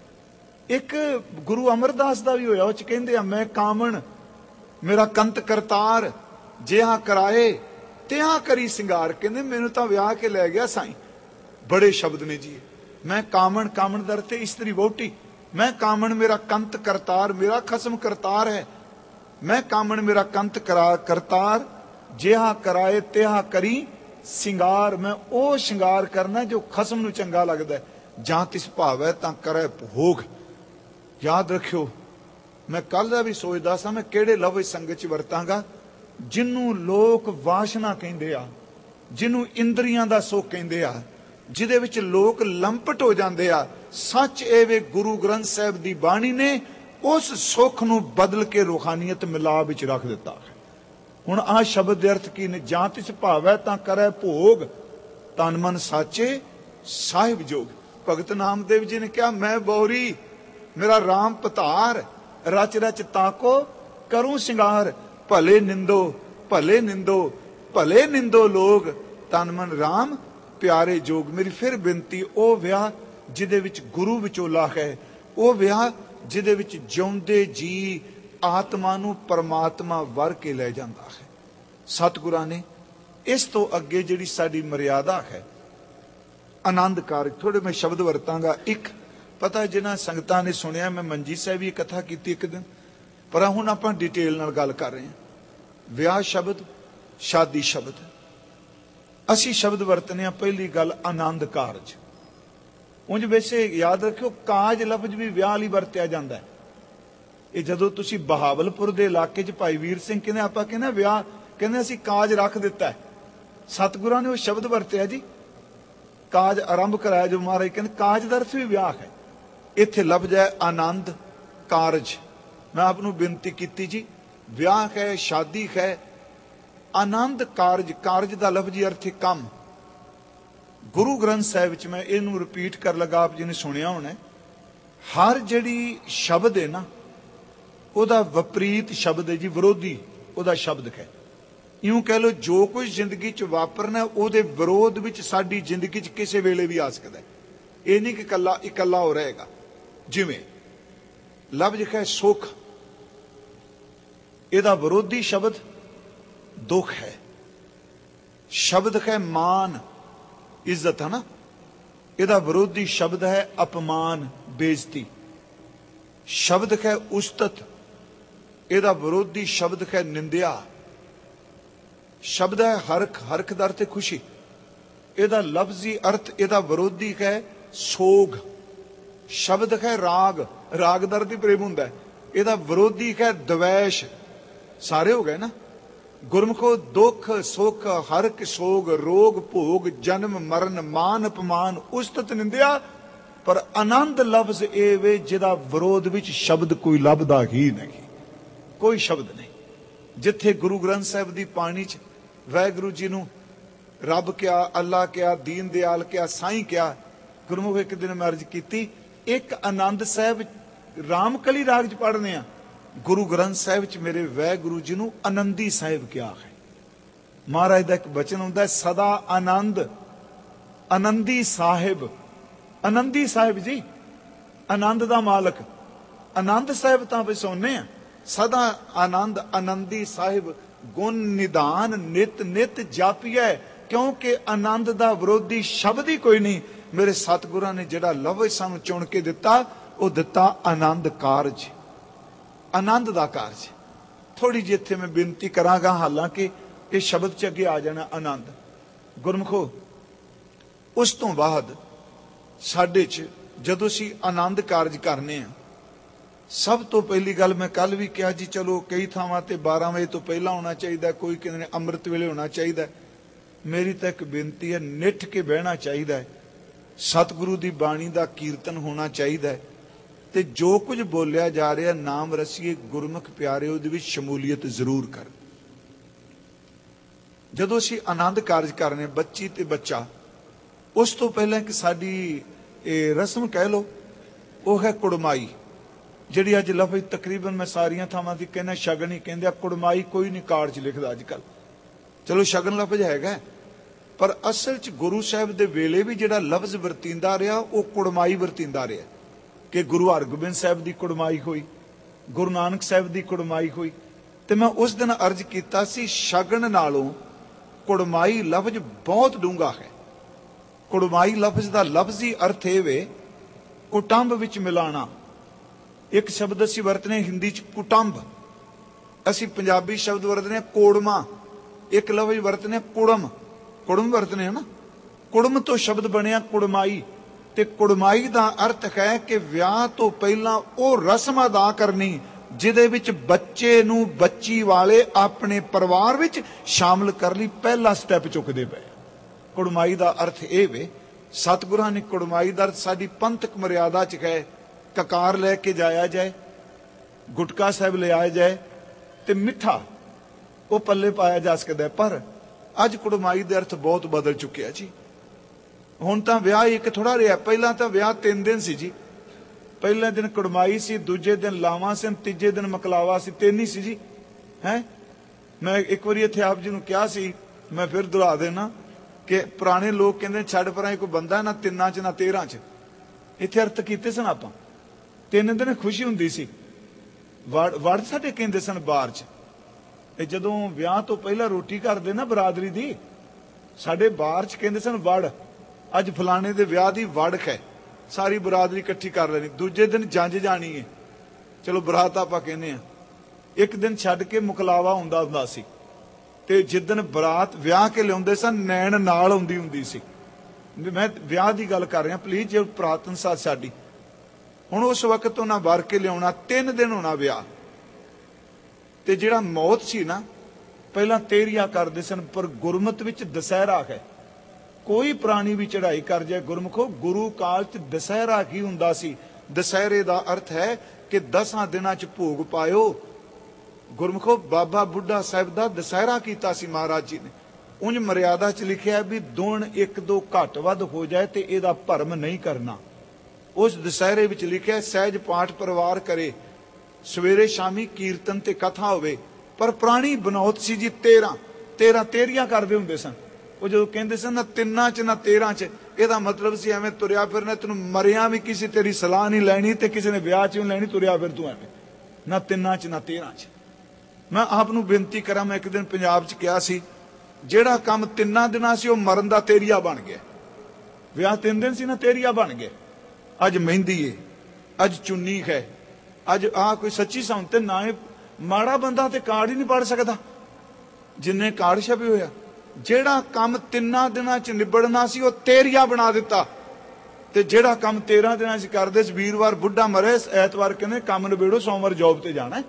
S1: ਇੱਕ ਗੁਰੂ ਅਮਰਦਾਸ ਦਾ ਵੀ ਹੋਇਆ। ਉਹ ਚ ਕਹਿੰਦੇ ਆ ਮੈਂ ਕਾਮਣ ਮੇਰਾ ਕੰਤ ਕਰਤਾਰ, ਜਿਹਾ ਕਰਾਏ ਤਿਹਾ ਕਰੀ ਸਿੰਗਾਰ। ਕਹਿੰਦੇ ਮੈਨੂੰ ਤਾਂ ਵਿਆਹ ਕੇ ਲੈ ਗਿਆ ਸਾਈਂ। ਬੜੇ ਸ਼ਬਦ ਨੇ ਜੀ। ਮੈਂ ਕਾਮਣ, ਕਾਮਣ ਦਰ ਤੇ ਇਸਤਰੀ ਵਹੁਟੀ। ਮੈਂ ਕਾਮਣ ਮੇਰਾ ਕੰਤ ਕਰਤਾਰ, ਮੇਰਾ ਖਸਮ ਕਰਤਾਰ ਹੈ। ਮੈਂ ਕਾਮਣ ਮੇਰਾ ਕੰਤ ਕਰਤਾਰ, ਜਿਹਾ ਕਰਾਏ ਤਿਹਾ ਕਰੀ ਸਿੰਗਾਰ। ਮੈਂ ਉਹ ਸ਼ਿੰਗਾਰ ਕਰਨਾ ਜੋ ਖਸਮ ਨੂੰ ਚੰਗਾ ਲੱਗਦਾ। ਜਾਂ ਤਿਸ ਭਾਵੈ ਤਾਂ ਕਰੇ ਭੋਗ। ਯਾਦ ਰੱਖਿਓ, ਮੈਂ ਕੱਲ ਦਾ ਵੀ ਸੋਚਦਾ ਸਾਂ ਮੈਂ ਕਿਹੜੇ ਲਫ਼ਜ਼ ਸੰਗਤ ਚ ਵਰਤਾਂਗਾ। ਜਿਹਨੂੰ ਲੋਕ ਵਾਸ਼ਨਾ ਕਹਿੰਦੇ ਆ, ਜਿਹਨੂੰ ਇੰਦਰੀਆਂ ਦਾ ਸੁੱਖ ਕਹਿੰਦੇ ਆ, ਜਿਹਦੇ ਵਿੱਚ ਲੋਕ ਲੰਪਟ ਹੋ ਜਾਂਦੇ ਆ, ਸੱਚ ਇਹ ਵੇ ਗੁਰੂ ਗ੍ਰੰਥ ਸਾਹਿਬ ਦੀ ਬਾਣੀ ਨੇ ਉਸ ਸੁੱਖ ਨੂੰ ਬਦਲ ਕੇ ਰੂਹਾਨੀਅਤ ਮਿਲਾ ਵਿੱਚ ਰੱਖ ਦਿੱਤਾ। ਹੁਣ ਆਹ ਸ਼ਬਦ ਦੇ ਅਰਥ ਕੀ ਨੇ? ਜਾਂ ਤਿਸ ਭਾਵੈ ਤਾਂ ਕਰੇ ਭੋਗ, ਤਨ ਮਨ ਸਾਚੇ ਸਾਹਿਬ ਜੋਗ। ਭਗਤ ਨਾਮਦੇਵ ਜੀ ਨੇ ਕਿਹਾ ਮੈਂ ਬੌਰੀ ਮੇਰਾ ਰਾਮ ਪਤਾਰ, ਰਚ ਰਚ ਤਾਕੋ ਕਰੂੰ ਸਿੰਗਾਰ। ਭਲੇ ਨਿੰਦੋ ਭਲੇ ਨਿੰਦੋ ਭਲੇ ਨਿੰਦੋ ਲੋਗ, ਤਨ ਮਨ ਰਾਮ ਪਿਆਰੇ ਜੋਗ। ਮੇਰੀ ਫਿਰ ਬੇਨਤੀ, ਉਹ ਵਿਆਹ ਜਿਹਦੇ ਵਿੱਚ ਗੁਰੂ ਵਿਚੋਲਾ ਹੈ, ਉਹ ਵਿਆਹ ਜਿਹਦੇ ਵਿੱਚ ਜਿਉਂਦੇ ਜੀ ਆਤਮਾ ਨੂੰ ਪਰਮਾਤਮਾ ਵਰ ਕੇ ਲੈ ਜਾਂਦਾ ਹੈ। ਸਤਿਗੁਰਾਂ ਨੇ ਇਸ ਤੋਂ ਅੱਗੇ ਜਿਹੜੀ ਸਾਡੀ ਮਰਿਆਦਾ ਹੈ ਆਨੰਦ ਕਾਰਜ। ਥੋੜੇ ਮੈਂ ਸ਼ਬਦ ਵਰਤਾਂਗਾ। ਇੱਕ ਪਤਾ ਜਿਨ੍ਹਾਂ ਸੰਗਤਾਂ ਨੇ ਸੁਣਿਆ, ਮੈਂ ਮੰਜੀ ਸਾਹਿਬ ਵੀ ਕਥਾ ਕੀਤੀ ਇੱਕ ਦਿਨ, ਪਰ ਹੁਣ ਆਪਾਂ ਡਿਟੇਲ ਨਾਲ ਗੱਲ ਕਰ ਰਹੇ ਹਾਂ। ਵਿਆਹ ਸ਼ਬਦ, ਸ਼ਾਦੀ ਸ਼ਬਦ, ਅਸੀਂ ਸ਼ਬਦ ਵਰਤਨੇ ਆ। ਪਹਿਲੀ ਗੱਲ ਆਨੰਦ ਕਾਰਜ। ਉਂਝ ਵੈਸੇ ਯਾਦ ਰੱਖਿਓ ਕਾਜ ਲਫ਼ਜ਼ ਵੀ ਵਿਆਹ ਲਈ ਵਰਤਿਆ ਜਾਂਦਾ ਹੈ। ਇਹ ਜਦੋਂ ਤੁਸੀਂ ਬਹਾਵਲਪੁਰ ਦੇ ਇਲਾਕੇ 'ਚ ਭਾਈ ਵੀਰ ਸਿੰਘ ਕਹਿੰਦੇ, ਆਪਾਂ ਕਹਿੰਦੇ ਵਿਆਹ, ਕਹਿੰਦੇ ਅਸੀਂ ਕਾਜ ਰੱਖ ਦਿੱਤਾ ਹੈ। ਸਤਿਗੁਰਾਂ ਨੇ ਉਹ ਸ਼ਬਦ ਵਰਤਿਆ ਜੀ, ਕਾਜ ਆਰੰਭ ਕਰਾਇਆ। ਜੋ ਮਹਾਰਾਜ ਕਹਿੰਦੇ ਕਾਜ ਦਾ ਅਰਥ ਵੀ ਵਿਆਹ ਹੈ। ਇੱਥੇ ਲਫ਼ਜ਼ ਹੈ ਆਨੰਦ ਕਾਰਜ। ਮੈਂ ਆਪ ਨੂੰ ਬੇਨਤੀ ਕੀਤੀ ਜੀ, ਵਿਆਹ ਹੈ, ਸ਼ਾਦੀ ਹੈ, ਆਨੰਦ ਕਾਰਜ। ਕਾਰਜ ਦਾ ਲਫ਼ਜ਼ੀ ਅਰਥ ਹੈ ਕੰਮ। ਗੁਰੂ ਗ੍ਰੰਥ ਸਾਹਿਬ ਵਿੱਚ ਮੈਂ ਇਹਨੂੰ ਰਿਪੀਟ ਕਰ ਲਗਾ, ਆਪ ਜੀ ਨੇ ਸੁਣਿਆ ਹੋਣਾ, ਹਰ ਜਿਹੜੀ ਸ਼ਬਦ ਹੈ ਨਾ ਉਹਦਾ ਵਿਪਰੀਤ ਸ਼ਬਦ ਹੈ ਜੀ, ਵਿਰੋਧੀ ਉਹਦਾ ਸ਼ਬਦ ਹੈ। ਇਉਂ ਕਹਿ ਲਓ ਜੋ ਕੁਝ ਜ਼ਿੰਦਗੀ 'ਚ ਵਾਪਰਨਾ ਉਹਦੇ ਵਿਰੋਧ ਵਿੱਚ ਸਾਡੀ ਜ਼ਿੰਦਗੀ 'ਚ ਕਿਸੇ ਵੇਲੇ ਵੀ ਆ ਸਕਦਾ। ਇਹ ਨਹੀਂ ਕਿ ਇਕੱਲਾ ਹੋ ਰਹੇਗਾ। ਜਿਵੇਂ ਲਫ਼ਜ਼ ਹੈ ਸੁਖ, ਇਹਦਾ ਵਿਰੋਧੀ ਸ਼ਬਦ ਦੁੱਖ ਹੈ। ਸ਼ਬਦ ਹੈ ਮਾਨ, ਇੱਜ਼ਤ ਹੈ ਨਾ, ਇਹਦਾ ਵਿਰੋਧੀ ਸ਼ਬਦ ਹੈ ਅਪਮਾਨ, ਬੇਇੱਜ਼ਤੀ। ਸ਼ਬਦ ਹੈ ਉਸਤਤ, ਇਹਦਾ ਵਿਰੋਧੀ ਸ਼ਬਦ ਹੈ ਨਿੰਦਿਆ। ਸ਼ਬਦ ਹੈ ਹਰਖ, ਹਰਖ ਦਾ ਅਰਥ ਹੈ ਖੁਸ਼ੀ, ਇਹਦਾ ਲਫ਼ਜ਼ੀ ਅਰਥ, ਇਹਦਾ ਵਿਰੋਧੀ ਹੈ ਸੋਗ। ਸ਼ਬਦ ਹੈ ਰਾਗ, ਰਾਗ ਦਾ ਅਰਥ ਹੀ ਪ੍ਰੇਮ ਹੁੰਦਾ ਹੈ, ਇਹਦਾ ਵਿਰੋਧੀ ਹੈ ਦਵੈਸ਼। ਸਾਰੇ ਹੋ ਗਏ ਨਾ। ਗੁਰਮੁਖੋ ਦੁੱਖ ਸੁੱਖ ਹਰਕ ਸੋਗ ਰੋਗ ਭੋਗ ਜਨਮ ਮਰਨ ਮਾਨ ਅਪਮਾਨ ਉਸਤਤ ਨਿੰਦਿਆ। ਪਰ ਆਨੰਦ ਲਫ਼ਜ਼ ਇਹ ਵੇ ਜਿਹਦਾ ਵਿਰੋਧ ਵਿੱਚ ਸ਼ਬਦ ਕੋਈ ਲੱਭਦਾ ਹੀ ਨਹੀਂ, ਕੋਈ ਸ਼ਬਦ ਨਹੀਂ। ਜਿੱਥੇ ਗੁਰੂ ਗ੍ਰੰਥ ਸਾਹਿਬ ਦੀ ਬਾਣੀ 'ਚ ਵਾਹਿਗੁਰੂ ਜੀ ਨੂੰ ਰੱਬ ਕਿਹਾ, ਅੱਲਾ ਕਿਹਾ, ਦੀਨ ਦਿਆਲ ਕਿਹਾ, ਸਾਈਂ ਕਿਹਾ। ਗੁਰਮੁਖ ਇੱਕ ਦਿਨ ਮੈਂ ਅਰਜ਼ ਕੀਤੀ, ਇੱਕ ਆਨੰਦ ਸਾਹਿਬ ਰਾਮਕਲੀ ਰਾਗ 'ਚ ਪੜ੍ਹਨੇ ਆ, ਗੁਰੂ ਗ੍ਰੰਥ ਸਾਹਿਬ 'ਚ ਮੇਰੇ ਵਾਹਿਗੁਰੂ ਜੀ ਨੂੰ ਆਨੰਦੀ ਸਾਹਿਬ ਕਿਹਾ ਹੈ। ਮਹਾਰਾਜ ਦਾ ਇੱਕ ਬਚਨ ਹੁੰਦਾ, ਸਦਾ ਆਨੰਦ ਆਨੰਦੀ ਸਾਹਿਬ। ਆਨੰਦੀ ਸਾਹਿਬ ਜੀ, ਆਨੰਦ ਦਾ ਮਾਲਕ। ਆਨੰਦ ਸਾਹਿਬ ਤਾਂ ਵੀ ਸੋਨੇ ਆ। ਸਦਾ ਆਨੰਦ ਆਨੰਦੀ ਸਾਹਿਬ ਗੁਣ ਨਿਧਾਨ ਨਿਤ ਨਿਤ ਜਾਪੀਐ। ਕਿਉਂਕਿ ਆਨੰਦ ਦਾ ਵਿਰੋਧੀ ਸ਼ਬਦ ਹੀ ਕੋਈ ਨਹੀਂ। ਮੇਰੇ ਸਤਿਗੁਰਾਂ ਨੇ ਜਿਹੜਾ ਲਫ਼ਜ਼ ਸਾਨੂੰ ਚੁਣ ਕੇ ਦਿੱਤਾ, ਉਹ ਦਿੱਤਾ ਆਨੰਦ ਕਾਰਜ, ਆਨੰਦ ਦਾ ਕਾਰਜ। ਥੋੜੀ ਜਿਹੀ ਇੱਥੇ ਮੈਂ ਬੇਨਤੀ ਕਰਾਂਗਾ, ਹਾਲਾਂਕਿ ਇਹ ਸ਼ਬਦ 'ਚ ਅੱਗੇ ਆ ਜਾਣਾ ਆਨੰਦ। ਗੁਰਮੁਖੋ ਉਸ ਤੋਂ ਬਾਅਦ ਸਾਡੇ 'ਚ ਜਦੋਂ ਅਸੀਂ ਆਨੰਦ ਕਾਰਜ ਕਰਨੇ ਆ, ਸਭ ਤੋਂ ਪਹਿਲੀ ਗੱਲ ਮੈਂ ਕੱਲ ਵੀ ਕਿਹਾ ਜੀ, ਚਲੋ ਕਈ ਥਾਵਾਂ ਤੇ 12 ਵਜੇ ਤੋਂ ਪਹਿਲਾਂ ਹੋਣਾ ਚਾਹੀਦਾ, ਕੋਈ ਕਹਿੰਦੇ ਨੇ ਅੰਮ੍ਰਿਤ ਵੇਲੇ ਹੋਣਾ ਚਾਹੀਦਾ। ਮੇਰੀ ਤਾਂ ਇੱਕ ਬੇਨਤੀ ਹੈ, ਨਿੱਠ ਕੇ ਬਹਿਣਾ ਚਾਹੀਦਾ ਹੈ। ਸਤਿਗੁਰੂ ਦੀ ਬਾਣੀ ਦਾ ਕੀਰਤਨ ਹੋਣਾ ਚਾਹੀਦਾ ਹੈ, ਤੇ ਜੋ ਕੁਝ ਬੋਲਿਆ ਜਾ ਰਿਹਾ ਨਾਮ ਰਸੀਏ ਗੁਰਮੁਖ ਪਿਆਰੇ, ਉਹਦੇ ਵਿੱਚ ਸ਼ਮੂਲੀਅਤ ਜ਼ਰੂਰ ਕਰ। ਜਦੋਂ ਅਸੀਂ ਆਨੰਦ ਕਾਰਜ ਕਰਨੇ, ਬੱਚੀ ਤੇ ਬੱਚਾ, ਉਸ ਤੋਂ ਪਹਿਲਾਂ ਕਿ ਸਾਡੀ ਇਹ ਰਸਮ ਕਹਿ ਲਓ, ਉਹ ਹੈ ਕੁੜਮਾਈ, ਜਿਹੜੀ ਅੱਜ ਲਫ਼ਜ਼ ਤਕਰੀਬਨ ਮੈਂ ਸਾਰੀਆਂ ਥਾਵਾਂ ਦੀ ਕਹਿੰਦਾ ਸ਼ਗਨ ਹੀ ਕਹਿੰਦੇ ਆ। ਕੁੜਮਾਈ ਕੋਈ ਨਹੀਂ ਕਾਰਡ 'ਚ ਲਿਖਦਾ ਅੱਜ ਕੱਲ। ਚਲੋ ਸ਼ਗਨ ਲਫ਼ਜ਼ ਹੈਗਾ, ਪਰ ਅਸਲ 'ਚ ਗੁਰੂ ਸਾਹਿਬ ਦੇ ਵੇਲੇ ਵੀ ਜਿਹੜਾ ਲਫ਼ਜ਼ ਵਰਤੀਂਦਾ ਰਿਹਾ ਉਹ ਕੁੜਮਾਈ ਵਰਤੀਂਦਾ ਰਿਹਾ। ਕਿ ਗੁਰੂ ਹਰਗੋਬਿੰਦ ਸਾਹਿਬ ਦੀ ਕੁੜਮਾਈ ਹੋਈ, ਗੁਰੂ ਨਾਨਕ ਸਾਹਿਬ ਦੀ ਕੁੜਮਾਈ ਹੋਈ। ਤੇ ਮੈਂ ਉਸ ਦਿਨ ਅਰਜ਼ ਕੀਤਾ ਸੀ, ਸ਼ਗਨ ਨਾਲੋਂ ਕੁੜਮਾਈ ਲਫ਼ਜ਼ ਬਹੁਤ ਡੂੰਘਾ ਹੈ। ਕੁੜਮਾਈ ਲਫ਼ਜ਼ ਦਾ ਲਫ਼ਜ਼ੀ ਅਰਥ ਇਹ ਵੇ ਕੁਟੰਬ ਵਿੱਚ ਮਿਲਾਣਾ। ਇੱਕ ਸ਼ਬਦ ਅਸੀਂ ਵਰਤਨੇ ਹਿੰਦੀ 'ਚ ਕੁਟੰਬ, ਅਸੀਂ ਪੰਜਾਬੀ ਸ਼ਬਦ ਵਰਤਨੇ ਕੋੜਮਾ। ਇੱਕ ਲਫ਼ਜ਼ ਵਰਤਨੇ ਕੁੜਮ, ਕੁੜਮ ਵਰਤਨੇ ਹੈ ਨਾ। ਕੁੜਮ ਤੋਂ ਸ਼ਬਦ ਬਣਿਆ ਕੁੜਮਾਈ। ਤੇ ਕੁੜਮਾਈ ਦਾ ਅਰਥ ਹੈ ਕਿ ਵਿਆਹ ਤੋਂ ਪਹਿਲਾਂ ਉਹ ਰਸਮ ਅਦਾ ਕਰਨੀ ਜਿਹਦੇ ਵਿੱਚ ਬੱਚੇ ਨੂੰ ਬੱਚੀ ਵਾਲੇ ਆਪਣੇ ਪਰਿਵਾਰ ਵਿੱਚ ਸ਼ਾਮਲ ਕਰ ਲਈ ਪਹਿਲਾ ਸਟੈਪ ਚੁੱਕਦੇ ਪਏ। ਕੁੜਮਾਈ ਦਾ ਅਰਥ ਇਹ ਵੇ, ਸਤਿਗੁਰਾਂ ਨੇ ਕੁੜਮਾਈ ਦਾ ਅਰਥ ਸਾਡੀ ਪੰਥਕ ਮਰਿਆਦਾ 'ਚ ਹੈ, ਕਕਾਰ ਲੈ ਕੇ ਜਾਇਆ ਜਾਏ, ਗੁਟਕਾ ਸਾਹਿਬ ਲਿਆਇਆ ਜਾਏ ਤੇ ਮਿੱਠਾ ਉਹ ਪੱਲੇ ਪਾਇਆ ਜਾ ਸਕਦਾ। ਪਰ ਅੱਜ ਕੁੜਮਾਈ ਦੇ ਅਰਥ ਬਹੁਤ ਬਦਲ ਚੁੱਕਿਆ ਜੀ। ਹੁਣ ਤਾਂ ਵਿਆਹ ਇੱਕ ਥੋੜਾ ਰਿਹਾ। ਪਹਿਲਾਂ ਤਾਂ ਵਿਆਹ 3 ਦਿਨ ਸੀ ਜੀ। ਪਹਿਲੇ ਦਿਨ ਕੁੜਮਾਈ ਸੀ, ਦੂਜੇ ਦਿਨ ਲਾਵਾਂ ਸੀ, ਤੀਜੇ ਦਿਨ ਮਕਲਾਵਾ ਸੀ। 3 ਹੀ ਸੀ ਜੀ। ਹੈ ਮੈਂ ਇੱਕ ਵਾਰੀ ਇੱਥੇ ਆਪ ਜੀ ਨੂੰ ਕਿਹਾ ਸੀ, ਮੈਂ ਫਿਰ ਦੁਹਰਾ ਦੇਣਾ ਕਿ ਪੁਰਾਣੇ ਲੋਕ ਕਹਿੰਦੇ ਛੱਡ ਪਰਾਂ ਕੋਈ ਬੰਦਾ ਨਾ 3 'ਚ ਨਾ 13 'ਚ। ਇੱਥੇ ਅਰਥ ਕੀਤੇ ਸਨ ਆਪਾਂ। 3 ਦਿਨ ਖੁਸ਼ੀ ਹੁੰਦੀ ਸੀ। ਵੜ ਸਾਡੇ ਕਹਿੰਦੇ ਸਨ ਬਾਹਰ 'ਚ। ਇਹ ਜਦੋਂ ਵਿਆਹ ਤੋਂ ਪਹਿਲਾਂ ਰੋਟੀ ਕਰਦੇ ਨਾ ਬਰਾਦਰੀ ਦੀ, ਸਾਡੇ ਬਾਹਰ 'ਚ ਕਹਿੰਦੇ ਸਨ ਵੜ। ਅੱਜ ਫਲਾਣੇ ਦੇ ਵਿਆਹ ਦੀ ਵੜਕ ਹੈ, ਸਾਰੀ ਬਰਾਦਰੀ ਇਕੱਠੀ ਕਰ ਲੈਣੀ, ਦੂਜੇ ਦਿਨ ਜੰਜ ਜਾਣੀ ਹੈ, ਚਲੋ ਬਰਾਤ ਆਪਾਂ ਕਹਿੰਦੇ ਆ, ਇੱਕ ਦਿਨ ਛੱਡ ਕੇ ਮੁਕਲਾਵਾ ਹੁੰਦਾ ਸੀ। ਤੇ ਜਿੱਦਣ ਬਰਾਤ ਵਿਆਹ ਕੇ ਲਿਆਉਂਦੇ ਸਨ ਨੈਣ ਨਾਲ ਆਉਂਦੀ ਹੁੰਦੀ ਸੀ। ਮੈਂ ਵਿਆਹ ਦੀ ਗੱਲ ਕਰ ਰਿਹਾ, ਪਲੀਜ਼, ਜੇ ਪੁਰਾਤਨ ਸਾਥ ਸਾਡੀ। ਹੁਣ ਉਸ ਵਕਤ ਉਹਨਾਂ ਵਰ ਕੇ ਲਿਆਉਣਾ, 3 ਦਿਨ ਹੋਣਾ ਵਿਆਹ। ਤੇ ਜਿਹੜਾ ਮੌਤ ਸੀ ਨਾ, ਪਹਿਲਾਂ ਤੇਰੀਆ ਕਰਦੇ ਸਨ, ਪਰ ਗੁਰਮਤ ਵਿੱਚ ਦੁਸਹਿਰਾ ਹੈ। ਕੋਈ ਪ੍ਰਾਣੀ ਵੀ ਚੜ੍ਹਾਈ ਕਰ ਜਾਏ ਗੁਰਮੁਖੋ, ਗੁਰੂ ਕਾਲ ਚ ਦੁਸਹਿਰਾ ਕੀ ਹੁੰਦਾ ਸੀ? ਦੁਸਹਿਰੇ ਦਾ ਅਰਥ ਹੈ ਕਿ 10 ਦਿਨਾਂ ਚ ਭੋਗ ਪਾਇਓ। ਗੁਰਮੁਖੋ, ਬਾਬਾ ਬੁੱਢਾ ਸਾਹਿਬ ਦਾ ਦੁਸਹਿਰਾ ਕੀਤਾ ਸੀ ਮਹਾਰਾਜ ਜੀ ਨੇ। ਉਂਝ ਮਰਿਆਦਾ ਚ ਲਿਖਿਆ ਵੀ ਦੁਣ 1-2 ਘੱਟ ਵੱਧ ਹੋ ਜਾਏ ਤੇ ਇਹਦਾ ਭਰਮ ਨਹੀਂ ਕਰਨਾ। ਉਸ ਦੁਸਹਿਰੇ ਵਿੱਚ ਲਿਖਿਆ ਸਹਿਜ ਪਾਠ ਪਰਿਵਾਰ ਕਰੇ, ਸਵੇਰੇ ਸ਼ਾਮੀ ਕੀਰਤਨ ਤੇ ਕਥਾ ਹੋਵੇ। ਪਰ ਪੁਰਾਣੀ ਬਨੌਤ ਸੀ ਜੀ, 13 ਤੇਰੀਆਂ ਕਰਦੇ ਹੁੰਦੇ ਸਨ। ਉਹ ਜਦੋਂ ਕਹਿੰਦੇ ਸਨ ਨਾ 3 ਚ ਨਾ 13 ਚ, ਇਹਦਾ ਮਤਲਬ ਸੀ ਐਵੇਂ ਤੁਰਿਆ ਫਿਰਨਾ, ਤੈਨੂੰ ਮਰਿਆ ਵੀ ਕਿਸੇ ਤੇਰੀ ਸਲਾਹ ਨਹੀਂ ਲੈਣੀ ਤੇ ਕਿਸੇ ਨੇ ਵਿਆਹ ਚ ਨਹੀਂ ਲੈਣੀ, ਤੁਰਿਆ ਫਿਰ ਤੂੰ ਐਵੇਂ, ਨਾ 3 ਚ ਨਾ 13 ਚ। ਮੈਂ ਆਪ ਨੂੰ ਬੇਨਤੀ ਕਰਾਂ, ਮੈਂ ਇੱਕ ਦਿਨ ਪੰਜਾਬ ਚ ਕਿਹਾ ਸੀ, ਜਿਹੜਾ ਕੰਮ 3 ਦਿਨਾਂ ਸੀ ਉਹ ਮਰਨ ਦਾ ਤੇਰੀਆ ਬਣ ਗਿਆ। ਵਿਆਹ 3 ਦਿਨ ਸੀ ਨਾ, ਤੇਰੀਆ ਬਣ ਗਿਆ। ਅੱਜ ਮਹਿੰਦੀ ਏ, ਅੱਜ ਚੁੰਨੀ ਹੈ, ਅੱਜ ਆਹ ਕੋਈ ਸੱਚੀ ਸੌਂ ਤੇ ਨਾ, ਮਾੜਾ ਬੰਦਾ ਤੇ ਕਾਰਡ ਹੀ ਨਹੀਂ ਪੜ ਸਕਦਾ ਜਿੰਨੇ ਕਾਰਡ ਛਪੇ ਹੋਇਆ। ਜਿਹੜਾ ਕੰਮ 3 ਦਿਨਾਂ ਚ ਨਿਬੜਨਾ ਸੀ ਉਹ ਤੇਰੀਆ ਬਣਾ ਦਿੱਤਾ। ਤੇ ਜਿਹੜਾ ਕੰਮ 13 ਦਿਨਾਂ ਚ ਕਰਦੇ ਸੀ, ਵੀਰਵਾਰ ਬੁੱਢਾ ਮਰੇ, ਐਤਵਾਰ ਕਹਿੰਦੇ ਕੰਮ ਨਿਬੇੜੋ, ਸੋਮਵਾਰ ਜੌਬ ਤੇ ਜਾਣਾ।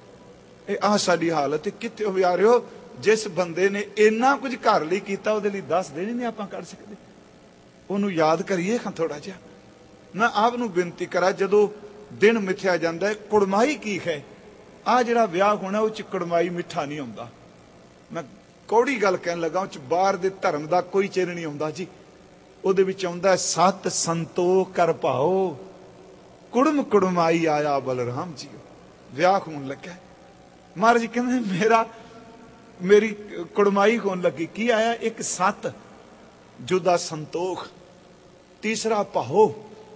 S1: ਇਹ ਆਹ ਸਾਡੀ ਹਾਲਤ। ਕਿੱਥੇ ਹੋ ਜਾ ਰਹੇ ਹੋ? ਜਿਸ ਬੰਦੇ ਨੇ ਇੰਨਾ ਕੁਝ ਘਰ ਲਈ ਕੀਤਾ, ਉਹਦੇ ਲਈ 10 ਦਿਨ ਹੀ ਨਹੀਂ ਆਪਾਂ ਕੱਢ ਸਕਦੇ। ਉਹਨੂੰ ਯਾਦ ਕਰੀਏ ਖਾਂ ਥੋੜਾ ਜਿਹਾ। ਮੈਂ ਆਪ ਨੂੰ ਬੇਨਤੀ ਕਰਾਂ, ਜਦੋਂ ਦਿਨ ਮਿਥਿਆ ਜਾਂਦਾ ਹੈ, ਕੁੜਮਾਈ ਕੀ ਹੈ? ਆਹ ਜਿਹੜਾ ਵਿਆਹ ਹੋਣਾ ਉਹ ਚ ਕੁੜਮਾਈ ਮਿੱਠਾ ਨਹੀਂ ਆਉਂਦਾ। ਮੈਂ ਕੌੜੀ ਗੱਲ ਕਹਿਣ ਲੱਗਾ, ਉਹ ਚ ਬਾਹਰ ਦੇ ਧਰਮ ਦਾ ਕੋਈ ਚਿੰਨ੍ਹ ਨਹੀਂ ਆਉਂਦਾ ਜੀ। ਉਹਦੇ ਵਿੱਚ ਆਉਂਦਾ ਸਤ ਸੰਤੋਖ ਕਰ ਭਾਓ, ਕੁੜਮ ਕੁੜਮਾਈ ਆਇਆ ਬਲਰਾਮ ਜੀ। ਵਿਆਹ ਹੋਣ ਲੱਗਾ, ਮਹਾਰਾਜ ਕਹਿੰਦੇ ਮੇਰੀ ਕੁੜਮਾਈ ਹੋਣ ਲੱਗੀ। ਕੀ ਆਇਆ? ਇੱਕ ਸਤ, ਜੁਦਾ ਸੰਤੋਖ, ਤੀਸਰਾ ਭਾਓ,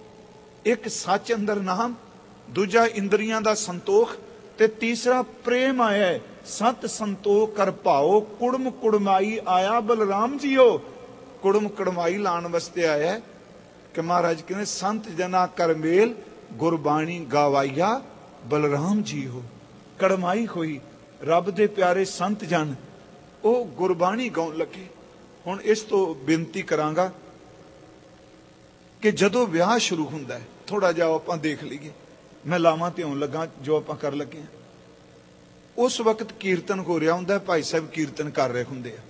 S1: ਇੱਕ ਸੱਚ ਅੰਦਰ ਨਾਮ, ਦੂਜਾ ਇੰਦਰੀਆਂ ਦਾ ਸੰਤੋਖ, ਤੇ ਤੀਸਰਾ ਪ੍ਰੇਮ ਆਇਆ। ਸਤ ਸੰਤੋਖ ਕਰ ਭਾਓ, ਕੁੜਮ ਕੁੜਮਾਈ ਆਇਆ ਬਲਰਾਮ ਜੀਓ। ਕੁੜਮ ਕੁੜਮਾਈ ਲਾਣ ਵਾਸਤੇ ਆਇਆ ਕਿ ਮਹਾਰਾਜ ਕਹਿੰਦੇ ਸੰਤ ਜਨਾ ਕਰ ਮੇਲ, ਗੁਰਬਾਣੀ ਗਾਵਾਈਆ ਬਲਰਾਮ ਜੀਓ। ਕੜਮਾਈ ਹੋਈ, ਰੱਬ ਦੇ ਪਿਆਰੇ ਸੰਤ ਜਨ ਉਹ ਗੁਰਬਾਣੀ ਗਾਉਣ ਲੱਗੇ। ਹੁਣ ਇਸ ਤੋਂ ਬੇਨਤੀ ਕਰਾਂਗਾ ਕਿ ਜਦੋਂ ਵਿਆਹ ਸ਼ੁਰੂ ਹੁੰਦਾ ਹੈ, ਥੋੜਾ ਜਿਹਾ ਆਪਾਂ ਦੇਖ ਲਈਏ। ਮੈਂ ਲਾਵਾਂ ਤੇ ਆਉਣ ਲੱਗਾ ਜੋ ਆਪਾਂ ਕਰ ਲੱਗੇ ਹਾਂ। ਉਸ ਵਕਤ ਕੀਰਤਨ ਹੋ ਰਿਹਾ ਹੁੰਦਾ, ਭਾਈ ਸਾਹਿਬ ਕੀਰਤਨ ਕਰ ਰਹੇ ਹੁੰਦੇ ਆ,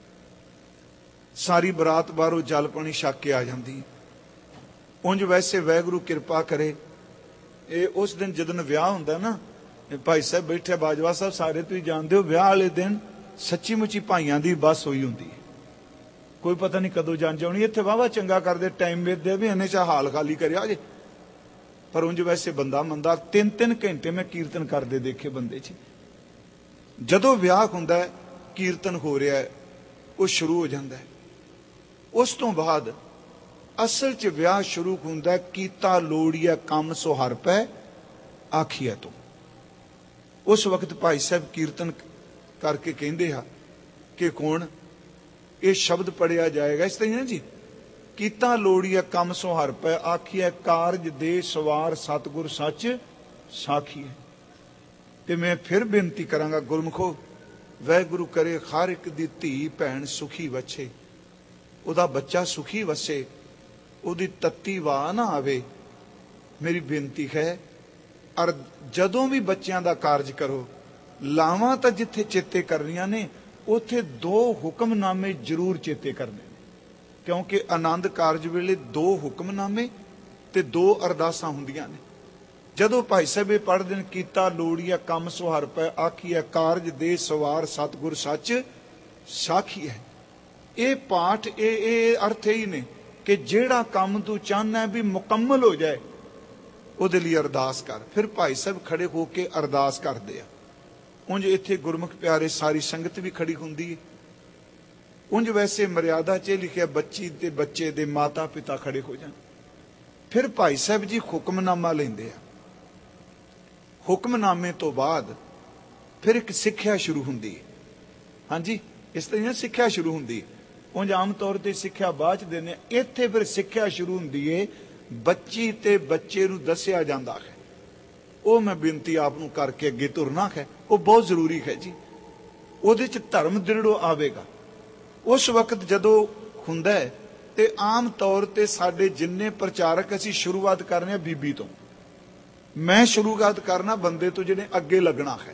S1: ਸਾਰੀ ਬਰਾਤ ਬਾਹਰੋਂ ਜਲ ਪਾਣੀ ਛਕ ਕੇ ਆ ਜਾਂਦੀ। ਉਂਝ ਵੈਸੇ ਵਾਹਿਗੁਰੂ ਕਿਰਪਾ ਕਰੇ, ਇਹ ਉਸ ਦਿਨ ਜਦੋਂ ਵਿਆਹ ਹੁੰਦਾ ਨਾ, ਭਾਈ ਸਾਹਿਬ ਬੈਠੇ, ਬਾਜਵਾ ਸਾਹਿਬ ਸਾਰੇ ਤੁਸੀਂ ਜਾਣਦੇ ਹੋ, ਵਿਆਹ ਵਾਲੇ ਦਿਨ ਸੱਚੀ ਮੁੱਚੀ ਭਾਈਆਂ ਦੀ ਬੱਸ ਹੋਈ ਹੁੰਦੀ ਹੈ। ਕੋਈ ਪਤਾ ਨਹੀਂ ਕਦੋਂ ਜੰਜ ਆਉਣੀ। ਇੱਥੇ ਵਾਹਵਾ ਚੰਗਾ ਕਰਦੇ, ਟਾਈਮ ਵੇਚਦੇ ਵੀ ਇਹਨੇ ਚਾ ਹਾਲ ਖਾਲੀ ਕਰਿਆ ਜੇ। ਪਰ ਉਂਝ ਵੈਸੇ ਬੰਦਾ ਮੰਦਾ 3-3 ਘੰਟੇ ਮੈਂ ਕੀਰਤਨ ਕਰਦੇ ਦੇਖੇ ਬੰਦੇ 'ਚ। ਜਦੋਂ ਵਿਆਹ ਹੁੰਦਾ, ਕੀਰਤਨ ਹੋ ਰਿਹਾ, ਉਹ ਸ਼ੁਰੂ ਹੋ ਜਾਂਦਾ। ਉਸ ਤੋਂ ਬਾਅਦ ਅਸਲ 'ਚ ਵਿਆਹ ਸ਼ੁਰੂ ਹੁੰਦਾ, ਕੀਤਾ ਲੋੜੀਆ ਕੰਮ ਸੋ ਹਰ ਪੈ ਆਖੀਐ ਤੋਂ। ਉਸ ਵਕਤ ਭਾਈ ਸਾਹਿਬ ਕੀਰਤਨ ਕਰਕੇ ਕਹਿੰਦੇ ਆ ਕਿ ਕੌਣ ਇਹ ਸ਼ਬਦ ਪੜਿਆ ਜਾਏਗਾ ਇਸ ਤਰ੍ਹਾਂ ਜੀ, ਕੀਤਾ ਲੋੜੀਆ ਕੰਮ ਸੋ ਹਰ ਪੈ ਆਖੀਐ, ਕਾਰਜ ਦੇ ਸਵਾਰ ਸਤਿਗੁਰ ਸੱਚ ਸਾਖੀਐ। ਤੇ ਮੈਂ ਫਿਰ ਬੇਨਤੀ ਕਰਾਂਗਾ ਗੁਰਮੁਖੋ, ਵਾਹਿਗੁਰੂ ਕਰੇ ਹਰ ਇੱਕ ਦੀ ਧੀ ਭੈਣ ਸੁਖੀ ਵਸੇ, ਉਹਦਾ ਬੱਚਾ ਸੁਖੀ ਵਸੇ, ਉਹਦੀ ਤੱਤੀ ਵਾਹ ਨਾ ਆਵੇ। ਮੇਰੀ ਬੇਨਤੀ ਹੈ। ਔਰ ਜਦੋਂ ਵੀ ਬੱਚਿਆਂ ਦਾ ਕਾਰਜ ਕਰੋ, ਲਾਵਾਂ ਤਾਂ ਜਿੱਥੇ ਚੇਤੇ ਕਰਨੀਆਂ ਨੇ, ਉੱਥੇ 2 ਹੁਕਮਨਾਮੇ ਜ਼ਰੂਰ ਚੇਤੇ ਕਰਨੇ ਨੇ, ਕਿਉਂਕਿ ਆਨੰਦ ਕਾਰਜ ਵੇਲੇ 2 ਹੁਕਮਨਾਮੇ ਤੇ 2 ਅਰਦਾਸਾਂ ਹੁੰਦੀਆਂ ਨੇ। ਜਦੋਂ ਭਾਈ ਸਾਹਿਬ ਇਹ ਪੜ੍ਹਦੇ ਨੇ, ਕੀਤਾ ਲੋੜੀਆ ਕੰਮ ਸੋ ਹਰ ਪੈ ਆਖੀਐ, ਕਾਰਜ ਦੇ ਸਵਾਰ ਸਤਿਗੁਰ ਸੱਚ ਸਾਖੀ ਹੈ। ਇਹ ਪਾਠ ਇਹ ਅਰਥ ਹੀ ਨੇ ਕਿ ਜਿਹੜਾ ਕੰਮ ਤੂੰ ਚਾਹੁੰਦਾ ਵੀ ਮੁਕੰਮਲ ਹੋ ਜਾਏ, ਉਹਦੇ ਲਈ ਅਰਦਾਸ ਕਰ। ਫਿਰ ਭਾਈ ਸਾਹਿਬ ਖੜੇ ਹੋ ਕੇ ਅਰਦਾਸ ਕਰਦੇ ਆ। ਉਂਝ ਇੱਥੇ ਗੁਰਮੁਖ ਪਿਆਰੇ ਸਾਰੀ ਸੰਗਤ ਵੀ ਖੜੀ ਹੁੰਦੀ ਹੈ। ਉਂਝ ਵੈਸੇ ਮਰਿਆਦਾ 'ਚ ਲਿਖਿਆ ਬੱਚੀ ਤੇ ਬੱਚੇ ਦੇ ਮਾਤਾ ਪਿਤਾ ਖੜੇ ਹੋ ਜਾਣ। ਫਿਰ ਭਾਈ ਸਾਹਿਬ ਜੀ ਹੁਕਮਨਾਮਾ ਲੈਂਦੇ ਆ। ਹੁਕਮਨਾਮੇ ਤੋਂ ਬਾਅਦ ਫਿਰ ਇੱਕ ਸਿੱਖਿਆ ਸ਼ੁਰੂ ਹੁੰਦੀ ਹੈ। ਹਾਂਜੀ, ਇਸ ਤਰ੍ਹਾਂ ਸਿੱਖਿਆ ਸ਼ੁਰੂ ਹੁੰਦੀ। ਉਂਝ ਆਮ ਤੌਰ ਤੇ ਸਿੱਖਿਆ ਬਾਅਦ ਚ ਦਿੰਦੇ, ਇੱਥੇ ਫਿਰ ਸਿੱਖਿਆ ਸ਼ੁਰੂ ਹੁੰਦੀ ਏ। ਬੱਚੀ ਤੇ ਬੱਚੇ ਨੂੰ ਦੱਸਿਆ ਜਾਂਦਾ ਹੈ। ਉਹ ਮੈਂ ਬੇਨਤੀ ਆਪ ਨੂੰ ਕਰਕੇ ਅੱਗੇ ਤੁਰਨਾ ਹੈ, ਉਹ ਬਹੁਤ ਜ਼ਰੂਰੀ ਹੈ ਜੀ। ਉਹਦੇ ਚ ਧਰਮ ਦ੍ਰਿੜੋ ਆਵੇਗਾ। ਉਸ ਵਕਤ ਜਦੋਂ ਹੁੰਦਾ ਹੈ ਤੇ ਆਮ ਤੌਰ ਤੇ ਸਾਡੇ ਜਿੰਨੇ ਪ੍ਰਚਾਰਕ, ਅਸੀਂ ਸ਼ੁਰੂਆਤ ਕਰਨੇ ਆ ਬੀਬੀ ਤੋਂ। ਮੈਂ ਸ਼ੁਰੂਆਤ ਕਰਨਾ ਬੰਦੇ ਤੋਂ ਜਿਹੜੇ ਅੱਗੇ ਲੱਗਣਾ ਹੈ,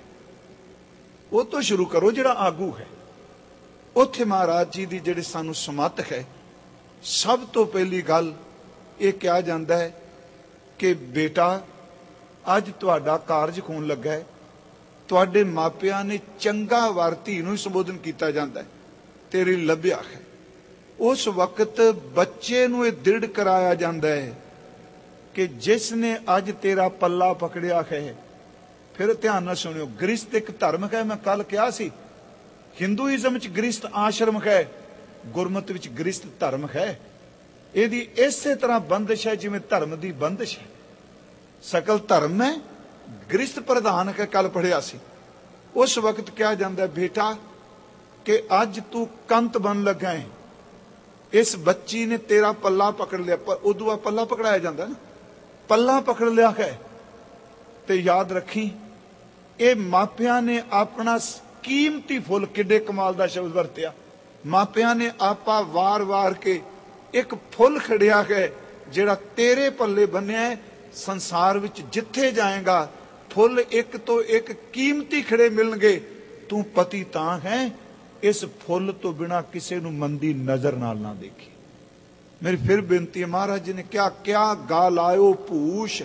S1: ਉਹ ਤੋਂ ਸ਼ੁਰੂ ਕਰੋ ਜਿਹੜਾ ਆਗੂ ਹੈ। ਉੱਥੇ ਮਹਾਰਾਜ ਜੀ ਦੀ ਜਿਹੜੀ ਸਾਨੂੰ ਸਮੱਤ ਹੈ, ਸਭ ਤੋਂ ਪਹਿਲੀ ਗੱਲ ਇਹ ਕਿਹਾ ਜਾਂਦਾ ਹੈ ਕਿ ਬੇਟਾ ਅੱਜ ਤੁਹਾਡਾ ਕਾਰਜ ਹੋਣ ਲੱਗਾ ਹੈ। ਤੁਹਾਡੇ ਮਾਪਿਆਂ ਨੇ ਚੰਗਾ ਵਰ ਧੀ ਨੂੰ ਸੰਬੋਧਨ ਕੀਤਾ ਜਾਂਦਾ ਹੈ, ਤੇਰੇ ਲੱਭਿਆ ਹੈ। ਉਸ ਵਕਤ ਬੱਚੇ ਨੂੰ ਇਹ ਦ੍ਰਿੜ ਕਰਾਇਆ ਜਾਂਦਾ ਹੈ ਕਿ ਜਿਸ ਨੇ ਅੱਜ ਤੇਰਾ ਪੱਲਾ ਪਕੜਿਆ ਹੈ। ਫਿਰ ਧਿਆਨ ਨਾਲ ਸੁਣਿਓ, ਗ੍ਰਸਤ ਇੱਕ ਧਰਮ ਹੈ। ਮੈਂ ਕੱਲ ਕਿਹਾ ਸੀ ਹਿੰਦੂਇਜ਼ਮ ਚ ਗ੍ਰਸਤ ਆਸ਼ਰਮ ਹੈ, ਗੁਰਮਤ ਵਿੱਚ ਗ੍ਰਸਤ ਧਰਮ ਹੈ। ਇਹਦੀ ਇਸੇ ਤਰ੍ਹਾਂ ਬੰਦਿਸ਼ ਹੈ ਜਿਵੇਂ ਧਰਮ ਦੀ ਬੰਦਿਸ਼ ਹੈ। ਸਕਲ ਧਰਮ ਹੈ, ਗ੍ਰਸਤ ਪ੍ਰਧਾਨ ਹੈ। ਕੱਲ ਪੜ੍ਹਿਆ ਸੀ। ਉਸ ਵਕਤ ਕਿਹਾ ਜਾਂਦਾ ਬੇਟਾ ਕਿ ਅੱਜ ਤੂੰ ਕੰਤ ਬਣ ਲੱਗਾ ਹੈ। ਇਸ ਬੱਚੀ ਨੇ ਤੇਰਾ ਪੱਲਾ ਪਕੜ ਲਿਆ, ਪਰ ਉਦੋਂ ਬਾਅਦ ਪੱਲਾ ਪਕੜਾਇਆ ਜਾਂਦਾ ਨਾ, ਪੱਲਾ ਪਕੜ ਲਿਆ ਹੈ। ਤੇ ਯਾਦ ਰੱਖੀ, ਇਹ ਮਾਪਿਆਂ ਨੇ ਆਪਣਾ ਕੀਮਤੀ ਫੁੱਲ, ਕਿੱਡੇ ਕਮਾਲ ਦਾ ਸ਼ਬਦ ਵਰਤਿਆ, ਮਾਪਿਆਂ ਨੇ ਆਪਾ ਵਾਰ-ਵਾਰ ਕੇ ਇੱਕ ਫੁੱਲ ਖੜਿਆ ਹੈ ਜਿਹੜਾ ਤੇਰੇ ਪੱਲੇ ਬੰਨਿਆ। ਸੰਸਾਰ ਵਿੱਚ ਜਿੱਥੇ ਜਾਏਗਾ ਫੁੱਲ ਇੱਕ ਤੋਂ ਇੱਕ ਕੀਮਤੀ ਖੜੇ ਮਿਲਣਗੇ। ਤੂੰ ਪਤੀ ਤਾਂ ਹੈ, ਇਸ ਫੁੱਲ ਤੋਂ ਬਿਨਾ ਕਿਸੇ ਨੂੰ ਮੰਦੀ ਨਜ਼ਰ ਨਾਲ ਨਾ ਦੇਖੀ। ਮੇਰੀ ਫਿਰ ਬੇਨਤੀ ਹੈ, ਮਹਾਰਾਜ ਜੀ ਨੇ ਕਿਆ ਗਾ ਲਾਇਓ ਭੂਸ਼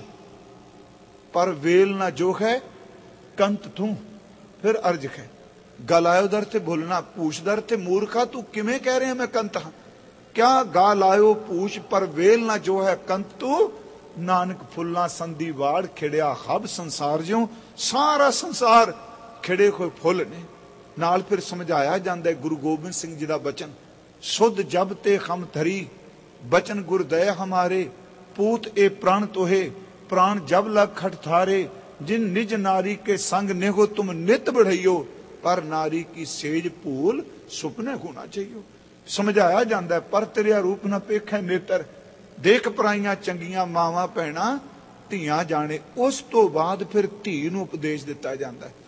S1: ਪਰ ਵੇਲ ਨਾ ਜੋ ਹੈ ਕੰਤ ਤੂੰ। ਫਿਰ ਅਰਜ ਹੈ, ਗਲਾਇਓ ਦਰ ਤੇ ਭੁੱਲਣਾ, ਭੂਸ਼ ਦਰ ਤੇ ਮੂਰਖਾ ਤੂੰ ਕਿਵੇਂ ਕਹਿ ਰਿਹਾ ਮੈਂ ਕੰਤ ਹਾਂ। ਕਿਆ ਗਾ ਲਾਇਓ ਭੂਸ਼ ਪਰ ਵੇਲ ਨਾ ਜੋ ਹੈ ਕੰਤ ਤੂੰ। ਨਾਨਕ ਫੁੱਲਾਂ ਸੰਧੀ ਵਾੜ ਖਿੜਿਆ ਹਬ ਸੰਸਾਰ ਜਿਉ। ਸਾਰਾ ਸੰਸਾਰ ਖਿੜੇ ਹੋਏ ਫੁੱਲ ਨੇ। ਨਾਲ ਫਿਰ ਸਮਝਾਇਆ ਜਾਂਦਾ ਗੁਰੂ ਗੋਬਿੰਦ ਸਿੰਘ ਜੀ ਦਾ ਬਚਨ, ਸੁਧ ਜਬ ਤੇ ਖਮ ਧਰੀ ਬਚਨ ਗੁਰ ਦਇਆ ਹਮਾਰੇ। ਪੂਤ ਇਹ ਪ੍ਰਾਣ ਤੋਹੇ ਪ੍ਰਾਣ ਜਬ ਲਗ ਖਟ ਥਾਰੇ। जिन निज नारी के संग नेहो तुम नित बढ़इयो पर नारी की सेज भूल सुपने होना चाहिए। समझाया जाता है पर तेरिया रूप न पेखे नेतर देख पराइयां चंगियां मावां भैणां धीआं जाने। उस तो बाद फिर धी नूं उपदेश दिता जाता है,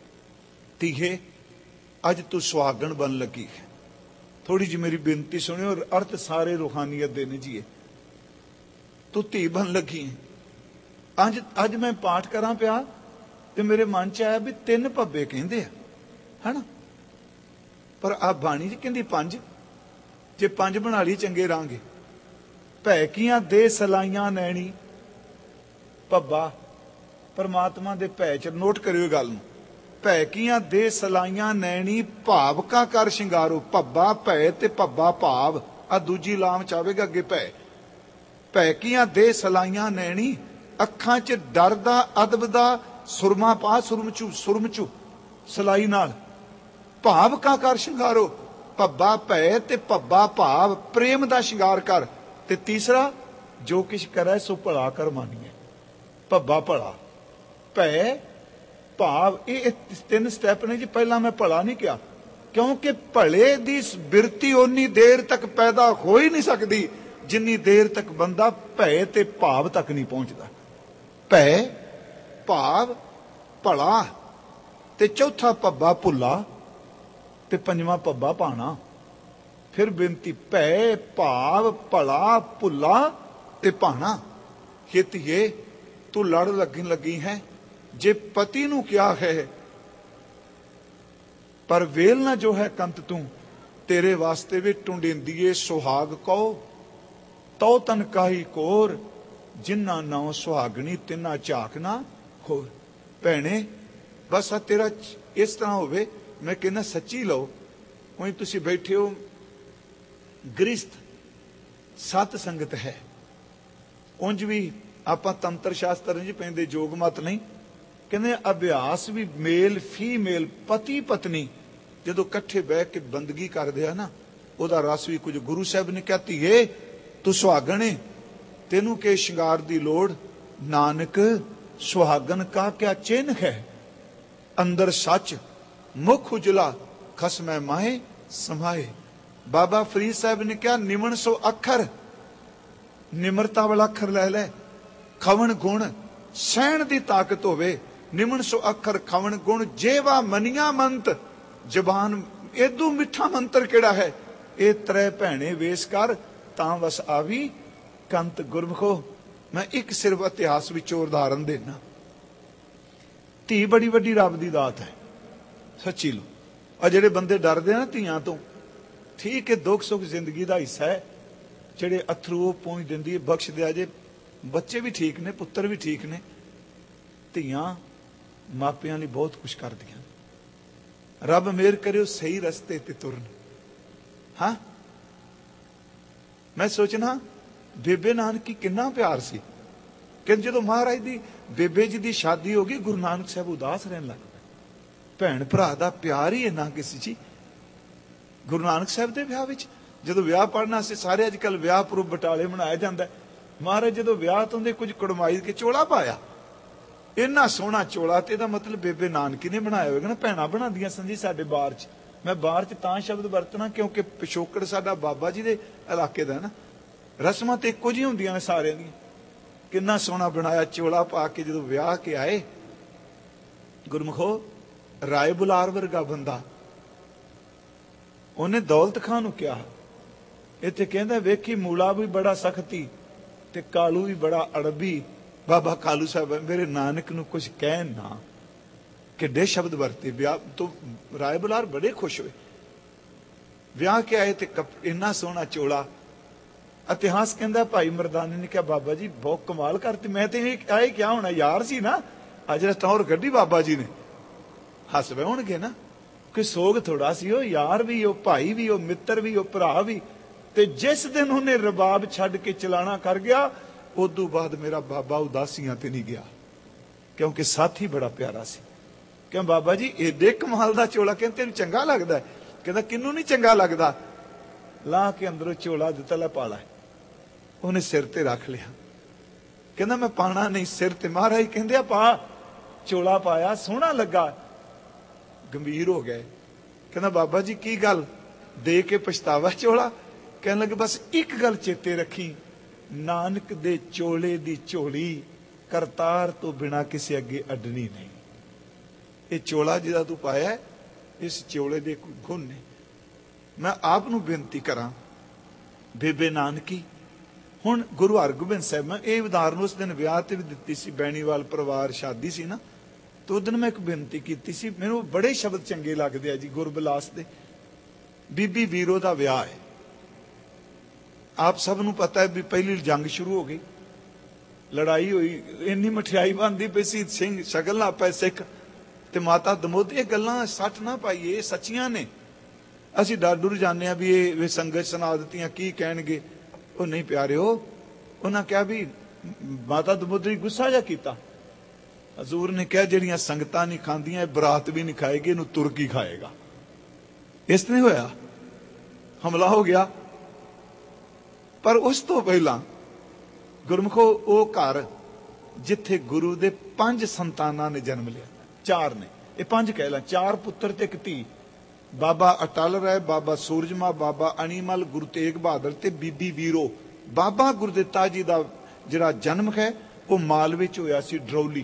S1: धीए अज तू सुहागण बन लगी है। थोड़ी जी मेरी बेनती सुनियो, अर्थ सारे रूहानियत दे ने जी। तू धी बन लगी है। अज मैं पाठ करा पिया ते मेरे मन च आया भी 3 भब्बे कहंदे है ना, पर आ बाणी च कहंदी 5। जे 5 बना ली चंगे रांगे। भैकियां दे सलाइयां नैणी भब्बा परमात्मा दे भै च नोट करियो गल नूं। भैकियां दे सलाइयां नैणी भावका कर शिंगारो। भब्बा भै ते भब्बा भाव, आ दूजी लाम च आवेगा अगे भै। भैकियां दे सलाइयां नैणी अखां च डर दा अदब दा सुरमा पा। सुरमचू सलाई नाल भावका कर शिंगारो। भब्बा भै ते भब्बा भाव, प्रेम दा शिंगार कर। ते तीसरा जो किश करे सो भला कर मानिए। भब्बा भला भै भाव, ये 3 स्टैप ने जी। पहला मैं भला नहीं किया क्योंकि भले दी बिरती उन्नी देर तक पैदा हो ही नहीं सकती जिन्नी देर तक बंदा भै ते भाव तक नहीं पहुंचता। भै भाव भला ते चौथा भब्बा भुला ते 5वां भब्बा पाना। फिर बेनती भै भाव भला भुला ते पाना। हितिए तू लड़ लगी है। जे पति नू क्या है पर वेल ना जो है कंत तू। तेरे वास्ते भी टुंडेंदीए सुहाग कहो तो तन काही कोर। जिन्ना नाउ सुहागनी तिन्ना झाकना होर। भैणे बस आ तेरा इस तरह होवे। मैं कहना सच्ची लो। उही तुसी बैठे हो, गृहस्थ सत संगत है। उंज भी आपां तंत्र शास्त्र नहीं पैंदे, जोग मत नहीं। कहते अभ्यास भी मेल फीमेल पति पत्नी जदों कट्ठे बह के बंदगी करदे आ ना, उहदा रस भी कुछ। गुरु साहब ने कहा धीए तू सुहागण है, तेनू के श्रृंगार दी लोड़। नानक सुहागन का क्या चिन्ह है। अंदर सच मुख उजला खसमै माहे समाए। ਬਾਬਾ ਫਰੀਦ ਸਾਹਿਬ ਨੇ ਕਿਹਾ ਨਿਮਣ ਸੋ ਅੱਖਰ, ਨਿਮਰਤਾ ਵਾਲਾ ਅੱਖਰ ਲੈ ਲੈ। ਖਵਣ ਗੁਣ, ਸਹਿਣ ਦੀ ਤਾਕਤ ਹੋਵੇ। ਨਿਮਣ ਸੋ ਅੱਖਰ ਖਵਣ ਗੁਣ, ਜੇਵਾ ਮਨੀਆਂ ਮੰਤ। ਜ਼ਬਾਨ ਏਦੂ ਮਿੱਠਾ ਮੰਤਰ ਕਿਹੜਾ ਹੈ? ਇਹ ਤਰੇ ਭੈਣੇ ਵੇਸ ਕਰ, ਤਾਂ ਵਸ ਆਵੀ ਕੰਤ ਗੁਰਮਖੋ। ਮੈਂ ਇੱਕ ਸਿਰਫ ਇਤਿਹਾਸ ਵਿੱਚੋਂ ਉਦਾਹਰਨ ਦੇਣਾ। ਧੀ ਬੜੀ ਵੱਡੀ ਰੱਬ ਦੀ ਦਾਤ ਹੈ, ਸੱਚੀ ਲੋ। ਆ ਜਿਹੜੇ ਬੰਦੇ ਡਰਦੇ ਆ ਨਾ ਧੀਆਂ ਤੋਂ, ਠੀਕ ਹੈ, ਦੁੱਖ ਸੁੱਖ ਜ਼ਿੰਦਗੀ ਦਾ ਹਿੱਸਾ ਹੈ। ਜਿਹੜੇ ਅਥਰੂ ਪਹੁੰਚ ਦਿੰਦੀ ਹੈ, ਬਖਸ਼ ਦਿਆ ਜੇ। ਬੱਚੇ ਵੀ ਠੀਕ ਨੇ, ਪੁੱਤਰ ਵੀ ਠੀਕ ਨੇ। ਧੀਆਂ ਮਾਪਿਆਂ ਲਈ ਬਹੁਤ ਕੁਛ ਕਰਦੀਆਂ। ਰੱਬ ਮਿਹਰ ਕਰਿਓ ਸਹੀ ਰਸਤੇ ਤੇ ਤੁਰਨ। ਹਾਂ, ਮੈਂ ਸੋਚਣਾ ਬੇਬੇ ਨਾਨਕੀ ਕਿੰਨਾ ਪਿਆਰ ਸੀ ਕਿ ਜਦੋਂ ਮਹਾਰਾਜ ਦੀ ਬੇਬੇ ਜੀ ਦੀ ਸ਼ਾਦੀ ਹੋ ਗਈ, ਗੁਰੂ ਨਾਨਕ ਸਾਹਿਬ ਉਦਾਸ ਰਹਿਣ ਲੱਗ ਪਏ। ਭੈਣ ਭਰਾ ਦਾ ਪਿਆਰ ਹੀ ਇੰਨਾ ਕਿਸੇ ਜੀ। ਗੁਰੂ ਨਾਨਕ ਸਾਹਿਬ ਦੇ ਵਿਆਹ ਵਿੱਚ ਜਦੋਂ ਵਿਆਹ ਪੜ੍ਹਨਾ ਸੀ, ਸਾਰੇ ਅੱਜ ਕੱਲ ਵਿਆਹ ਪੁਰਬ ਬਟਾਲੇ ਮਨਾਇਆ ਜਾਂਦਾ। ਮਹਾਰਾਜ ਜਦੋਂ ਵਿਆਹ ਤੋਂ ਦੇ ਕੁਝ ਕੜਮਾਈ ਕੇ ਚੋਲਾ ਪਾਇਆ, ਇੰਨਾ ਸੋਹਣਾ ਚੋਲਾ। ਤੇ ਇਹਦਾ ਮਤਲਬ ਬੇਬੇ ਨਾਨਕੀ ਨੇ ਬਣਾਇਆ ਹੋਵੇਗਾ ਨਾ। ਭੈਣਾਂ ਬਣਾਉਂਦੀਆਂ ਸਨ ਜੀ ਸਾਡੇ ਬਾਰ ਚ। ਮੈਂ ਬਾਰ ਚ ਤਾਂ ਸ਼ਬਦ ਵਰਤਣਾ ਕਿਉਂਕਿ ਪਿਛੋਕੜ ਸਾਡਾ ਬਾਬਾ ਜੀ ਦੇ ਇਲਾਕੇ ਦਾ ਨਾ। ਰਸਮਾਂ ਤੇ ਇੱਕੋ ਜਿਹੀਆਂ ਹੁੰਦੀਆਂ ਨੇ ਸਾਰਿਆਂ ਦੀਆਂ। ਕਿੰਨਾ ਸੋਹਣਾ ਬਣਾਇਆ ਚੋਲਾ ਪਾ ਕੇ ਜਦੋਂ ਵਿਆਹ ਕੇ ਆਏ। ਗੁਰਮੁਖੋ, ਰਾਏ ਬੁਲਾਰ ਵਰਗਾ ਬੰਦਾ, ਉਹਨੇ ਦੌਲਤ ਖਾਂ ਨੂੰ ਕਿਹਾ, ਇੱਥੇ ਕਹਿੰਦਾ ਵੇਖੀ ਮੂਲਾ ਵੀ ਬੜਾ ਸਖਤੀ ਤੇ ਕਾਲੂ ਵੀ ਬੜਾ ਅੜਬੀ। ਬਾਬਾ ਕਾਲੂ ਸਾਹਿਬ ਮੇਰੇ ਨਾਨਕ ਨੂੰ ਕੁਝ ਕਹਿਣ ਨਾ। ਕਿੱਡੇ ਸ਼ਬਦ ਵਰਤੇ। ਵਿਆਹ ਤੋਂ ਰਾਏ ਬੁਲਾਰ ਬੜੇ ਖੁਸ਼ ਹੋਏ। ਵਿਆਹ ਕੇ ਆਏ ਤੇ ਇੰਨਾ ਸੋਹਣਾ ਚੋਲਾ। ਇਤਿਹਾਸ ਕਹਿੰਦਾ ਭਾਈ ਮਰਦਾਨੇ ਨੇ ਕਿਹਾ ਬਾਬਾ ਜੀ ਬਹੁਤ ਕਮਾਲ ਕਰਤੀ। ਮੈਂ ਤੇ ਇਹ ਆਏ ਕਿਆ ਹੋਣਾ, ਯਾਰ ਸੀ ਨਾ। ਅੱਜ ਰਸਤੌਰ ਗੱਡੀ ਬਾਬਾ ਜੀ ਨੇ, ਹੱਸ ਪਏ ਹੋਣਗੇ ਨਾ। ਕੋਈ ਸੋਗ ਥੋੜਾ ਸੀ। ਉਹ ਯਾਰ ਵੀ, ਉਹ ਭਾਈ ਵੀ, ਉਹ ਮਿੱਤਰ ਵੀ, ਉਹ ਭਰਾ ਵੀ। ਤੇ ਜਿਸ ਦਿਨ ਉਹਨੇ ਰਬਾਬ ਛੱਡ ਕੇ ਚਲਾਣਾ ਕਰ ਗਿਆ, ਉਦੋਂ ਬਾਅਦ ਮੇਰਾ ਬਾਬਾ ਉਦਾਸੀਆਂ ਤੇ ਨਹੀਂ ਗਿਆ, ਕਿਉਂਕਿ ਸਾਥੀ ਬੜਾ ਪਿਆਰਾ ਸੀ। ਕਿਉਂ ਬਾਬਾ ਜੀ ਏਡੇ ਕਮਾਲ ਦਾ ਚੋਲਾ, ਕਹਿੰਦੇ ਤੈਨੂੰ ਚੰਗਾ ਲੱਗਦਾ? ਕਹਿੰਦਾ ਕਿਹਨੂੰ ਨਹੀਂ ਚੰਗਾ ਲੱਗਦਾ। ਲਾ ਕੇ ਅੰਦਰੋਂ ਚੋਲਾ ਦਿੱਤਾ, ਲੈ ਪਾ ਲੈ। ਉਹਨੇ ਸਿਰ ਤੇ ਰੱਖ ਲਿਆ। ਕਹਿੰਦਾ ਮੈਂ ਪਾਣਾ ਨਹੀਂ ਸਿਰ ਤੇ। ਮਹਾਰਾਜ ਕਹਿੰਦੇ ਆ ਪਾ। ਚੋਲਾ ਪਾਇਆ, ਸੋਹਣਾ ਲੱਗਾ। ਗੰਭੀਰ ਹੋ ਗਏ। ਕਹਿੰਦਾ ਬਾਬਾ ਜੀ ਕੀ ਗੱਲ, ਦੇ ਕੇ ਪਛਤਾਵਾ ਚੋਲਾ? ਕਹਿਣ ਲੱਗੇ ਬਸ ਇੱਕ ਗੱਲ ਚੇਤੇ ਰੱਖੀ, ਨਾਨਕ ਦੇ ਚੋਲੇ ਦੀ ਝੋਲੀ ਕਰਤਾਰ ਤੋਂ ਬਿਨਾ ਕਿਸੇ ਅੱਗੇ ਅੱਡਣੀ ਨਹੀਂ। ਇਹ ਚੋਲਾ ਜਿਹਦਾ ਤੂੰ ਪਾਇਆ, ਇਸ ਚੋਲੇ ਦੇ ਕੋਈ ਗੁਣ ਨੇ। ਮੈਂ ਆਪ ਨੂੰ ਬੇਨਤੀ ਕਰਾਂ, ਬੇਬੇ ਨਾਨਕੀ। ਹੁਣ ਗੁਰੂ ਹਰਗੋਬਿੰਦ ਸਾਹਿਬ, ਮੈਂ ਇਹ ਉਦਾਹਰਨ ਉਸ ਦਿਨ ਵਿਆਹ ਤੇ ਵੀ ਦਿੱਤੀ ਸੀ। ਬੈਣੀਵਾਲ ਪਰਿਵਾਰ ਸ਼ਾਦੀ ਸੀ ਨਾ, ਤੇ ਉਸ ਦਿਨ ਮੈਂ ਇੱਕ ਬੇਨਤੀ ਕੀਤੀ ਸੀ। ਮੈਨੂੰ ਬੜੇ ਸ਼ਬਦ ਚੰਗੇ ਲੱਗਦੇ ਆ ਜੀ ਗੁਰਬਿਲਾਸ ਦੇ। ਬੀਬੀ ਵੀਰੋ ਦਾ ਵਿਆਹ ਹੈ। ਆਪ ਸਭ ਨੂੰ ਪਤਾ ਹੈ ਵੀ ਪਹਿਲੀ ਜੰਗ ਸ਼ੁਰੂ ਹੋ ਗਈ, ਲੜਾਈ ਹੋਈ, ਇੰਨੀ ਮਠਿਆਈ ਬਣਦੀ ਪਈ ਸੀ, ਸਿੰਘ ਸ਼ਗਲ ਨਾ ਪਏ ਸਿੱਖ ਤੇ ਮਾਤਾ ਦਮੋਦ। ਇਹ ਗੱਲਾਂ ਸੱਚ ਨਾ ਪਾਈਏ, ਇਹ ਸੱਚੀਆਂ ਨੇ। ਅਸੀਂ ਡਰ ਡੁਰ ਜਾਂਦੇ ਹਾਂ ਵੀ ਇਹ ਸੰਗਤ ਸੁਣਾ ਦਿੱਤੀਆਂ ਕੀ ਕਹਿਣਗੇ। ਉਹ ਨਹੀਂ ਪਿਆਰਿਓ, ਉਹਨਾਂ ਕਿਹਾ ਵੀ ਮਾਤਾ ਦਮੋਦਰੀ ਗੁੱਸਾ ਜਿਹਾ ਕੀਤਾ। ਹਜ਼ੂਰ ਨੇ ਕਿਹਾ ਜਿਹੜੀਆਂ ਸੰਗਤਾਂ ਨਹੀਂ ਖਾਂਦੀਆਂ ਇਹ ਬਰਾਤ ਵੀ ਨਹੀਂ ਖਾਏਗੀ, ਇਹਨੂੰ ਤੁਰਕੀ ਖਾਏਗਾ। ਇਸ ਤਰ੍ਹਾਂ ਹੋਇਆ, ਹਮਲਾ ਹੋ ਗਿਆ। ਪਰ ਉਸ ਤੋਂ ਪਹਿਲਾਂ ਗੁਰਮੁਖੋ ਉਹ ਘਰ ਜਿੱਥੇ ਗੁਰੂ ਦੇ 5 ਸੰਤਾਨਾਂ ਨੇ ਜਨਮ ਲਿਆ, 4 ਨੇ, ਇਹ 5 ਕਹਿ ਲਾਂ, 4 ਪੁੱਤਰ ਤੇ 1 ਧੀ। ਬਾਬਾ ਅਟਲ ਰਾਏ, ਬਾਬਾ ਸੂਰਜਮਾ, ਬਾਬਾ ਅਣੀਮਲ, ਗੁਰੂ ਤੇਗ ਬਹਾਦਰ ਤੇ ਬੀਬੀ ਵੀਰੋ। ਬਾਬਾ ਗੁਰਦਿੱਤਾ ਜੀ ਦਾ ਜਿਹੜਾ ਜਨਮ ਹੈ ਉਹ ਮਾਲਵੇ ਚ ਹੋਇਆ ਸੀ, ਡਰੌਲੀ।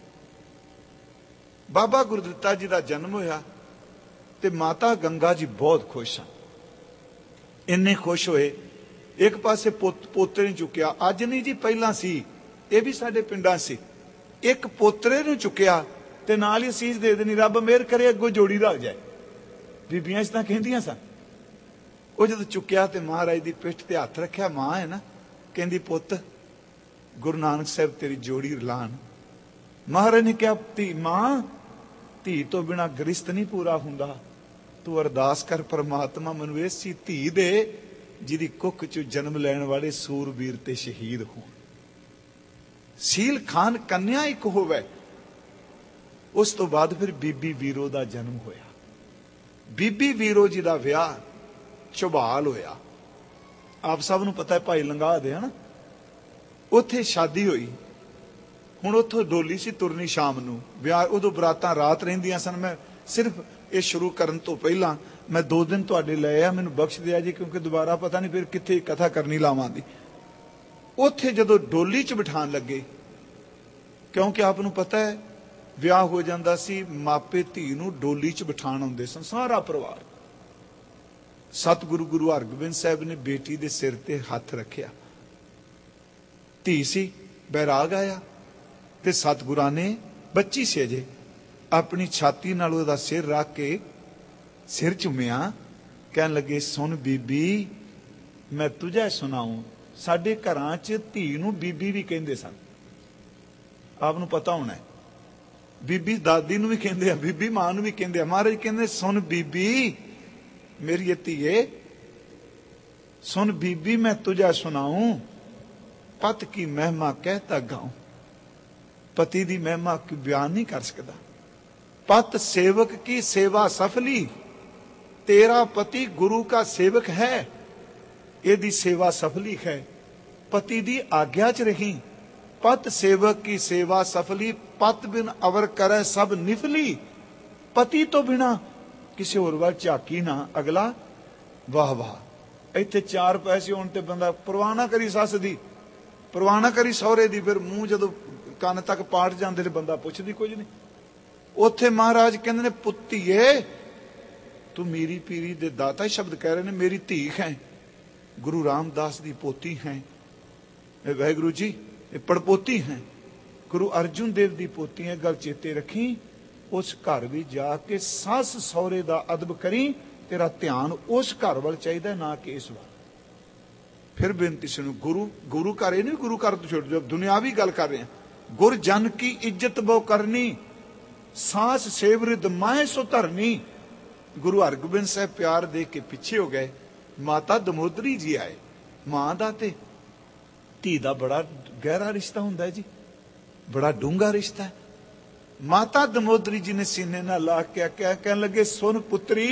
S1: ਬਾਬਾ ਗੁਰਦਿੱਤਾ ਜੀ ਦਾ ਜਨਮ ਹੋਇਆ ਤੇ ਮਾਤਾ ਗੰਗਾ ਜੀ ਬਹੁਤ ਖੁਸ਼ ਸਨ। ਇੰਨੇ ਖੁਸ਼ ਹੋਏ, ਇੱਕ ਪਾਸੇ ਪੋਤਰੇ ਨੂੰ ਚੁੱਕਿਆ। ਅੱਜ ਨਹੀਂ ਜੀ, ਪਹਿਲਾਂ ਸੀ, ਇਹ ਵੀ ਸਾਡੇ ਪਿੰਡਾਂ ਸੀ। ਇੱਕ ਪੋਤਰੇ ਨੂੰ ਚੁੱਕਿਆ ਤੇ ਨਾਲ ਹੀ ਅਸੀਸ ਦੇ ਦੇਣੀ, ਰੱਬ ਮਿਹਰ ਕਰੇ ਅੱਗੋਂ ਜੋੜੀ ਲੱਗ ਜਾਏ। ਬੀਬੀਆਂ ਇਸ ਤਾਂ ਕਹਿੰਦੀਆਂ ਸਨ। ਉਹ ਜਦੋਂ ਚੁੱਕਿਆ ਤੇ ਮਹਾਰਾਜ ਦੀ ਪਿੱਠ ਤੇ ਹੱਥ ਰੱਖਿਆ, ਮਾਂ ਹੈ ਨਾ, ਕਹਿੰਦੀ ਪੁੱਤ ਗੁਰੂ ਨਾਨਕ ਸਾਹਿਬ ਤੇਰੀ ਜੋੜੀ ਰਲਾਣ। ਮਹਾਰਾਜ ਨੇ ਕਿਹਾ ਧੀ, ਮਾਂ ਧੀ ਤੋਂ ਬਿਨਾਂ ਗ੍ਰਿਸ਼ਤ ਨਹੀਂ ਪੂਰਾ ਹੁੰਦਾ। ਤੂੰ ਅਰਦਾਸ ਕਰ ਪਰਮਾਤਮਾ ਮੈਨੂੰ ਐਸੀ ਧੀ ਦੇ ਜਿਹਦੀ ਕੁੱਖ ਚ ਜਨਮ ਲੈਣ ਵਾਲੇ ਸੂਰਬੀਰ ਤੇ ਸ਼ਹੀਦ ਹੋਣ। ਸੀਲ ਖਾਨ ਕੰਨਿਆ ਇੱਕ ਹੋਵੇ। ਉਸ ਤੋਂ ਬਾਅਦ ਫਿਰ ਬੀਬੀ ਵੀਰੋ ਦਾ ਜਨਮ ਹੋਇਆ। ਬੀਬੀ ਵੀਰੋ ਜੀ ਦਾ ਵਿਆਹ ਝਬਾਲ ਹੋਇਆ। ਆਪ ਸਭ ਨੂੰ ਪਤਾ ਹੈ, ਭਾਈ ਲੰਗਾ ਦੇ ਹਨਾ, ਉੱਥੇ ਸ਼ਾਦੀ ਹੋਈ। ਹੁਣ ਉੱਥੋਂ ਡੋਲੀ ਸੀ ਤੁਰਨੀ ਸ਼ਾਮ ਨੂੰ। ਵਿਆਹ ਉਦੋਂ ਬਰਾਤਾਂ ਰਾਤ ਰਹਿੰਦੀਆਂ ਸਨ। ਮੈਂ सिर्फ ये शुरू करन तो पहला मैं 2 दिन तुहाडे लए आ, मैनूं बख्श दिया जी, क्योंकि दोबारा पता नहीं फिर कित्थे कथा करनी लावां दी। उत्थे जदों डोली च बिठाण लगे, क्योंकि आप नूं पता है विआह हो जांदा सी, मापे धी नूं डोली च बिठाण आउंदे सन सारा परिवार। सतगुरु गुरु हरगोबिंद साहिब ने बेटी दे सिर ते हथ रखिया, धी सी, बैराग आया ते सतगुरां ने, बच्ची से अजे, अपनी छाती नाल ओहदा सिर रख के सिर चुमिया, कहन लगे सुन बीबी मैं तुझे सुनाऊं। साडे घरां च धी नूं बीबी भी कहिंदे सन, आप नूं पता होना है, बीबी दादी नूं भी कहिंदे आ, बीबी मां नूं भी कहिंदे आ। महाराज कहंदे सुन बीबी मेरी धीए, सुन बीबी मैं तुझे सुनाऊं, पत की महिमा कहता गाऊं। पति दी महिमा की बयान नहीं कर सकता। पत सेवक की सेवा सफली, तेरा पति गुरु का सेवक है, यदि सेवा सफली है, पति दी आज्ञा च रही। पत सेवक की सेवा सफली, पत बिन अवर करे सब निफली। पति तो बिना किसी होर वाल झाकी ना, अगला वाह वाह। इत्थे 4 पैसे होण ते बंदा परवाह ना करी सस दी, परवाह ना करी सहुरे दी, फिर मूंह जदों ਕੰਨ तक पाट जाते बंदा पुछदी कुछ नहीं। उत्थे महाराज कहते ने पुत्तीए तू मीरी पीरी दे दाता, शब्द कह रहे ने, मेरी धी है, गुरु रामदास दी पोती है, वाहिगुरु जी पड़पोती है, गुरु अर्जुन देव दी पोती है। गल चेते रखी, उस घर भी जाके सस सहुरे दा अदब करी, तेरा ध्यान उस घर वाल चाहिए ना कि इस वाल। फिर बेनती सुनो, गुरु गुरु घर ये नहीं, गुरु घर तो छोड़ जाओ, दुनियावी गल कर रहे हैं। गुर जन की इज्जत बो करनी, सांस सेवरिद माए सो धरनी। गुरु हरगोबिंद साहब प्यार दे के पिछे हो गए। माता दमोदरी जी आए। मां दा ते धी दा बड़ा गहरा रिश्ता हुंदा है जी, बड़ा डूंगा रिश्ता है। माता दमोदरी जी ने सीने नाल ला के कहन लगे सुन पुत्री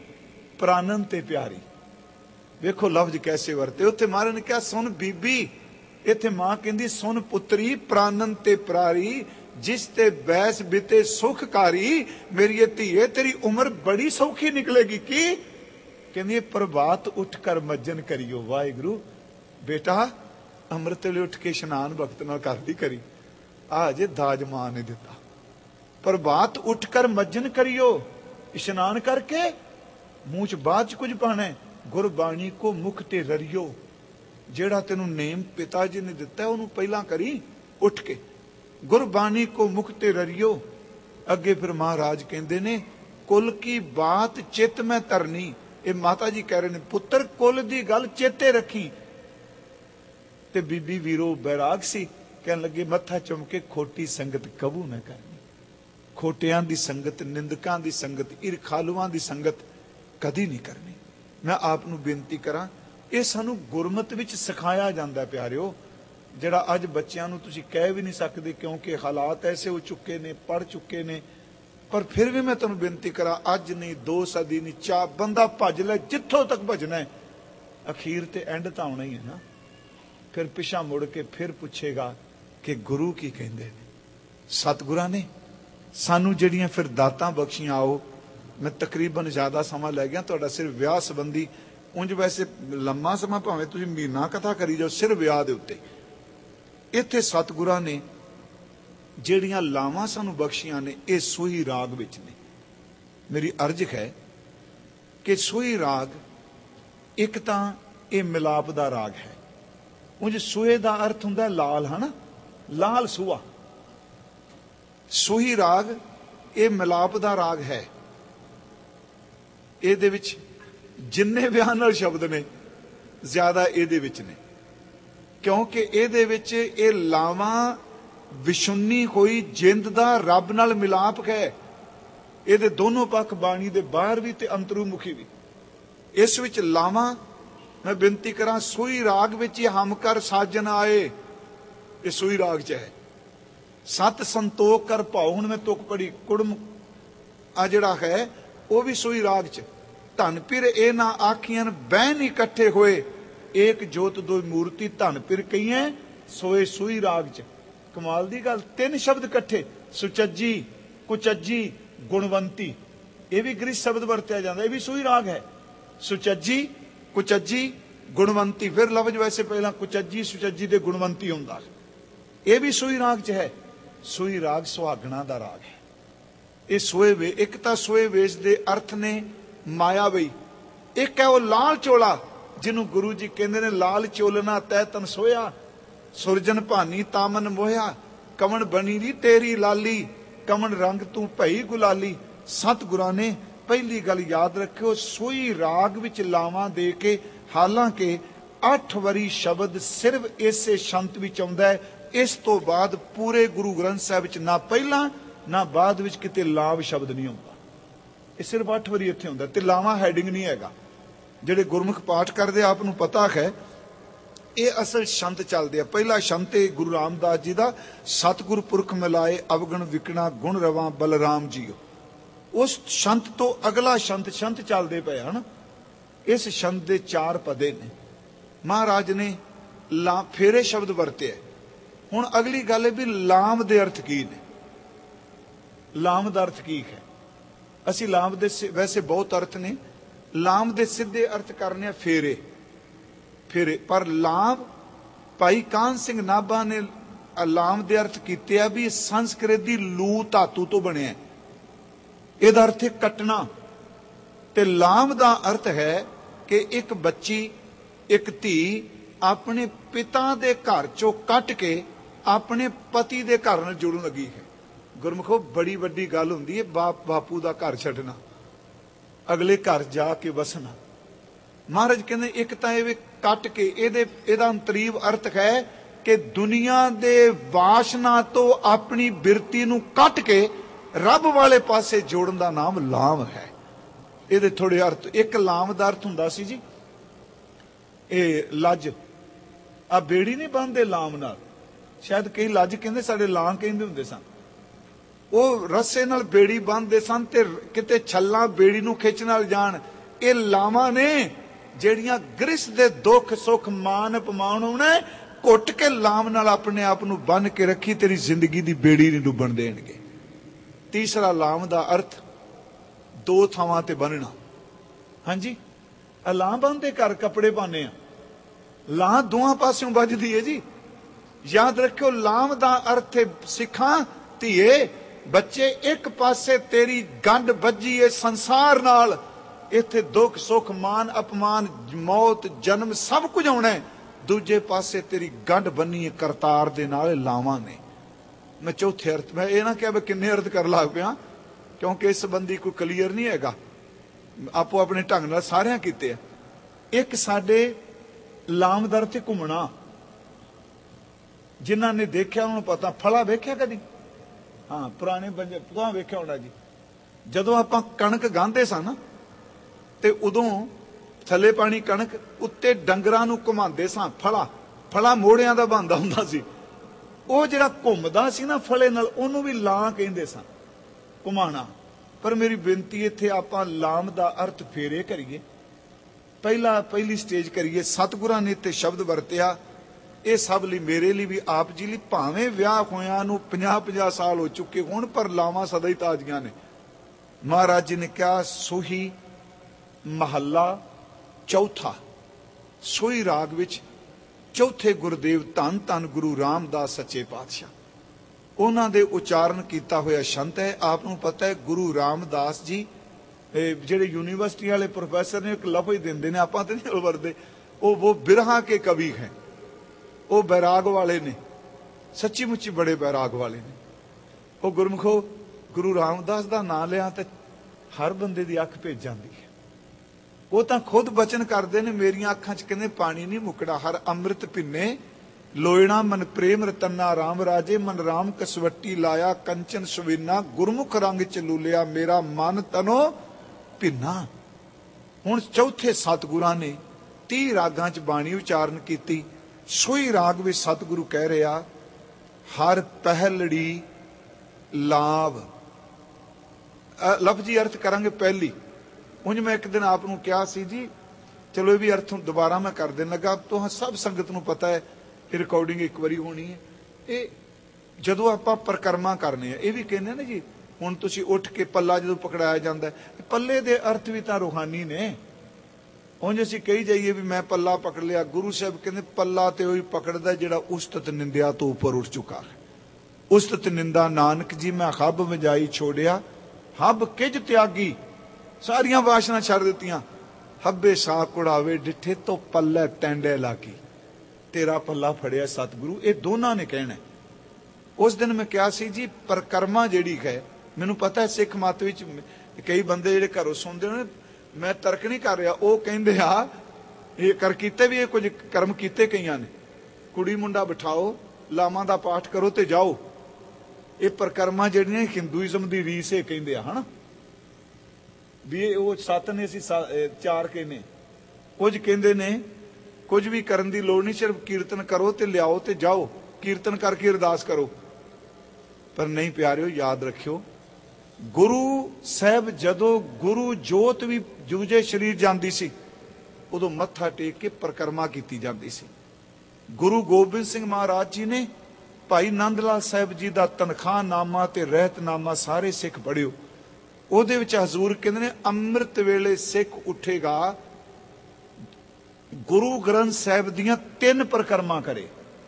S1: प्राणन ते प्यारी। वेखो लफ्ज कैसे वरते। उत्थे महाराज ने कहा सुन बीबी, इत्थे मां कहंदी सुन पुत्री प्राणन ते प्रारी, जिस ते बैस बिते सुखकारी। मेरी धीए तेरी उम्र बड़ी सौखी निकलेगी। की कहंदी प्रभात उठ कर मज्जन करियो। वाहिगुरु बेटा अमृत वेले उठ के इशनान वक्त नाल कर दी करी, आज दाज मां ने दिता। प्रभात उठ कर मज्जन करियो, इशनान करके मूंह च बाद च कुछ पाना है। गुरबाणी को मुख ते ररियो, जेड़ा तेनू नेम पिता जी ने दिता है उन्होंने पहला करी उठ के। गुरबाणी को मुख ते ररियो। अगे फिर महाराज कहते ने कुल की बात चित में तरनी। ये माता जी कह रहे ने पुत्र कुल दी गल चेते रखी। ते बीबी वीरो बैराग सी, कहन लगे मत्था चुम के खोटी संगत कबू न करनी। खोटियां दी संगत, निंदकां दी संगत, ईरखालुआं दी संगत कदी नहीं करनी। मैं आप नूं बेनती करा, ये सानू गुरमत विच सिखाया जाता है प्यारिओ, जिहड़ा अज बच्चिआं नूं तुसीं कह भी नहीं सकते, क्योंकि हालात ऐसे हो चुके ने, पढ़ चुके ने। पर फिर भी मैं तुहानूं बेनती करा, अज नहीं 2 सदी नहीं 4 बंदा भज ले जिथों तक भजना है, अखीर ते एंड तां आउणा ही है ना। फिर पिछा मुड़ के फिर पुछेगा कि गुरु की कहंदे ने। सतगुरां ने सानू जिहड़ियां फिर दातां बख्शियां। आओ मैं तकरीबन ज्यादा समा लै गया तुहाडा सिर्फ विआह संबंधी। उंज वैसे लम्मा समा भावें तुसीं महीना कथा करी जाओ सिर्फ विआह दे उत्ते। इत्थे सतगुरां ने जिहड़ियां लावां सानू बख्शियां ने, ये सूही राग विच ने। मेरी अर्ज है कि सूही राग एक तां ये मिलाप दा राग है। उंज सूहे दा अर्थ हुंदा लाल, है ना, लाल सूहा। सूही राग ये मिलाप दा राग है। ਇਹਦੇ ਵਿੱਚ ਜਿੰਨੇ ਵਿਆਹ ਨਾਲ ਸ਼ਬਦ ਨੇ ਜ਼ਿਆਦਾ ਇਹਦੇ ਵਿੱਚ ਨੇ, ਕਿਉਂਕਿ ਇਹਦੇ ਵਿੱਚ ਇਹ ਲਾਵਾਂ ਵਿਸ਼ੁੰਨੀ ਹੋਈ ਜਿੰਦ ਦਾ ਰੱਬ ਨਾਲ ਮਿਲਾਪ ਹੈ। ਇਹਦੇ ਦੋਨੋਂ ਪੱਖ ਬਾਣੀ ਦੇ ਬਾਹਰ ਵੀ ਤੇ ਅੰਤਰੂਮੁਖੀ ਵੀ। ਇਸ ਵਿੱਚ ਲਾਵਾਂ ਮੈਂ ਬੇਨਤੀ ਕਰਾਂ, ਸੂਈ ਰਾਗ ਵਿੱਚ ਹਮ ਕਰ ਸਾਜਨ ਆਏ, ਇਹ ਸੂਈ ਰਾਗ ਚ ਹੈ। ਸਤ ਸੰਤੋਖ ਕਰ ਭਾਉ, ਹੁਣ ਮੈਂ ਤੁਕ ਪੜੀ ਕੁੜਮ ਆ ਜਿਹੜਾ ਹੈ ਉਹ ਵੀ ਸੂਈ ਰਾਗ ਚ। ਧਨ ਪਿਰ ਇਹ ਨਾ ਆਖੀਆਂ ਬਹਿਨ ਇਕੱਠੇ ਹੋਏ, ਏਕ ਜੋਤ ਦੋ ਮੂਰਤੀ ਧਨ ਪਿਰ ਕਹੀਏ ਸੋਏ ਸੂਈ ਰਾਗ ਚ। ਕਮਾਲ ਦੀ ਗੱਲ, 3 ਸ਼ਬਦ ਇਕੱਠੇ, ਸੁਚੱਜੀ, ਕੁਚੱਜੀ, ਗੁਣਵੰਤੀ। ਇਹ ਵੀ ਗ੍ਰਿਸ਼ ਸ਼ਬਦ ਵਰਤਿਆ ਜਾਂਦਾ, ਇਹ ਵੀ ਸੂਈ ਰਾਗ ਹੈ। ਸੁਚੱਜੀ, ਕੁਚੱਜੀ, ਗੁਣਵੰਤੀ। ਫਿਰ ਲਫ਼ਜ਼ ਵੈਸੇ ਪਹਿਲਾਂ ਕੁਚੱਜੀ ਸੁਚੱਜੀ ਦੇ ਗੁਣਵੰਤੀ ਹੁੰਦਾ, ਇਹ ਵੀ ਸੂਈ ਰਾਗ 'ਚ ਹੈ। ਸੂਈ ਰਾਗ ਸੁਹਾਗਣਾ ਦਾ ਰਾਗ ਹੈ। ਇਹ ਸੋਏ ਵੇ, ਇੱਕ ਤਾਂ ਸੋਏ ਵੇਸ਼ ਦੇ ਅਰਥ ਨੇ ਮਾਇਆਵੀ, ਇੱਕ ਹੈ ਉਹ ਲਾਲ ਚੋਲਾ ਜਿਹਨੂੰ ਗੁਰੂ ਜੀ ਕਹਿੰਦੇ ਨੇ ਲਾਲ ਚੋਲਨਾ ਤੈ ਤਨ ਸੋਇਆ, ਸੁਰਜਨ ਭਾਨੀ ਤਾਮਨ ਮੋਹਿਆ, ਕਮਣ ਬਣੀ ਦੀ ਤੇਰੀ ਲਾਲੀ, ਕਮਣ ਰੰਗ ਤੂੰ ਭਈ ਗੁਲਾਲੀ। ਸਤਿਗੁਰਾਂ ਨੇ ਪਹਿਲੀ ਗੱਲ ਯਾਦ ਰੱਖਿਓ, ਸੋਈ ਰਾਗ ਵਿੱਚ ਲਾਵਾਂ ਦੇ ਕੇ, ਹਾਲਾਂਕਿ 8 ਵਾਰੀ ਸ਼ਬਦ ਸਿਰਫ ਇਸੇ ਸ਼ੰਤ ਵਿੱਚ ਆਉਂਦਾ ਹੈ। ਇਸ ਤੋਂ ਬਾਅਦ ਪੂਰੇ ਗੁਰੂ ਗ੍ਰੰਥ ਸਾਹਿਬ ਵਿੱਚ ਨਾ ਪਹਿਲਾਂ ਨਾ ਬਾਅਦ ਵਿੱਚ ਕਿਤੇ ਲਾਭ ਸ਼ਬਦ ਨਹੀਂ ਆਉਂਦਾ। ਇਹ ਸਿਰਫ 8 ਵਾਰੀ ਇੱਥੇ ਹੁੰਦਾ, ਤੇ ਲਾਵਾਂ ਹੈਡਿੰਗ ਨਹੀਂ ਹੈਗਾ। ਜਿਹੜੇ ਗੁਰਮੁਖ ਪਾਠ ਕਰਦੇ ਆਪ ਨੂੰ ਪਤਾ ਹੈ, ਇਹ ਅਸਲ ਸ਼ੰਤ ਚੱਲਦੇ ਆ। ਪਹਿਲਾ ਸ਼ੰਤ ਹੈ ਗੁਰੂ ਰਾਮਦਾਸ ਜੀ ਦਾ, ਸਤਿਗੁਰ ਪੁਰਖ ਮਿਲਾਏ ਅਵਗਣ ਵਿਕਣਾ ਗੁਣ ਰਵਾਂ ਬਲਰਾਮ ਜੀਓ। ਉਸ ਸ਼ੰਤ ਤੋਂ ਅਗਲਾ ਸ਼ੰਤ ਚੱਲਦੇ ਪਏ ਹਨ। ਇਸ ਸ਼ੰਤ ਦੇ 4 ਪਦੇ ਨੇ। ਮਹਾਰਾਜ ਨੇ ਫੇਰੇ ਸ਼ਬਦ ਵਰਤੇ। ਹੁਣ ਅਗਲੀ ਗੱਲ ਹੈ ਵੀ ਲਾਮ ਦੇ ਅਰਥ ਕੀ ਨੇ। ਲਾਮ ਦਾ ਅਰਥ ਕੀ ਹੈ? ਅਸੀਂ ਲਾਮ ਦੇ ਵੈਸੇ ਬਹੁਤ ਅਰਥ ਨੇ, ਲਾਮ ਦੇ ਸਿੱਧੇ ਅਰਥ ਕਰਨੇ ਆ ਫੇਰੇ। ਫੇਰੇ ਪਰ ਲਾਮ, ਭਾਈ ਕਾਹਨ ਸਿੰਘ ਨਾਭਾ ਨੇ ਲਾਮ ਦੇ ਅਰਥ ਕੀਤੇ ਆ ਵੀ ਸੰਸਕ੍ਰਿਤ ਦੀ ਲੂ ਧਾਤੂ ਤੋਂ ਬਣਿਆ। ਇਹਦਾ ਅਰਥ ਹੈ ਕੱਟਣਾ। ਤੇ ਲਾਮ ਦਾ ਅਰਥ ਹੈ ਕਿ ਇੱਕ ਬੱਚੀ, ਇੱਕ ਧੀ ਆਪਣੇ ਪਿਤਾ ਦੇ ਘਰ ਚੋਂ ਕੱਟ ਕੇ ਆਪਣੇ ਪਤੀ ਦੇ ਘਰ ਨਾਲ ਜੁੜਨ ਲੱਗੀ ਹੈ। ਗੁਰਮੁਖੋ ਬੜੀ ਵੱਡੀ ਗੱਲ ਹੁੰਦੀ ਹੈ ਬਾਪੂ ਦਾ ਘਰ ਛੱਡਣਾ, ਅਗਲੇ ਘਰ ਜਾ ਕੇ ਵਸਣਾ। ਮਹਾਰਾਜ ਕਹਿੰਦੇ ਇੱਕ ਤਾਂ ਇਹ ਕੱਟ ਕੇ, ਇਹਦਾ ਅੰਤਰੀਵ ਅਰਥ ਹੈ ਕਿ ਦੁਨੀਆ ਦੇ ਵਾਸ਼ਨਾ ਤੋਂ ਆਪਣੀ ਬਿਰਤੀ ਨੂੰ ਕੱਟ ਕੇ ਰੱਬ ਵਾਲੇ ਪਾਸੇ ਜੋੜਨ ਦਾ ਨਾਮ ਲਾਮ ਹੈ। ਇਹਦੇ ਥੋੜੇ ਅਰਥ। ਇੱਕ ਲਾਮ ਦਾ ਅਰਥ ਹੁੰਦਾ ਸੀ ਜੀ, ਇਹ ਲੱਜ, ਆ ਬੇੜੀ ਨਹੀਂ ਬੰਨਦੇ ਲਾਮ ਨਾਲ, ਸ਼ਾਇਦ ਕਈ ਲੱਜ ਕਹਿੰਦੇ, ਸਾਡੇ ਲਾਂ ਕਹਿੰਦੇ ਹੁੰਦੇ ਸਨ। ਉਹ ਰੱਸੇ ਨਾਲ ਬੇੜੀ ਬੰਨਦੇ ਸਨ ਤੇ ਕਿਤੇ ਛੱਲਾਂ ਬੇੜੀ ਨੂੰ ਖਿੱਚ ਨਾਲ ਜਾਣ। ਇਹ ਲਾਵਾਂ ਨੇ ਜਿਹੜੀਆਂ ਗ੍ਰਿਸ਼ ਦੇ ਦੁੱਖ ਸੁੱਖ ਮਾਨ ਅਪਮਾਨ ਹੋਣਾ, ਘੁੱਟ ਕੇ ਲਾਮ ਨਾਲ ਆਪਣੇ ਆਪ ਨੂੰ ਬੰਨ ਕੇ ਰੱਖੀ, ਤੇਰੀ ਜ਼ਿੰਦਗੀ ਦੀ ਬੇੜੀ ਨਹੀਂ ਡੁੱਬਣ ਦੇਣਗੇ। ਤੀਸਰਾ ਲਾਮ ਦਾ ਅਰਥ 2 ਥਾਵਾਂ ਤੇ ਬੰਨਣਾ। ਹਾਂਜੀ, ਲਾਂ ਬੰਨਦੇ ਘਰ ਕੱਪੜੇ ਪਾਉਂਦੇ ਆ, ਲਾਂ ਦੋਹਾਂ ਪਾਸਿਓਂ ਵੱਜਦੀ ਹੈ ਜੀ। ਯਾਦ ਰੱਖਿਓ, ਲਾਮ ਦਾ ਅਰਥ ਹੈ ਸਿੱਖਾਂ ਧੀਏ ਬੱਚੇ, ਇੱਕ ਪਾਸੇ ਤੇਰੀ ਗੰਢ ਵੱਜੀ ਏ ਸੰਸਾਰ ਨਾਲ, ਇੱਥੇ ਦੁੱਖ ਸੁੱਖ ਮਾਨ ਅਪਮਾਨ ਮੌਤ ਜਨਮ ਸਭ ਕੁਝ ਆਉਣਾ, ਦੂਜੇ ਪਾਸੇ ਤੇਰੀ ਗੰਢ ਬੰਨੀ ਏ ਕਰਤਾਰ ਦੇ ਨਾਲ, ਲਾਵਾਂ ਨੇ। ਮੈਂ ਚੌਥੇ ਅਰਥ, ਮੈਂ ਇਹ ਨਾ ਕਿਹਾ ਮੈਂ ਕਿੰਨੇ ਅਰਥ ਕਰ ਲੱਗ ਪਿਆ, ਕਿਉਂਕਿ ਇਸ ਸੰਬੰਧੀ ਕੋਈ ਕਲੀਅਰ ਨਹੀਂ ਹੈਗਾ, ਆਪੋ ਆਪਣੇ ਢੰਗ ਨਾਲ ਸਾਰਿਆਂ ਕੀਤੇ ਆ। ਇੱਕ ਸਾਡੇ ਲਾਮ ਦਾ ਅਰਥ ਘੁੰਮਣਾ। ਜਿਨ੍ਹਾਂ ਨੇ ਦੇਖਿਆ ਉਹਨਾਂ ਨੂੰ ਪਤਾ। ਫਲਾ ਵੇਖਿਆ ਕਦੀ? ਹਾਂ, ਪੁਰਾਣੇ ਬੰਦੇ ਤਾਂ ਵੇਖਿਆ ਹੋਣਾ ਜੀ। ਜਦੋਂ ਆਪਾਂ ਕਣਕ ਗਾਂਹਦੇ ਸਨ ਤੇ ਉਦੋਂ ਥੱਲੇ ਪਾਣੀ ਕਣਕ, ਉੱਤੇ ਡੰਗਰਾਂ ਨੂੰ ਘੁਮਾਉਂਦੇ ਸਾਂ। ਫਲਾ ਮੋੜਿਆਂ ਦਾ ਬਣਦਾ ਹੁੰਦਾ ਸੀ। ਉਹ ਜਿਹੜਾ ਘੁੰਮਦਾ ਸੀ ਨਾ ਫਲੇ ਨਾਲ, ਉਹਨੂੰ ਵੀ ਲਾਂ ਕਹਿੰਦੇ ਸਨ, ਘੁਮਾਣਾ। ਪਰ ਮੇਰੀ ਬੇਨਤੀ ਇੱਥੇ ਆਪਾਂ ਲਾਮ ਦਾ ਅਰਥ ਫੇਰੇ ਕਰੀਏ। ਪਹਿਲੀ ਸਟੇਜ ਕਰੀਏ। ਸਤਿਗੁਰਾਂ ਨੇ ਤੇ ਸ਼ਬਦ ਵਰਤਿਆ, ਇਹ ਸਭ ਲਈ, ਮੇਰੇ ਲਈ ਵੀ, ਆਪ ਜੀ ਲਈ, ਭਾਵੇਂ ਵਿਆਹ ਹੋਇਆਂ ਨੂੰ 50-50 ਸਾਲ ਹੋ ਚੁੱਕੇ ਹੋਣ, ਪਰ ਲਾਵਾਂ ਸਦਾ ਹੀ ਤਾਜ਼ੀਆਂ ਨੇ। ਮਹਾਰਾਜ ਜੀ ਨੇ ਕਿਹਾ, ਸੋਹੀ ਮਹੱਲਾ ਚੌਥਾ, ਸੋਹੀ ਰਾਗ ਵਿੱਚ ਚੌਥੇ ਗੁਰਦੇਵ ਧੰਨ ਧੰਨ ਗੁਰੂ ਰਾਮਦਾਸ ਸੱਚੇ ਪਾਤਸ਼ਾਹ, ਉਹਨਾਂ ਦੇ ਉਚਾਰਨ ਕੀਤਾ ਹੋਇਆ ਸ਼ੰਤ ਹੈ। ਆਪ ਨੂੰ ਪਤਾ ਹੈ ਗੁਰੂ ਰਾਮਦਾਸ ਜੀ ਜਿਹੜੇ ਯੂਨੀਵਰਸਿਟੀ ਵਾਲੇ ਪ੍ਰੋਫੈਸਰ ਨੇ, ਇੱਕ ਲਫ਼ਜ਼ ਦਿੰਦੇ ਨੇ, ਆਪਾਂ ਤੇ ਨਹੀਂ ਵਰਦੇ, ਉਹ ਬਿਰਹਾ ਕੇ ਕਵੀ ਹੈ। ਉਹ ਬੈਰਾਗ ਵਾਲੇ ਨੇ, ਸੱਚੀ ਮੁੱਚੀ ਬੜੇ ਬੈਰਾਗ ਵਾਲੇ ਨੇ। ਉਹ ਗੁਰਮੁਖੋ ਗੁਰੂ ਰਾਮਦਾਸ ਦਾ ਨਾਂ ਲਿਆ ਤੇ ਹਰ ਬੰਦੇ ਦੀ ਅੱਖ ਭੇਜ ਜਾਂਦੀ ਹੈ। ਉਹ ਤਾਂ ਖੁਦ ਬਚਨ ਕਰਦੇ ਨੇ, ਮੇਰੀਆਂ ਅੱਖਾਂ 'ਚ ਕਹਿੰਦੇ ਪਾਣੀ ਨਹੀਂ ਮੁੱਕਣਾ। ਹਰ ਅੰਮ੍ਰਿਤ ਪਿੰਨੇ ਲੋਇਣਾ ਮਨ ਪ੍ਰੇਮ ਰਤਨਾ ਰਾਮ ਰਾਜੇ, ਮਨ ਰਾਮ ਕਸਵੱਟੀ ਲਾਇਆ ਕੰਚਨ ਸੁਵੀਨਾ, ਗੁਰਮੁਖ ਰੰਗ ਚ ਲੂਲਿਆ ਮੇਰਾ ਮਨ ਤਨੋ ਭਿੰਨਾ। ਹੁਣ ਚੌਥੇ ਸਤਿਗੁਰਾਂ ਨੇ 30 ਰਾਗਾਂ 'ਚ ਬਾਣੀ ਉਚਾਰਨ ਕੀਤੀ। ਸੋਈ ਰਾਗ ਵਿੱਚ ਸਤਿਗੁਰੂ ਕਹਿ ਰਿਹਾ, ਹਰ ਪਹਿਲੜੀ ਲਾਭ। ਲਫ਼ਜ਼ੀ ਅਰਥ ਕਰਾਂਗੇ ਪਹਿਲੀ। ਉਂਝ ਮੈਂ ਇੱਕ ਦਿਨ ਆਪ ਨੂੰ ਕਿਹਾ ਸੀ ਜੀ, ਚਲੋ ਇਹ ਵੀ ਅਰਥ ਦੁਬਾਰਾ ਮੈਂ ਕਰ ਦੇਣ ਲੱਗਾ। ਤੋਂ ਸਭ ਸੰਗਤ ਨੂੰ ਪਤਾ ਹੈ ਇਹ ਰਿਕਾਰਡਿੰਗ ਇੱਕ ਵਾਰੀ ਹੋਣੀ ਹੈ। ਇਹ ਜਦੋਂ ਆਪਾਂ ਪਰਿਕਰਮਾ ਕਰਨੇ ਆ, ਇਹ ਵੀ ਕਹਿੰਦੇ ਨਾ ਜੀ, ਹੁਣ ਤੁਸੀਂ ਉੱਠ ਕੇ ਪੱਲਾ ਜਦੋਂ ਪਕੜਾਇਆ ਜਾਂਦਾ, ਪੱਲੇ ਦੇ ਅਰਥ ਵੀ ਤਾਂ ਰੂਹਾਨੀ ਨੇ। ਉਂਝ ਅਸੀਂ ਕਹੀ ਜਾਈਏ ਵੀ ਮੈਂ ਪੱਲਾ ਪਕੜ ਲਿਆ, ਗੁਰੂ ਸਾਹਿਬ ਕਹਿੰਦੇ ਪੱਲਾ ਤੇ ਉਹੀ ਪਕੜਦਾ ਜਿਹੜਾ ਉਸਤਤ ਨਿੰਦਿਆ ਤੋਂ ਉੱਪਰ ਉੱਠ ਚੁੱਕਾ ਹੈ। ਉਸਤਤ ਨਿੰਦਾ ਨਾਨਕ ਜੀ ਮੈਂ ਹੱਬ ਵਜਾਈ ਛੋੜਿਆ, ਹੱਬ ਕਿਜ ਤਿਆਗੀ, ਸਾਰੀਆਂ ਵਾਸ਼ਨਾ ਛੱਡ ਦਿੱਤੀਆਂ। ਹੱਬੇ ਸਾਹ ਕੁੜਾਵੇ ਡਿੱਠੇ ਤੋਂ ਪੱਲੇ ਟੈਂਡੇ ਲਾਗੀ, ਤੇਰਾ ਪੱਲਾ ਫੜਿਆ ਸਤਿਗੁਰੂ। ਇਹ ਦੋਨਾਂ ਨੇ ਕਹਿਣਾ। ਉਸ ਦਿਨ ਮੈਂ ਕਿਹਾ ਸੀ ਜੀ ਪਰਕਰਮਾ ਜਿਹੜੀ ਹੈ, ਮੈਨੂੰ ਪਤਾ ਸਿੱਖ ਮਤ ਵਿੱਚ ਕਈ ਬੰਦੇ ਜਿਹੜੇ ਘਰੋਂ ਸੁਣਦੇ ਨੇ, ਮੈਂ ਤਰਕ ਨਹੀਂ ਕਰ ਰਿਹਾ, ਉਹ ਕਹਿੰਦੇ ਆ ਇਹ ਕਰ ਕੀਤੇ ਵੀ, ਇਹ ਕੁਝ ਕਰਮ ਕੀਤੇ ਕਈਆਂ ਨੇ, ਕੁੜੀ ਮੁੰਡਾ ਬਿਠਾਓ, ਲਾਵਾਂ ਦਾ ਪਾਠ ਕਰੋ ਤੇ ਜਾਓ। ਇਹ ਪਰਕਰਮਾ ਜਿਹੜੀਆਂ ਹਿੰਦੂਇਜ਼ਮ ਦੀ ਰੀਸ ਇਹ ਕਹਿੰਦੇ ਆ ਹਨਾ, ਵੀ ਇਹ ਉਹ 7 ਨੇ ਅਸੀਂ 4 ਕਹਿੰਦੇ। ਕੁਝ ਕਹਿੰਦੇ ਨੇ ਕੁਝ ਵੀ ਕਰਨ ਦੀ ਲੋੜ ਨਹੀਂ, ਸਿਰਫ ਕੀਰਤਨ ਕਰੋ ਤੇ ਲਿਆਓ ਤੇ ਜਾਓ, ਕੀਰਤਨ ਕਰਕੇ ਅਰਦਾਸ ਕਰੋ। ਪਰ ਨਹੀਂ ਪਿਆਰਿਓ, ਯਾਦ ਰੱਖਿਓ, ਗੁਰੂ ਸਾਹਿਬ ਜਦੋਂ ਗੁਰੂ ਜੋਤ ਵੀ ਜੂਝੇ ਸਰੀਰ ਜਾਂਦੀ ਸੀ, ਉਦੋਂ ਮੱਥਾ ਟੇਕ ਕੇ ਪਰਕਰਮਾ ਕੀਤੀ ਜਾਂਦੀ ਸੀ। ਗੁਰੂ ਗੋਬਿੰਦ ਸਿੰਘ ਮਹਾਰਾਜ ਜੀ ਨੇ ਭਾਈ ਨੰਦ ਲਾਲ ਸਾਹਿਬ ਜੀ ਦਾ ਤਨਖਾਹਨਾਮਾ ਤੇ ਰਹਿਤਨਾਮਾ ਸਾਰੇ ਸਿੱਖ ਪੜ੍ਹਿਓ। ਉਹਦੇ ਵਿੱਚ ਹਜ਼ੂਰ ਕਹਿੰਦੇ ਨੇ ਅੰਮ੍ਰਿਤ ਵੇਲੇ ਸਿੱਖ ਉੱਠੇਗਾ, ਗੁਰੂ ਗ੍ਰੰਥ ਸਾਹਿਬ ਦੀਆਂ 3 ਪਰਕਰਮਾ ਕਰੇ।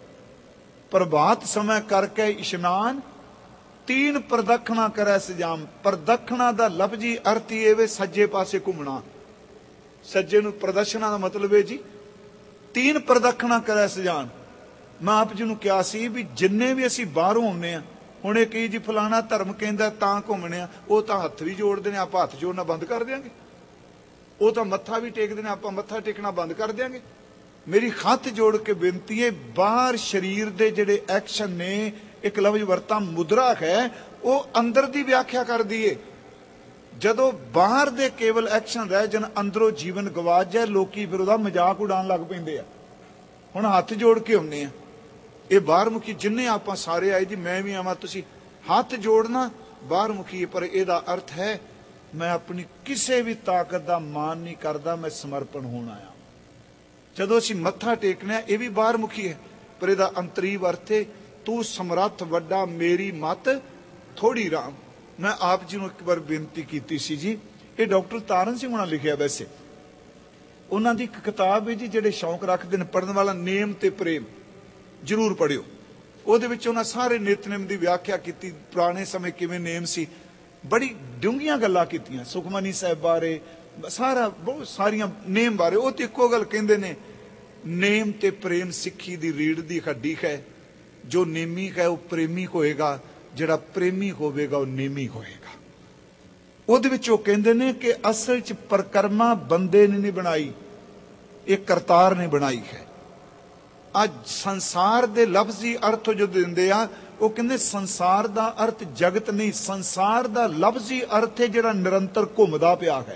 S1: ਪ੍ਰਭਾਤ ਸਮੇਂ ਕਰਕੇ ਇਸ਼ਨਾਨ, 3 ਪ੍ਰਦਖਣਾ ਕਰੇ ਸਜਾਮ। ਪ੍ਰਦਖਣਾ ਦਾ ਲਫ਼ਜ਼ੀ ਅਰਥ ਇਹ ਵੇ ਸੱਜੇ ਪਾਸੇ ਘੁੰਮਣਾ। ਸੱਜੇ ਨੂੰ ਪ੍ਰਦਰਸ਼ਨਾ ਦਾ ਮਤਲਬ ਹੈ ਜੀ 3 ਪ੍ਰਦਖਣਾ ਕਰੇ ਸਜਾਨ। ਮੈਂ ਆਪ ਜੀ ਨੂੰ ਕਿਹਾ ਸੀ ਵੀ ਜਿੰਨੇ ਵੀ ਅਸੀਂ ਬਾਹਰੋਂ ਆਉਂਦੇ ਆ, ਹੁਣ ਇਹ ਕਹੀ ਜੀ ਫਲਾਣਾ ਧਰਮ ਕਹਿੰਦਾ ਤਾਂ ਘੁੰਮਣੇ ਆ, ਉਹ ਤਾਂ ਹੱਥ ਵੀ ਜੋੜਦੇ ਨੇ, ਆਪਾਂ ਹੱਥ ਜੋੜਨਾ ਬੰਦ ਕਰ ਦਿਆਂਗੇ। ਉਹ ਤਾਂ ਮੱਥਾ ਵੀ ਟੇਕਦੇ ਨੇ, ਆਪਾਂ ਮੱਥਾ ਟੇਕਣਾ ਬੰਦ ਕਰ ਦਿਆਂਗੇ। ਮੇਰੀ ਹੱਥ ਜੋੜ ਕੇ ਬੇਨਤੀ ਹੈ, ਬਾਹਰ ਸਰੀਰ ਦੇ ਜਿਹੜੇ ਐਕਸ਼ਨ ਨੇ, ਇੱਕ ਲਫ਼ਜ਼ ਵਰਤਾ ਮੁਦਰਾ ਹੈ, ਉਹ ਅੰਦਰ ਦੀ ਵਿਆਖਿਆ ਕਰਦੀ ਏ। ਜਦੋਂ ਬਾਹਰ ਦੇ ਕੇਵਲ ਐਕਸ਼ਨ ਰਹਿ ਜਾਣ, ਅੰਦਰੋਂ ਜੀਵਨ ਗਵਾਚ ਜਾਏ, ਲੋਕੀ ਫਿਰ ਉਹਦਾ ਮਜ਼ਾਕ ਉਡਾਉਣ ਲੱਗ ਪੈਂਦੇ ਆ। ਹੁਣ ਹੱਥ ਜੋੜ ਕੇ ਆਉਂਦੇ ਆ, ਇਹ ਬਾਹਰ ਮੁਖੀ ਜਿੰਨੇ ਆਪਾਂ ਸਾਰੇ ਆਏ ਜੀ, ਮੈਂ ਵੀ ਆਵਾਂ, ਤੁਸੀਂ ਹੱਥ ਜੋੜਨਾ ਬਾਹਰ ਮੁਖੀ, ਪਰ ਇਹਦਾ ਅਰਥ ਹੈ ਮੈਂ ਆਪਣੀ ਕਿਸੇ ਵੀ ਤਾਕਤ ਦਾ ਮਾਨ ਨਹੀਂ ਕਰਦਾ, ਮੈਂ ਸਮਰਪਣ ਹੋਣ ਆਇਆ। ਜਦੋਂ ਅਸੀਂ ਮੱਥਾ ਟੇਕਣਾ, ਇਹ ਵੀ ਬਾਹਰ ਮੁਖੀ ਹੈ, ਪਰ ਇਹਦਾ ਅੰਤਰੀਵ ਅਰਥ ਹੈ ਤੂੰ ਸਮਰੱਥ ਵੱਡਾ, ਮੇਰੀ ਮੱਤ ਥੋੜੀ ਰਾਮ। ਮੈਂ ਆਪ ਜੀ ਨੂੰ ਇੱਕ ਵਾਰ ਬੇਨਤੀ ਕੀਤੀ ਸੀ ਜੀ, ਇਹ ਡਾਕਟਰ ਤਾਰਨ ਸਿੰਘ ਹੁਣਾਂ ਲਿਖਿਆ, ਵੈਸੇ ਉਹਨਾਂ ਦੀ ਇੱਕ ਕਿਤਾਬ ਹੈ ਜੀ, ਜਿਹੜੇ ਸ਼ੌਂਕ ਰੱਖਦੇ ਨੇ ਪੜ੍ਹਨ ਵਾਲਾ, ਨੇਮ ਤੇ ਪ੍ਰੇਮ, ਜ਼ਰੂਰ ਪੜ੍ਹਿਓ। ਉਹਦੇ ਵਿੱਚ ਉਹਨਾਂ ਸਾਰੇ ਨਿਤਨੇਮ ਦੀ ਵਿਆਖਿਆ ਕੀਤੀ, ਪੁਰਾਣੇ ਸਮੇਂ ਕਿਵੇਂ ਨੇਮ ਸੀ, ਬੜੀ ਡੂੰਘੀਆਂ ਗੱਲਾਂ ਕੀਤੀਆਂ, ਸੁਖਮਨੀ ਸਾਹਿਬ ਬਾਰੇ, ਸਾਰਾ ਬਹੁਤ ਸਾਰੀਆਂ ਨੇਮ ਬਾਰੇ। ਉਹ ਤੇ ਇੱਕੋ ਗੱਲ ਕਹਿੰਦੇ ਨੇ, ਨੇਮ ਤੇ ਪ੍ਰੇਮ ਸਿੱਖੀ ਦੀ ਰੀੜ ਦੀ ਹੱਡੀ ਹੈ। ਜੋ ਨੇਮੀ ਹੈ ਉਹ ਪ੍ਰੇਮੀ ਹੋਏਗਾ, ਜਿਹੜਾ ਪ੍ਰੇਮੀ ਹੋਵੇਗਾ ਉਹ ਨੇਮੀ ਹੋਏਗਾ। ਉਹਦੇ ਵਿੱਚ ਉਹ ਕਹਿੰਦੇ ਨੇ ਕਿ ਅਸਲ 'ਚ ਪਰਕਰਮਾ ਬੰਦੇ ਨੇ ਨਹੀਂ ਬਣਾਈ, ਇਹ ਕਰਤਾਰ ਨੇ ਬਣਾਈ ਹੈ। ਅੱਜ ਸੰਸਾਰ ਦੇ ਲਫ਼ਜ਼ੀ ਅਰਥ ਜੋ ਦਿੰਦੇ ਆ, ਉਹ ਕਹਿੰਦੇ ਸੰਸਾਰ ਦਾ ਅਰਥ ਜਗਤ ਨਹੀਂ, ਸੰਸਾਰ ਦਾ ਲਫ਼ਜ਼ੀ ਅਰਥ ਹੈ ਜਿਹੜਾ ਨਿਰੰਤਰ ਘੁੰਮਦਾ ਪਿਆ ਹੈ।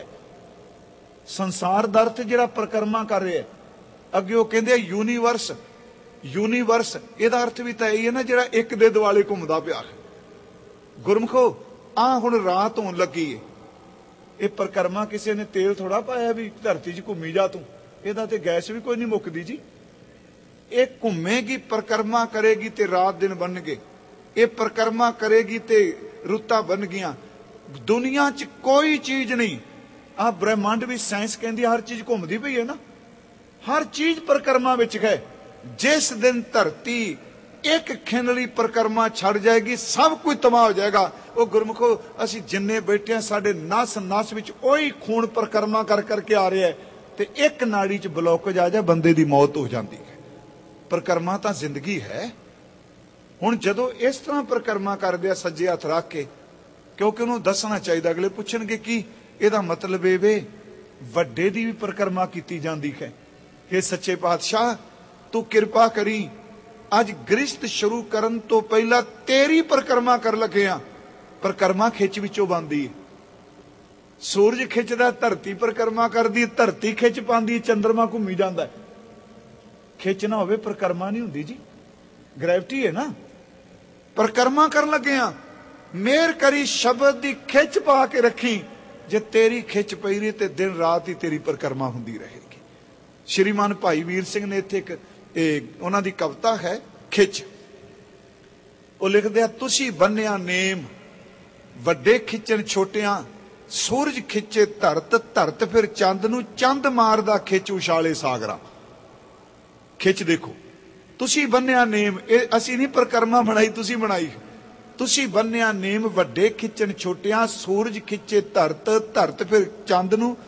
S1: ਸੰਸਾਰ ਦਾ ਅਰਥ ਜਿਹੜਾ ਪਰਕਰਮਾ ਕਰ ਰਿਹਾ। ਅੱਗੇ ਉਹ ਕਹਿੰਦੇ ਯੂਨੀਵਰਸ, ਯੂਨੀਵਰਸ ਇਹਦਾ ਅਰਥ ਵੀ ਤਾਂ ਇਹ ਹੈ ਨਾ, ਜਿਹੜਾ ਇੱਕ ਦੇ ਦੁਆਲੇ ਘੁੰਮਦਾ ਪਿਆ ਹੈ। ਗੁਰਮਖੋ ਆ ਹੁਣ ਰਾਤ ਹੋਣ ਲੱਗੀ ਏ, ਇਹ ਪਰਕਰਮਾ ਕਿਸੇ ਨੇ ਤੇਲ ਥੋੜਾ ਪਾਇਆ ਵੀ ਧਰਤੀ 'ਚ ਘੁੰਮੀ ਜਾ ਤੂੰ, ਇਹਦਾ ਤੇ ਗੈਸ ਵੀ ਕੋਈ ਨਹੀਂ ਮੁੱਕਦੀ ਜੀ। ਇਹ ਘੁੰਮੇਗੀ, ਪਰਕਰਮਾ ਕਰੇਗੀ ਤੇ ਰਾਤ ਦਿਨ ਬਣਨਗੇ। ਇਹ ਪਰਕਰਮਾ ਕਰੇਗੀ ਤੇ ਰੁੱਤਾਂ ਬਣ ਗਈਆਂ। ਦੁਨੀਆ 'ਚ ਕੋਈ ਚੀਜ਼ ਨਹੀਂ, ਆ ਬ੍ਰਹਿਮੰਡ ਵੀ ਸਾਇੰਸ ਕਹਿੰਦੀ ਹਰ ਚੀਜ਼ ਘੁੰਮਦੀ ਪਈ ਹੈ ਨਾ, ਹਰ ਚੀਜ਼ ਪਰਕਰਮਾ ਵਿੱਚ ਹੈ। ਜਿਸ ਦਿਨ ਧਰਤੀ ਇੱਕ ਖਿੰਡਲੀ ਪਰਕਰਮਾ ਛੱਡ ਜਾਏਗੀ, ਸਭ ਕੁਝ ਤਬਾਹ ਹੋ ਜਾਏਗਾ। ਉਹ ਗੁਰਮੁਖੋ ਅਸੀਂ ਜਿੰਨੇ ਬੈਠੇ ਆ, ਸਾਡੇ ਨਸ ਨਸ ਵਿੱਚ ਉਹੀ ਖੂਨ ਪਰਕਰਮਾ ਕਰ ਕਰਕੇ ਆ ਰਿਹਾ ਹੈ, ਤੇ ਇੱਕ ਨਾੜੀ 'ਚ ਬਲੌਕੇਜ ਆ ਜਾ, ਬੰਦੇ ਦੀ ਮੌਤ ਹੋ ਜਾਂਦੀ ਹੈ। ਪਰਕਰਮਾ ਤਾਂ ਜ਼ਿੰਦਗੀ ਹੈ। ਹੁਣ ਜਦੋਂ ਇਸ ਤਰ੍ਹਾਂ ਪਰਕਰਮਾ ਕਰਦੇ ਆ ਸੱਜੇ ਹੱਥ ਰੱਖ ਕੇ, ਕਿਉਂਕਿ ਉਹਨੂੰ ਦੱਸਣਾ ਚਾਹੀਦਾ, ਅਗਲੇ ਪੁੱਛਣਗੇ ਕੀ ਇਹਦਾ ਮਤਲਬ ਇਹ ਵੇ ਵੱਡੇ ਦੀ ਵੀ ਪਰਕਰਮਾ ਕੀਤੀ ਜਾਂਦੀ ਹੈ। ਇਹ ਸੱਚੇ ਪਾਤਸ਼ਾਹ ਤੂੰ ਕਿਰਪਾ ਕਰੀ, ਅੱਜ ਗ੍ਰਿਸ਼ਤ ਸ਼ੁਰੂ ਕਰਨ ਤੋਂ ਪਹਿਲਾਂ ਤੇਰੀ ਪਰਕਰਮਾ ਕਰ ਲੱਗੇ ਆ। ਪਰਕਰਮਾ ਖਿੱਚ ਵਿੱਚੋਂ ਬਣਦੀ ਹੈ, ਸੂਰਜ ਖਿੱਚਦਾ, ਧਰਤੀ ਪਰਕਰਮਾ ਕਰਦੀ, ਧਰਤੀ ਖਿੱਚ ਪਾਉਂਦੀ, ਚੰਦਰਮਾ ਘੁੰਮੀ ਜਾਂਦਾ। ਖਿੱਚ ਨਾ ਹੋਵੇ ਪਰਕਰਮਾ ਨਹੀਂ ਹੁੰਦੀ ਜੀ, ਗ੍ਰੈਵਿਟੀ ਹੈ ਨਾ। ਪਰਕਰਮਾ ਕਰਨ ਲੱਗੇ ਆ, ਮਿਹਰ ਕਰੀ ਸ਼ਬਦ ਦੀ ਖਿੱਚ ਪਾ ਕੇ ਰੱਖੀ। ਜੇ ਤੇਰੀ ਖਿੱਚ ਪਈ ਰਹੀ ਤੇ ਦਿਨ ਰਾਤ ਹੀ ਤੇਰੀ ਪਰਕਰਮਾ ਹੁੰਦੀ ਰਹੇਗੀ। ਸ਼੍ਰੀਮਾਨ ਭਾਈ ਵੀਰ ਸਿੰਘ ਨੇ ਇੱਥੇ ਇੱਕ ਉਹਨਾਂ ਦੀ ਕਵਿਤਾ ਹੈ ਖਿੱਚ, ਉਹ ਲਿਖਦੇ ਆ, ਤੁਸੀਂ ਬੰਨਿਆ ਨੇਮ ਵੱਡੇ ਖਿੱਚਣ ਛੋਟਿਆਂ, ਸੂਰਜ ਖਿੱਚੇ ਧਰਤ, ਧਰਤ ਫਿਰ ਚੰਦ ਨੂੰ, ਚੰਦ ਮਾਰਦਾ ਖਿੱਚ ਉਛਾਲੇ ਸਾਗਰਾਂ। ਖਿੱਚ ਦੇਖੋ, ਤੁਸੀਂ ਬੰਨਿਆ ਨੇਮ, ਇਹ ਅਸੀਂ ਨਹੀਂ ਪ੍ਰਕਰਮਾ ਬਣਾਈ, ਤੁਸੀਂ ਬਣਾਈ। ਤੁਸੀਂ ਬੰਨਿਆ ਨੇਮ, ਵੱਡੇ ਖਿੱਚਣ ਛੋਟਿਆਂ, ਸੂਰਜ ਖਿੱਚੇ ਧਰਤ, ਧਰਤ ਫਿਰ ਚੰਦ ਨੂੰ,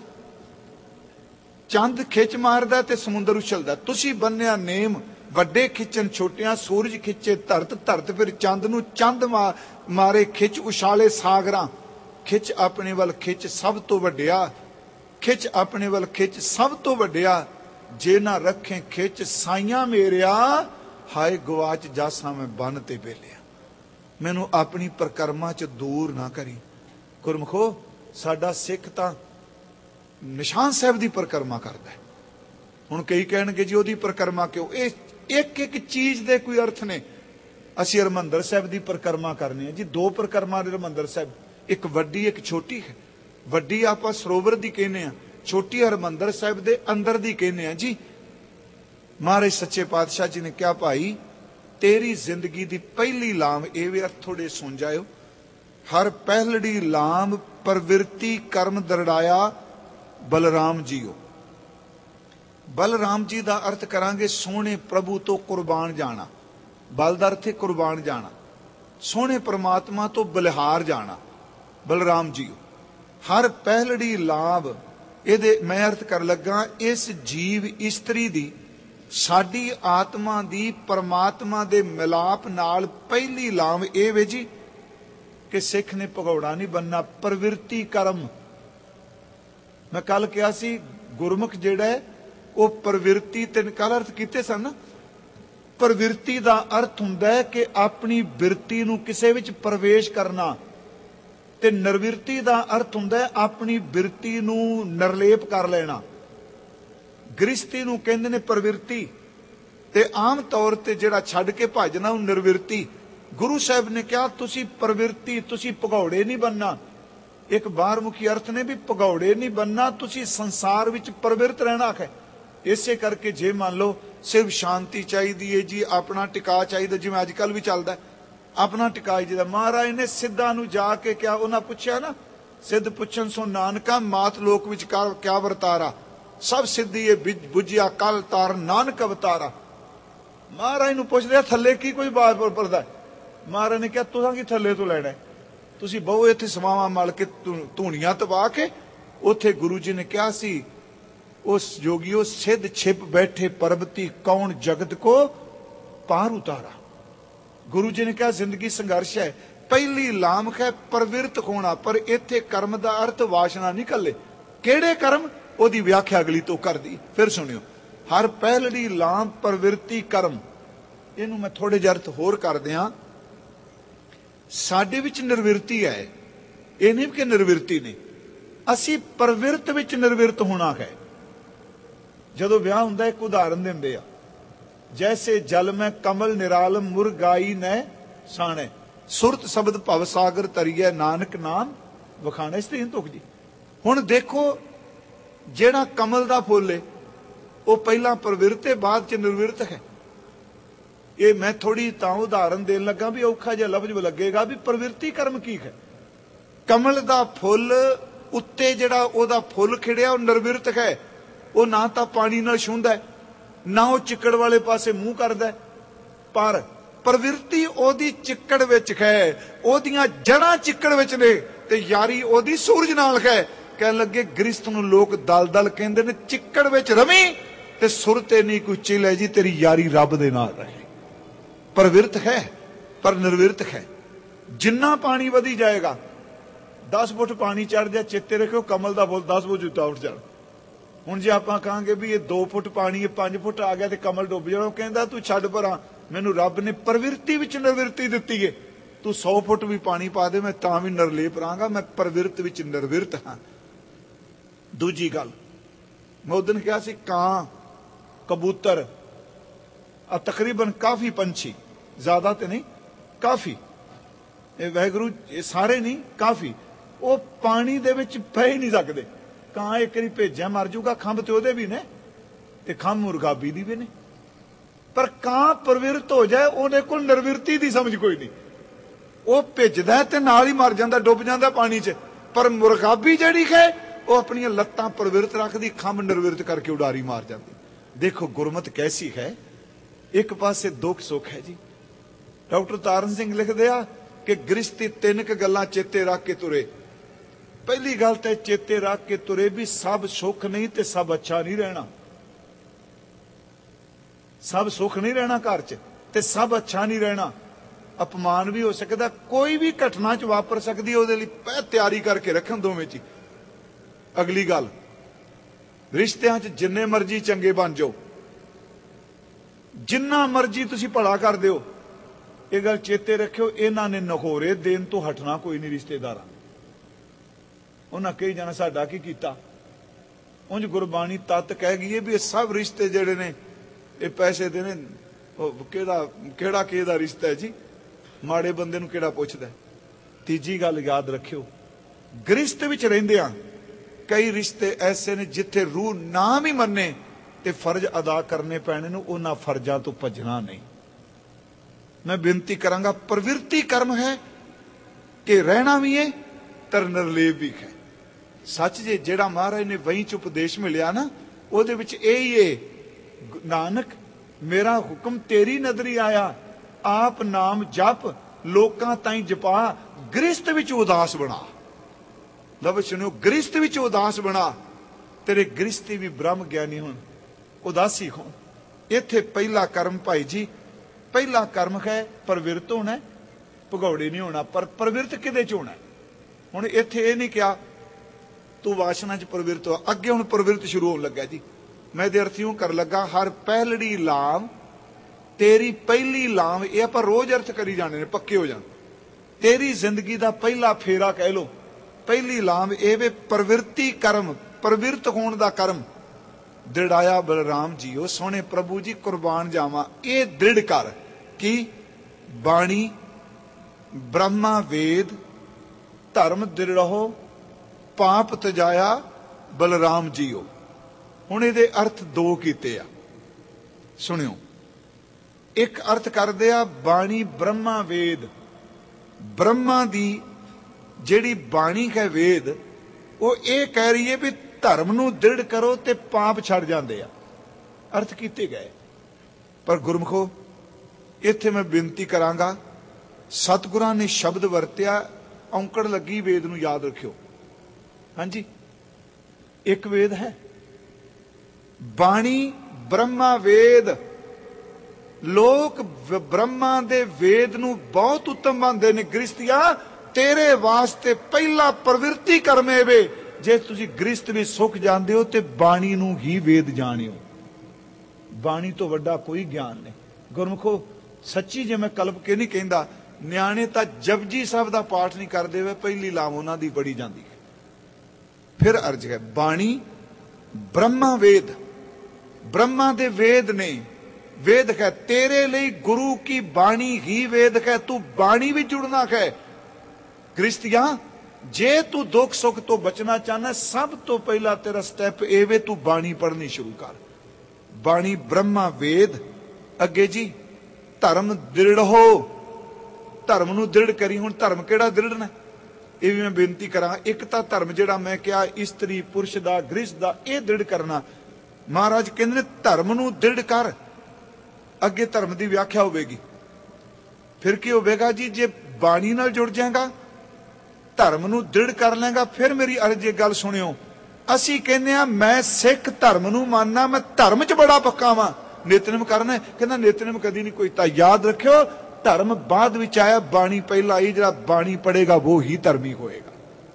S1: ਚੰਦ ਖਿੱਚ ਮਾਰਦਾ ਤੇ ਸਮੁੰਦਰ ਉਛਲਦਾ। ਤੁਸੀਂ ਬੰਨਿਆ ਨੇਮ, ਵੱਡੇ ਖਿੱਚਣ ਛੋਟਿਆਂ, ਸੂਰਜ ਖਿੱਚੇ ਧਰਤ, ਧਰਤ ਫਿਰ ਚੰਦ ਨੂੰ, ਚੰਦ ਮਾਰੇ ਖਿੱਚ ਉਛਾਲੇ ਸਾਗਰਾਂ। ਖਿੱਚ ਆਪਣੇ ਵੱਲ ਖਿੱਚ ਸਭ ਤੋਂ ਵੱਡਿਆ, ਖਿੱਚ ਆਪਣੇ ਵੱਲ ਖਿੱਚ ਸਭ ਤੋਂ ਵੱਡਿਆ, ਜੇ ਨਾ ਰੱਖੇ ਖਿੱਚ ਸਾਈਆਂ ਮੇਰਿਆ, ਹਾਏ ਗਵਾਚ ਜਾਸਾਂ ਮੈਂ ਬੰਨ ਤੇ ਵੇਲਿਆ। ਮੈਨੂੰ ਆਪਣੀ ਪ੍ਰਕਰਮਾਂ ਚ ਦੂਰ ਨਾ ਕਰੀ। ਗੁਰਮੁਖੋ, ਸਾਡਾ ਸਿੱਖ ਤਾਂ ਨਿਸ਼ਾਨ ਸਾਹਿਬ ਦੀ ਪ੍ਰਕਰਮਾ ਕਰਦਾ। ਹੁਣ ਕਈ ਕਹਿਣਗੇ ਜੀ ਉਹਦੀ ਪ੍ਰਕਰਮਾ ਕਿਉਂ? ਇਹ ਇੱਕ ਇੱਕ ਚੀਜ਼ ਦੇ ਕੋਈ ਅਰਥ ਨੇ। ਅਸੀਂ ਹਰਿਮੰਦਰ ਸਾਹਿਬ ਦੀ ਪ੍ਰਕਰਮਾ ਕਰਨੀ ਹੈ ਜੀ। ਦੋ ਪ੍ਰਕਰਮਾ ਨੇ ਹਰਿਮੰਦਰ ਸਾਹਿਬ, ਇੱਕ ਵੱਡੀ ਇੱਕ ਛੋਟੀ ਹੈ। ਵੱਡੀ ਆਪਾਂ ਸਰੋਵਰ ਦੀ ਕਹਿੰਦੇ ਆ, ਛੋਟੀ ਹਰਿਮੰਦਰ ਸਾਹਿਬ ਦੇ ਅੰਦਰ ਦੀ ਕਹਿੰਦੇ ਆ ਜੀ। ਮਹਾਰਾਜ ਸੱਚੇ ਪਾਤਸ਼ਾਹ ਜੀ ਨੇ ਕਿਹਾ, ਭਾਈ ਤੇਰੀ ਜ਼ਿੰਦਗੀ ਦੀ ਪਹਿਲੀ ਲਾਮ, ਇਹ ਵੀ ਅਰਥ ਥੋੜੇ ਸੁਣ ਜਾਇਓ। ਹਰ ਪਹਿਲੜੀ ਲਾਮ ਪ੍ਰਵਿਰਤੀ ਕਰਮ ਦਰੜਾਇਆ ਬਲਰਾਮ ਜੀਓ। ਬਲਰਾਮ ਜੀ ਦਾ ਅਰਥ ਕਰਾਂਗੇ ਸੋਹਣੇ ਪ੍ਰਭੂ ਤੋਂ ਕੁਰਬਾਨ ਜਾਣਾ। ਬਲ ਦਾ ਅਰਥ ਹੈ ਕੁਰਬਾਨ ਜਾਣਾ, ਸੋਹਣੇ ਪ੍ਰਮਾਤਮਾ ਤੋਂ ਬਲਿਹਾਰ ਜਾਣਾ। ਬਲਰਾਮ ਜੀਓ ਹਰ ਪਹਿਲੜੀ ਲਾਭ, ਇਹਦੇ ਮੈਂ ਅਰਥ ਕਰ ਲੱਗਾ, ਇਸ ਜੀਵ ਇਸਤਰੀ ਦੀ, ਸਾਡੀ ਆਤਮਾ ਦੀ ਪਰਮਾਤਮਾ ਦੇ ਮਿਲਾਪ ਨਾਲ ਪਹਿਲੀ ਲਾਭ ਇਹ ਵੇ ਜੀ ਕਿ ਸਿੱਖ ਨੇ ਭਗੌੜਾ ਨਹੀਂ ਬੰਨਣਾ। ਪ੍ਰਵਿਰਤੀ ਕਰਮ, ਮੈਂ ਕੱਲ ਕਿਹਾ ਸੀ ਗੁਰਮੁਖ ਜਿਹੜਾ ਹੈ ਉਹ ਪ੍ਰਵਿਰਤੀ, ਤਿੰਨ ਕੱਲ ਅਰਥ ਕੀਤੇ ਸਨ ਨਾ। ਪ੍ਰਵਿਰਤੀ ਦਾ ਅਰਥ ਹੁੰਦਾ ਹੈ ਕਿ ਆਪਣੀ ਬਿਰਤੀ ਨੂੰ ਕਿਸੇ ਵਿੱਚ ਪ੍ਰਵੇਸ਼ ਕਰਨਾ, ਤੇ ਨਿਰਵਿਰਤੀ ਦਾ ਅਰਥ ਹੁੰਦਾ ਹੈ ਆਪਣੀ ਬਿਰਤੀ ਨੂੰ ਨਿਰਲੇਪ ਕਰ ਲੈਣਾ। ਗ੍ਰਸਤੀ ਨੂੰ ਕਹਿੰਦੇ ਨੇ ਪ੍ਰਵਿਰਤੀ, ਤੇ ਆਮ ਤੌਰ ਤੇ ਜਿਹੜਾ ਛੱਡ ਕੇ ਭੱਜਣਾ ਉਹ ਨਿਰਵਿਰਤੀ। ਗੁਰੂ ਸਾਹਿਬ ਨੇ ਕਿਹਾ ਤੁਸੀਂ ਪ੍ਰਵਿਰਤੀ, ਤੁਸੀਂ ਭਗੌੜੇ ਨਹੀਂ ਬੰਨਣਾ। ਇੱਕ ਬਾਹਰਮੁਖੀ ਅਰਥ ਨੇ ਵੀ ਭਗੌੜੇ ਨਹੀਂ ਬੰਨਣਾ, ਤੁਸੀਂ ਸੰਸਾਰ ਵਿੱਚ ਪ੍ਰਵਿਰਤ ਰਹਿਣਾ ਹੈ। ਇਸੇ ਕਰਕੇ ਜੇ ਮੰਨ ਲਓ ਸਿਰਫ ਸ਼ਾਂਤੀ ਚਾਹੀਦੀ ਹੈ ਜੀ, ਆਪਣਾ ਟਿਕਾ ਚਾਹੀਦਾ, ਜਿਵੇਂ ਅੱਜ ਕੱਲ ਵੀ ਚੱਲਦਾ, ਆਪਣਾ ਟਿਕਾ ਚਾਹੀਦਾ। ਮਹਾਰਾਜ ਨੇ ਸਿੱਧਾਂ ਨੂੰ ਜਾ ਕੇ ਕਿਹਾ, ਉਹਨਾਂ ਪੁੱਛਿਆ ਨਾ, ਸਿੱਧ ਪੁੱਛਣ ਸੋ ਨਾਨਕਾ ਮਾਤ ਲੋਕ ਵਿੱਚ ਕਿਆ ਵਰਤਾਰਾ, ਸਭ ਸਿੱਧੀ ਇਹ ਬੁੱਝਿਆ ਕਲ ਤਾਰ ਨਾਨਕ ਅਵਤਾਰਾ। ਮਹਾਰਾਜ ਨੂੰ ਪੁੱਛਦੇ ਥੱਲੇ ਕੀ ਕੋਈ ਬਾਤ ਪਰਦਾ? ਮਹਾਰਾਜ ਨੇ ਕਿਹਾ ਤੁਸੀਂ ਕੀ ਥੱਲੇ ਤੋਂ ਲੈਣਾ, ਤੁਸੀਂ ਬਹੁ ਇੱਥੇ ਸਮਾਵਾਂ ਮਲ ਕੇ ਧੂਣੀਆਂ ਤਵਾ ਕੇ। ਉੱਥੇ ਗੁਰੂ ਜੀ ਨੇ ਕਿਹਾ ਸੀ, ਉਸ ਜੋਗੀਓ ਸਿੱਧ ਛਿਪ ਬੈਠੇ ਪਰਬਤੀ, ਕੌਣ ਜਗਤ ਕੋ ਪਾਰ ਉਤਾਰਾ। ਗੁਰੂ ਜੀ ਨੇ ਕਿਹਾ ਜ਼ਿੰਦਗੀ ਸੰਘਰਸ਼ ਹੈ, ਪਹਿਲੀ ਲਾਮਕ ਹੈ ਪ੍ਰਵਿਰਤ ਹੋਣਾ, ਪਰ ਇੱਥੇ ਕਰਮ ਦਾ ਅਰਥ ਵਾਸ਼ਨਾ ਨਹੀਂ ਕੱਲੇ। ਕਿਹੜੇ ਕਰਮ, ਉਹਦੀ ਵਿਆਖਿਆ ਅਗਲੀ ਤੋਂ ਕਰਦੀ। ਫਿਰ ਸੁਣਿਓ, ਹਰ ਪਹਿਲੜੀ ਲਾਮ ਪ੍ਰਵਿਰਤੀ ਕਰਮ। ਇਹਨੂੰ ਮੈਂ ਥੋੜੇ ਜਿਹੇ ਅਰਥ ਹੋਰ ਕਰ ਦਿਆਂ। ਸਾਡੇ ਵਿੱਚ ਨਿਰਵਿਰਤੀ ਹੈ, ਇਹ ਨਹੀਂ ਕਿ ਨਿਰਵਿਰਤੀ ਨਹੀਂ, ਅਸੀਂ ਪ੍ਰਵਿਰਤ ਵਿੱਚ ਨਿਰਵਿਰਤ ਹੋਣਾ ਹੈ। ਜਦੋਂ ਵਿਆਹ ਹੁੰਦਾ ਇੱਕ ਉਦਾਹਰਨ ਦਿੰਦੇ ਆ, ਜੈਸੇ ਜਲ ਮੈਂ ਕਮਲ ਨਿਰਾਲਮ ਮੁਰਗਾਈ ਨੈ ਸਾਣੇ, ਸੁਰਤ ਸ਼ਬਦ ਭਵ ਸਾਗਰ ਤਰੀਏ, ਨਾਨਕ ਨਾਮ ਵਖਾਣੇ। ਸਤੀਨ ਤੁਖ ਜੀ। ਹੁਣ ਦੇਖੋ, ਜਿਹੜਾ ਕਮਲ ਦਾ ਫੁੱਲ ਹੈ ਉਹ ਪਹਿਲਾਂ ਪ੍ਰਵਿਰਤ ਹੈ, ਬਾਅਦ ਚ ਨਿਰਵਿਰਤ ਹੈ। ਇਹ ਮੈਂ ਥੋੜੀ ਤਾਂ ਉਦਾਹਰਨ ਦੇਣ ਲੱਗਾ ਵੀ ਔਖਾ ਜਿਹਾ ਲਫ਼ਜ਼ ਲੱਗੇਗਾ ਵੀ ਪ੍ਰਵਿਰਤੀ ਕਰਮ ਕੀ ਹੈ। ਕਮਲ ਦਾ ਫੁੱਲ ਉੱਤੇ ਜਿਹੜਾ ਉਹਦਾ ਫੁੱਲ ਖਿੜਿਆ ਉਹ ਨਿਰਵਿਰਤ ਹੈ। ਉਹ ਨਾ ਤਾਂ ਪਾਣੀ ਨਾਲ ਛੂੰਹਦਾ, ਨਾ ਉਹ ਚਿੱਕੜ ਵਾਲੇ ਪਾਸੇ ਮੂੰਹ ਕਰਦਾ, ਪਰ ਪ੍ਰਵਿਰਤੀ ਉਹਦੀ ਚਿੱਕੜ ਵਿੱਚ ਹੈ, ਉਹਦੀਆਂ ਜੜਾਂ ਚਿੱਕੜ ਵਿੱਚ ਨੇ, ਤੇ ਯਾਰੀ ਉਹਦੀ ਸੂਰਜ ਨਾਲ ਹੈ। ਕਹਿਣ ਲੱਗੇ ਗ੍ਰਸਤ ਨੂੰ ਲੋਕ ਦਲ ਦਲ ਕਹਿੰਦੇ ਨੇ, ਚਿੱਕੜ ਵਿੱਚ ਰਵੀ ਤੇ ਸੁਰ ਤੇ ਨਹੀਂ ਕੋਈ ਚਿਲੇ ਜੀ, ਤੇਰੀ ਯਾਰੀ ਰੱਬ ਦੇ ਨਾਲ ਰਹੇ। ਪ੍ਰਵਿਰਤ ਹੈ ਪਰ ਨਿਰਵਿਰਤ ਹੈ। ਜਿੰਨਾ ਪਾਣੀ ਵਧੀ ਜਾਏਗਾ, 10 ਫੁੱਟ ਪਾਣੀ ਚੜ ਜਾ, ਚੇਤੇ ਰੱਖਿਓ ਕਮਲ ਦਾ ਫੁੱਲ 10 ਫੁੱਟ ਉੱਤੇ ਉੱਠ ਜਾਣਾ। ਹੁਣ ਜੇ ਆਪਾਂ ਕਹਾਂਗੇ ਵੀ ਇਹ 2 ਫੁੱਟ ਪਾਣੀ ਹੈ, 5 ਫੁੱਟ ਆ ਗਿਆ ਤੇ ਕਮਲ ਡੁੱਬ ਜਾਣਾ, ਉਹ ਕਹਿੰਦਾ ਤੂੰ ਛੱਡ ਪਰਾਂ, ਮੈਨੂੰ ਰੱਬ ਨੇ ਪ੍ਰਵਿਰਤੀ ਵਿੱਚ ਨਿਰਵਿਰਤੀ ਦਿੱਤੀ ਹੈ, ਤੂੰ 100 ਫੁੱਟ ਵੀ ਪਾਣੀ ਪਾ ਦੇ ਮੈਂ ਤਾਂ ਵੀ ਨਿਰਲੇਪ ਰਹਾਂਗਾ, ਮੈਂ ਪ੍ਰਵਿਰਤ ਵਿੱਚ ਨਿਰਵਿਰਤ ਹਾਂ। ਦੂਜੀ ਗੱਲ, ਮੈਂ ਉਦਣ ਕਿਹਾ ਸੀ ਕਾਂ, ਕਬੂਤਰ, ਤਕਰੀਬਨ ਕਾਫੀ ਪੰਛੀ, ਜ਼ਿਆਦਾ ਤੇ ਨਹੀਂ ਕਾਫੀ, ਇਹ ਵਾਹਿਗੁਰੂ ਇਹ ਸਾਰੇ ਨਹੀਂ ਕਾਫੀ, ਉਹ ਪਾਣੀ ਦੇ ਵਿੱਚ ਪੈ ਹੀ ਨਹੀਂ ਸਕਦੇ। ਕਾਂ ਇੱਕ ਵਾਰੀ ਭੇਜਿਆ ਮਰ ਜੂਗਾ, ਖੰਭ ਤੇ ਉਹਦੇ ਵੀ ਨੇ ਤੇ ਖੰਭ ਮੁਰਗਾਬੀ ਦੀ ਵੀ ਨੇ, ਪਰ ਕਾਂ ਪ੍ਰਵਿਰਤ ਹੋ ਜਾਏ ਉਹਦੇ ਕੋਲ ਨਿਰਵਿਰਤੀ ਦੀ ਸਮਝ ਕੋਈ ਨਹੀਂ। ਉਹ ਭਿੱਜਦਾ ਤੇ ਨਾਲ ਹੀ ਮਰ ਜਾਂਦਾ, ਡੁੱਬ ਜਾਂਦਾ ਪਾਣੀ 'ਚ। ਪਰ ਮੁਰਗਾਬੀ ਜਿਹੜੀ ਹੈ ਉਹ ਆਪਣੀਆਂ ਲੱਤਾਂ ਪ੍ਰਵਿਰਤ ਰੱਖਦੀ, ਖੰਭ ਨਿਰਵਿਰਤ ਕਰਕੇ ਉਡਾਰੀ ਮਾਰ ਜਾਂਦੀ। ਦੇਖੋ ਗੁਰਮਤ ਕੈਸੀ ਹੈ। ਇੱਕ ਪਾਸੇ ਦੁੱਖ ਸੁੱਖ ਹੈ ਜੀ। ਡਾਕਟਰ ਤਾਰਨ ਸਿੰਘ ਲਿਖਦੇ ਆ ਕਿ ਗ੍ਰਸਤੀ 3 ਗੱਲਾਂ ਚੇਤੇ ਰੱਖ ਕੇ ਤੁਰੇ। ਪਹਿਲੀ ਗੱਲ ਤੇ ਚੇਤੇ ਰੱਖ ਕੇ ਤੁਰੇ ਵੀ ਸਭ ਸੁੱਖ ਨਹੀਂ ਤੇ ਸਭ ਅੱਛਾ ਨਹੀਂ ਰਹਿਣਾ। ਸਭ ਸੁੱਖ ਨਹੀਂ ਰਹਿਣਾ ਘਰ 'ਚ ਤੇ ਸਭ ਅੱਛਾ ਨਹੀਂ ਰਹਿਣਾ। ਅਪਮਾਨ ਵੀ ਹੋ ਸਕਦਾ, ਕੋਈ ਵੀ ਘਟਨਾ 'ਚ ਵਾਪਰ ਸਕਦੀ, ਉਹਦੇ ਲਈ ਪਹਿ ਤਿਆਰੀ ਕਰਕੇ ਰੱਖਣ ਦੋਵੇਂ 'ਚ। ਅਗਲੀ ਗੱਲ, ਰਿਸ਼ਤਿਆਂ 'ਚ ਜਿੰਨੇ ਮਰਜ਼ੀ ਚੰਗੇ ਬਣ ਜਾਓ, ਜਿੰਨਾ ਮਰਜ਼ੀ ਤੁਸੀਂ ਭਲਾ ਕਰ ਦਿਓ, ਇਹ ਗੱਲ ਚੇਤੇ ਰੱਖਿਓ, ਇਹਨਾਂ ਨੇ ਨਖੋਰੇ ਦੇਣ ਤੋਂ ਹਟਣਾ ਕੋਈ ਨਹੀਂ ਰਿਸ਼ਤੇਦਾਰਾਂ। ਉਹਨਾਂ ਕਹੀ ਜਾਣਾ ਸਾਡਾ ਕੀ ਕੀਤਾ। ਉਂਝ ਗੁਰਬਾਣੀ ਤੱਤ ਕਹਿ ਗਈ ਹੈ ਵੀ ਇਹ ਸਭ ਰਿਸ਼ਤੇ ਜਿਹੜੇ ਨੇ ਇਹ ਪੈਸੇ ਦੇ ਨੇ। ਕਿਹੜਾ ਕਿਹਦਾ ਰਿਸ਼ਤਾ ਹੈ ਜੀ, ਮਾੜੇ ਬੰਦੇ ਨੂੰ ਕਿਹੜਾ ਪੁੱਛਦਾ। ਤੀਜੀ ਗੱਲ ਯਾਦ ਰੱਖਿਓ, ਗ੍ਰਸਤ ਵਿੱਚ ਰਹਿੰਦਿਆਂ ਕਈ ਰਿਸ਼ਤੇ ਐਸੇ ਨੇ ਜਿੱਥੇ ਰੂਹ ਨਾ ਵੀ ਮੰਨੇ ਤੇ ਫਰਜ਼ ਅਦਾ ਕਰਨੇ ਪੈਣੇ ਨੂੰ, ਉਹਨਾਂ ਫਰਜ਼ਾਂ ਤੋਂ ਭੱਜਣਾ ਨਹੀਂ। ਮੈਂ ਬੇਨਤੀ ਕਰਾਂਗਾ, ਪ੍ਰਵਿਰਤੀ ਕਰਮ ਹੈ ਕਿ ਰਹਿਣਾ ਵੀ ਹੈ ਤੇ ਨਿਰਲੇਪ ਵੀ ਹੈ। ਸੱਚ ਜੇ ਜਿਹੜਾ ਮਹਾਰਾਜ ਨੇ ਵਹੀਂ ਚ ਉਪਦੇਸ਼ ਮਿਲਿਆ ਨਾ, ਉਹਦੇ ਵਿੱਚ ਇਹ ਹੀ ਏ, ਨਾਨਕ ਮੇਰਾ ਹੁਕਮ ਤੇਰੀ ਨਜ਼ਰੀ ਆਇਆ, ਆਪ ਨਾਮ ਜਪ ਲੋਕਾਂ ਤਾਈਂ ਜਪਾ, ਗ੍ਰਸਤ ਵਿੱਚ ਉਦਾਸ ਬਣਾ। ਲਫ਼ਜ਼ ਸੁਣਿਓ, ਗ੍ਰਸਤ ਵਿੱਚ ਉਦਾਸ ਬਣਾ, ਤੇਰੇ ਗ੍ਰਸਤੀ ਵੀ ਬ੍ਰਹਮ ਗਿਆਨੀ ਹੋਣ, ਉਦਾਸੀ ਹੋਣ। ਇੱਥੇ ਪਹਿਲਾ ਕਰਮ ਭਾਈ ਜੀ, ਪਹਿਲਾ ਕਰਮ ਹੈ ਪ੍ਰਵਿਰਤ ਹੋਣਾ, ਭਗੌੜੇ ਨਹੀਂ ਹੋਣਾ। ਪਰ ਪ੍ਰਵਿਰਤ ਕਿਹਦੇ ਚ ਹੋਣਾ? ਹੁਣ ਇੱਥੇ ਇਹ ਨਹੀਂ ਕਿਹਾ ਤੂੰ ਵਾਸ਼ਨਾ ਚ ਪ੍ਰਵਿਰਤ ਹੋ, ਅੱਗੇ ਹੁਣ ਪ੍ਰਵਿਰਤ ਸ਼ੁਰੂ ਹੋਣ ਲੱਗਾ ਜੀ। ਮੈਂ ਇਹਦੇ ਅਰਥ ਇਉਂ ਕਰ ਲੱਗਾ, ਹਰ ਪਹਿਲੜੀ ਲਾਮ ਤੇਰੀ ਪਹਿਲੀ ਲਾਮ, ਇਹ ਆਪਾਂ ਰੋਜ਼ ਅਰਥ ਕਰੀ ਜਾਣੇ ਨੇ, ਪੱਕੇ ਹੋ ਜਾਣ। ਤੇਰੀ ਜ਼ਿੰਦਗੀ ਦਾ ਪਹਿਲਾ ਫੇਰਾ ਕਹਿ ਲੋ, ਪਹਿਲੀ ਲਾਮ ਇਹ ਵੇ ਪ੍ਰਵਿਰਤੀ ਕਰਮ, ਪ੍ਰਵਿਰਤ ਹੋਣ ਦਾ ਕਰਮ ਦ੍ਰਿੜਾਇਆ ਬਲਰਾਮ ਜੀਓ। ਸੋਹਣੇ ਪ੍ਰਭੂ ਜੀ ਕੁਰਬਾਨ ਜਾਵਾਂ, ਇਹ ਦ੍ਰਿੜ ਕਰ ਕਿ ਬਾਣੀ ਬ੍ਰਹਮਾ ਵੇਦ ਧਰਮ ਦ੍ਰਿੜੋ ਪਾਪ ਤਜਾਇਆ ਬਲਰਾਮ ਜੀਓ। ਹੁਣ ਇਹਦੇ ਅਰਥ ਦੋ ਕੀਤੇ ਆ, ਸੁਣਿਓ। ਇੱਕ ਅਰਥ ਕਰਦੇ ਆ ਬਾਣੀ ਬ੍ਰਹਮਾ ਵੇਦ, ਬ੍ਰਹਮਾ ਦੀ ਜਿਹੜੀ ਬਾਣੀ ਹੈ ਵੇਦ, ਉਹ ਇਹ ਕਹਿ ਰਹੀ ਹੈ ਵੀ ਧਰਮ ਨੂੰ ਦ੍ਰਿੜ ਕਰੋ ਤੇ ਪਾਪ ਛੱਡ ਜਾਂਦੇ ਆ। ਅਰਥ ਕੀਤੇ ਗਏ। ਪਰ ਗੁਰਮਖੋ, ਇੱਥੇ ਮੈਂ ਬੇਨਤੀ ਕਰਾਂਗਾ, ਸਤਿਗੁਰਾਂ ਨੇ ਸ਼ਬਦ ਵਰਤਿਆ, ਔਂਕੜ ਲੱਗੀ ਵੇਦ ਨੂੰ, ਯਾਦ ਰੱਖਿਓ। ਹਾਂਜੀ, ਇੱਕ ਵੇਦ ਹੈ ਬਾਣੀ ਬ੍ਰਹਮਾ ਵੇਦ। ਲੋਕ ਬ੍ਰਹਮਾ ਦੇ ਵੇਦ ਨੂੰ ਬਹੁਤ ਉੱਤਮ ਮੰਨਦੇ ਨੇ। ਗ੍ਰਸਤੀਆ, ਤੇਰੇ ਵਾਸਤੇ ਪਹਿਲਾ ਪ੍ਰਵਿਰਤੀ ਕਰਮੇ ਵੇ, ਜੇ ਤੁਸੀਂ ਗ੍ਰਸਤ ਵੀ ਸੁੱਖ ਜਾਂਦੇ ਹੋ ਤੇ ਬਾਣੀ ਨੂੰ ਹੀ ਵੇਦ ਜਾਣਿਓ। ਬਾਣੀ ਤੋਂ ਵੱਡਾ ਕੋਈ ਗਿਆਨ ਨਹੀਂ। ਗੁਰਮੁਖੋ, ਸੱਚੀ ਜੇ ਮੈਂ ਕਲਪ ਕੇ ਨਹੀਂ ਕਹਿੰਦਾ, ਨਿਆਣੇ ਤਾਂ ਜਪਜੀ ਸਾਹਿਬ ਦਾ ਪਾਠ ਨਹੀਂ ਕਰਦੇ ਵੇ, ਪਹਿਲੀ ਲਾਮ ਉਹਨਾਂ ਦੀ ਬੜੀ ਜਾਂਦੀ ਹੈ। ਫਿਰ ਅਰਜ ਹੈ, ਬਾਣੀ ਬ੍ਰਹਮਾ ਵੇਦ, ਬ੍ਰਹਮਾ ਦੇ ਵੇਦ ਨੇ। ਵੇਦ ਹੈ ਤੇਰੇ ਲਈ ਗੁਰੂ ਕੀ ਬਾਣੀ ਹੀ ਵੇਦ ਹੈ, ਤੂੰ ਬਾਣੀ ਵਿੱਚ ਜੁੜਨਾ ਹੈ। ਗ੍ਰਸਤੀਆਂ, ਜੇ ਤੂੰ ਦੁੱਖ ਸੁੱਖ ਤੋਂ ਬਚਣਾ ਚਾਹਨਾ, ਸਭ ਤੋਂ ਪਹਿਲਾ ਤੇਰਾ ਸਟੈਪ ਇਹ ਵੇ, ਤੂੰ ਬਾਣੀ ਪੜ੍ਹਨੀ ਸ਼ੁਰੂ ਕਰ। ਬਾਣੀ ਬ੍ਰਹਮਾ ਵੇਦ। ਅੱਗੇ ਜੀ, ਧਰਮ ਦ੍ਰਿੜ ਹੋ, ਧਰਮ ਨੂੰ ਦ੍ਰਿੜ ਕਰੀ। ਹੁਣ ਧਰਮ ਕਿਹੜਾ ਦ੍ਰਿੜਨਾ, ਇਹ ਵੀ ਮੈਂ ਬੇਨਤੀ ਕਰਾਂ। ਇੱਕ ਤਾਂ ਧਰਮ ਜਿਹੜਾ ਮੈਂ ਕਿਹਾ ਇਸਤਰੀ ਪੁਰਸ਼ ਦਾ, ਗ੍ਰਸਤ ਦਾ, ਇਹ ਦ੍ਰਿੜ ਕਰਨਾ। ਮਹਾਰਾਜ ਕਹਿੰਦੇ ਨੇ ਧਰਮ ਨੂੰ ਦ੍ਰਿੜ ਕਰ। ਅੱਗੇ ਧਰਮ ਦੀ ਵਿਆਖਿਆ ਹੋਵੇਗੀ। ਫਿਰ ਕੀ ਹੋਵੇਗਾ ਜੀ, ਜੇ ਬਾਣੀ ਨਾਲ ਜੁੜ ਜਾਏਗਾ, ਧਰਮ ਨੂੰ ਦ੍ਰਿੜ ਕਰ ਲੇਗਾ। ਫਿਰ ਮੇਰੀ ਅਰਜ਼ ਗੱਲ ਸੁਣਿਓ, ਅਸੀਂ ਕਹਿੰਦੇ ਆ ਮੈਂ ਸਿੱਖ ਧਰਮ ਨੂੰ ਮੰਨਣਾ, ਮੈਂ ਧਰਮ 'ਚ ਬੜਾ ਪੱਕਾ ਵਾਂ, ਨਿਤਨੇਮ ਕਰਨਾ। ਕਹਿੰਦਾ ਨਿਤਨੇਮ ਕਦੀ ਨਹੀਂ ਕੋਈ। ਤਾਂ ਯਾਦ ਰੱਖਿਓ, ਧਰਮ ਬਾਅਦ ਵਿੱਚ ਆਇਆ, ਬਾਣੀ ਪਹਿਲਾਂ ਆਈ। ਜਿਹੜਾ ਬਾਣੀ ਪੜੇਗਾ ਉਹ ਹੀ ਧਰਮੀ ਹੋਏਗਾ।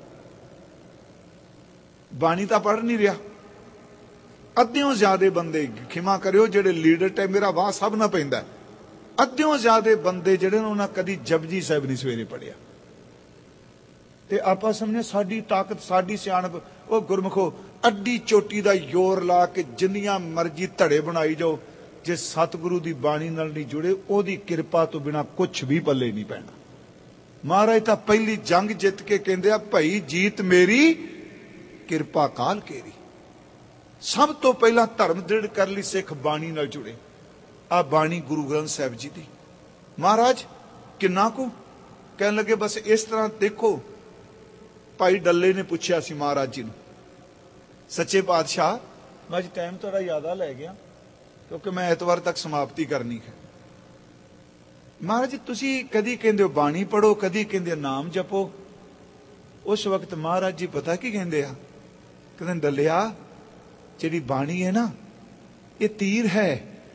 S1: ਬਾਣੀ ਤਾਂ ਪੜ੍ਹ ਨਹੀਂ ਰਿਹਾ। ਅੱਧਿਓਂ ਜ਼ਿਆਦੇ ਬੰਦੇ, ਖਿਮਾ ਕਰਿਓ ਜਿਹੜੇ ਲੀਡਰ ਟਾਈਮ, ਮੇਰਾ ਵਾਹ ਸਭ ਨਾ ਪੈਂਦਾ, ਅੱਧਿਓਂ ਜ਼ਿਆਦੇ ਬੰਦੇ ਜਿਹੜੇ ਨੇ ਉਹਨਾਂ ਕਦੀ ਜਪਜੀ ਸਾਹਿਬ ਨਹੀਂ ਸਵੇਰੇ ਪੜਿਆ। ਤੇ ਆਪਾਂ ਸਮਝੇ ਸਾਡੀ ਤਾਕਤ, ਸਾਡੀ ਸਿਆਣਪ। ਉਹ ਗੁਰਮੁਖੋ, ਅੱਡੀ ਚੋਟੀ ਦਾ ਜ਼ੋਰ ਲਾ ਕੇ ਜਿੰਨੀਆਂ ਮਰਜ਼ੀ ਧੜੇ ਬਣਾਈ ਜਾਓ, ਜੇ ਸਤਿਗੁਰੂ ਦੀ ਬਾਣੀ ਨਾਲ ਨਹੀਂ ਜੁੜੇ, ਉਹਦੀ ਕਿਰਪਾ ਤੋਂ ਬਿਨਾਂ ਕੁਛ ਵੀ ਪੱਲੇ ਨਹੀਂ ਪੈਣਾ। ਮਹਾਰਾਜ ਤਾਂ ਪਹਿਲੀ ਜੰਗ ਜਿੱਤ ਕੇ ਕਹਿੰਦੇ ਆ, ਭਾਈ ਜੀਤ ਮੇਰੀ ਕਿਰਪਾ ਕਾਲ ਕੇਰੀ। ਸਭ ਤੋਂ ਪਹਿਲਾਂ ਧਰਮ ਦ੍ਰਿੜ ਕਰ ਲਈ ਸਿੱਖ ਬਾਣੀ ਨਾਲ ਜੁੜੇ। ਆ ਬਾਣੀ ਗੁਰੂ ਗ੍ਰੰਥ ਸਾਹਿਬ ਜੀ ਦੀ। ਮਹਾਰਾਜ ਕਿੰਨਾ ਕੁ कहने लगे बस इस तरह देखो। भाई डल्ले ने पूछा सी महाराज जी ने, सच्चे पातशाह मैं अज टाइम थोड़ा ज्यादा लै गया क्योंकि मैं एतवार तक समाप्ति करनी है। महाराज जी तुसी कदी कहंदे हो बाणी पढ़ो, कदी कहंदे नाम जपो। उस वक्त महाराज जी पता की कहंदे आ, कहंदे डलिया जिहड़ी बाणी है ना ये तीर है।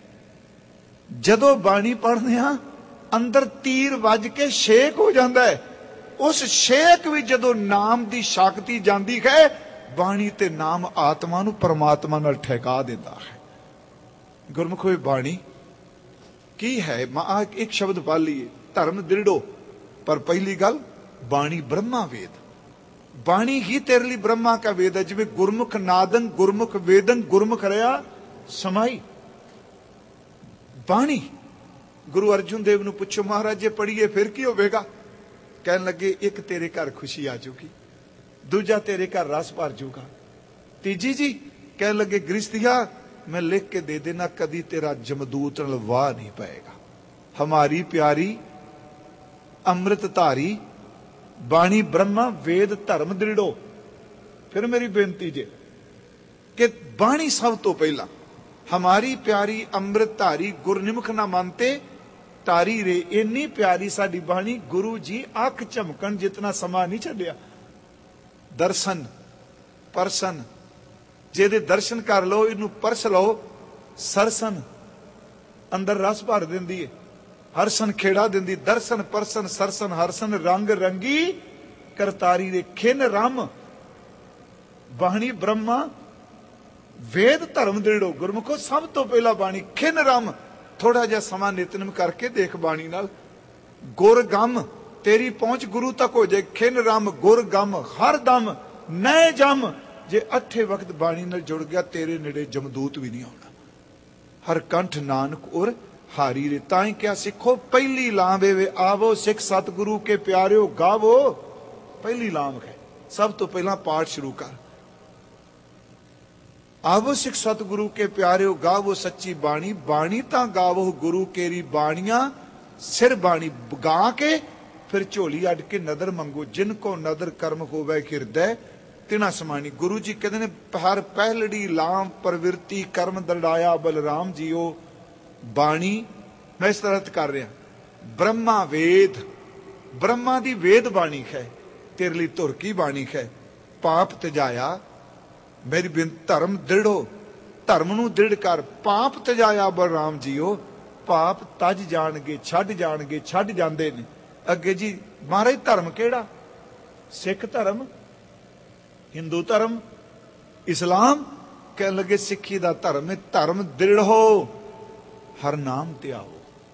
S1: जदों बाणी पढ़ने आ अंदर तीर वज के छेक हो जाता है। उस छेक भी जदों नाम की शक्ति जाती है, बाणी ते नाम आत्मा नूं परमात्मा नाल ठहका देता है। गुरमुखो बाणी की है? एक शब्द पढ़ लीए, धर्म दृढ़ो। पर पहली गल बाणी ब्रह्मा वेद, बाणी ही तेरे लिए ब्रह्मा का वेद है। जिवें गुरमुख नादन गुरमुख वेदन गुरमुख रहा समाई बाणी। गुरु अर्जुन देव नूं पुछो महाराज जे पढ़ीए फिर की होवेगा? कहन लगे एक तेरे घर खुशी आ जाऊगी, दूजा तेरे घर रस भर जूगा, तीजी जी कहन लगे गृहस्थिया मैं लिख के दे देना कदी तेरा जमदूत नाल वाह नहीं पाएगा। हमारी प्यारी अमृत धारी बाणी ब्रह्मा वेद धर्म दृढ़ो। फिर मेरी बेनती जे कि बाणी सब तो पहला हमारी प्यारी अमृत धारी गुरनिमुख ना मानते तारी रे। इन्नी प्यारी साडी बाणी गुरु जी अख झमकन जितना समा नहीं छड्या। दर्शन परसन जेदे दर्शन कर लो, इनू परस लो, सरसन अंदर रस भर देंदी है, हरसन खेड़ा देंदी। दर्शन परसन सरसन हरसन रंग रंगी करतारी रे। खिन रम बाणी ब्रह्मा वेद धर्म दृढ़ो। गुरमुखो सब तो पहला बाणी खिन रम। थोड़ा जा समा नितनम करके देख बाणी नाल। गुर गम तेरी पहुंच गुरु तक हो जाए। खिन रम गुर गम हर दम नए जम। जे अठे वक्त बाणी नाल जुड़ गया तेरे नेड़े जमदूत भी नहीं आना। हर कंठ नानक और हारी रे। ताई क्या सिखो पहली लांवे वे आवो सिख सतगुरु के प्यारियो गावो। पहली लाम है, सब तो पहला पाठ शुरू कर। आवो सिख सतगुरु के प्यारियो गावो सच्ची बाणी। बाणी ता गावो गुरु केरी बाणियां। सिर बाणी गा के फिर झोली अड के नदर मंगो। जिनको नदर कर्म होवे हिरदय तिना समानी। गुरु जी कहते ने हर पहलड़ी लाम प्रवृत्ति कर्म दड़ाया बलराम जीओ। बाणी मैं इस तरह कर रहा। ब्रह्मा वेद ब्रह्मा दी वेद बाणी है, तेरे लिए धुर की बाणी है। पाप त्यजाया मेरी बिन धर्म दृढ़ो। धर्म नूं दृढ़ कर। पाप त्यजाया बलराम जीओ। पाप तज जाणगे छड्ड जाणगे छड्ड जांदे ने। अगे जी महाराज धर्म केड़ा? सिख धर्म, हिंदू धर्म, इस्लाम। कह लगे सिखी दा धर्म है। धर्म दृढ़ हो हर नाम त्याओ।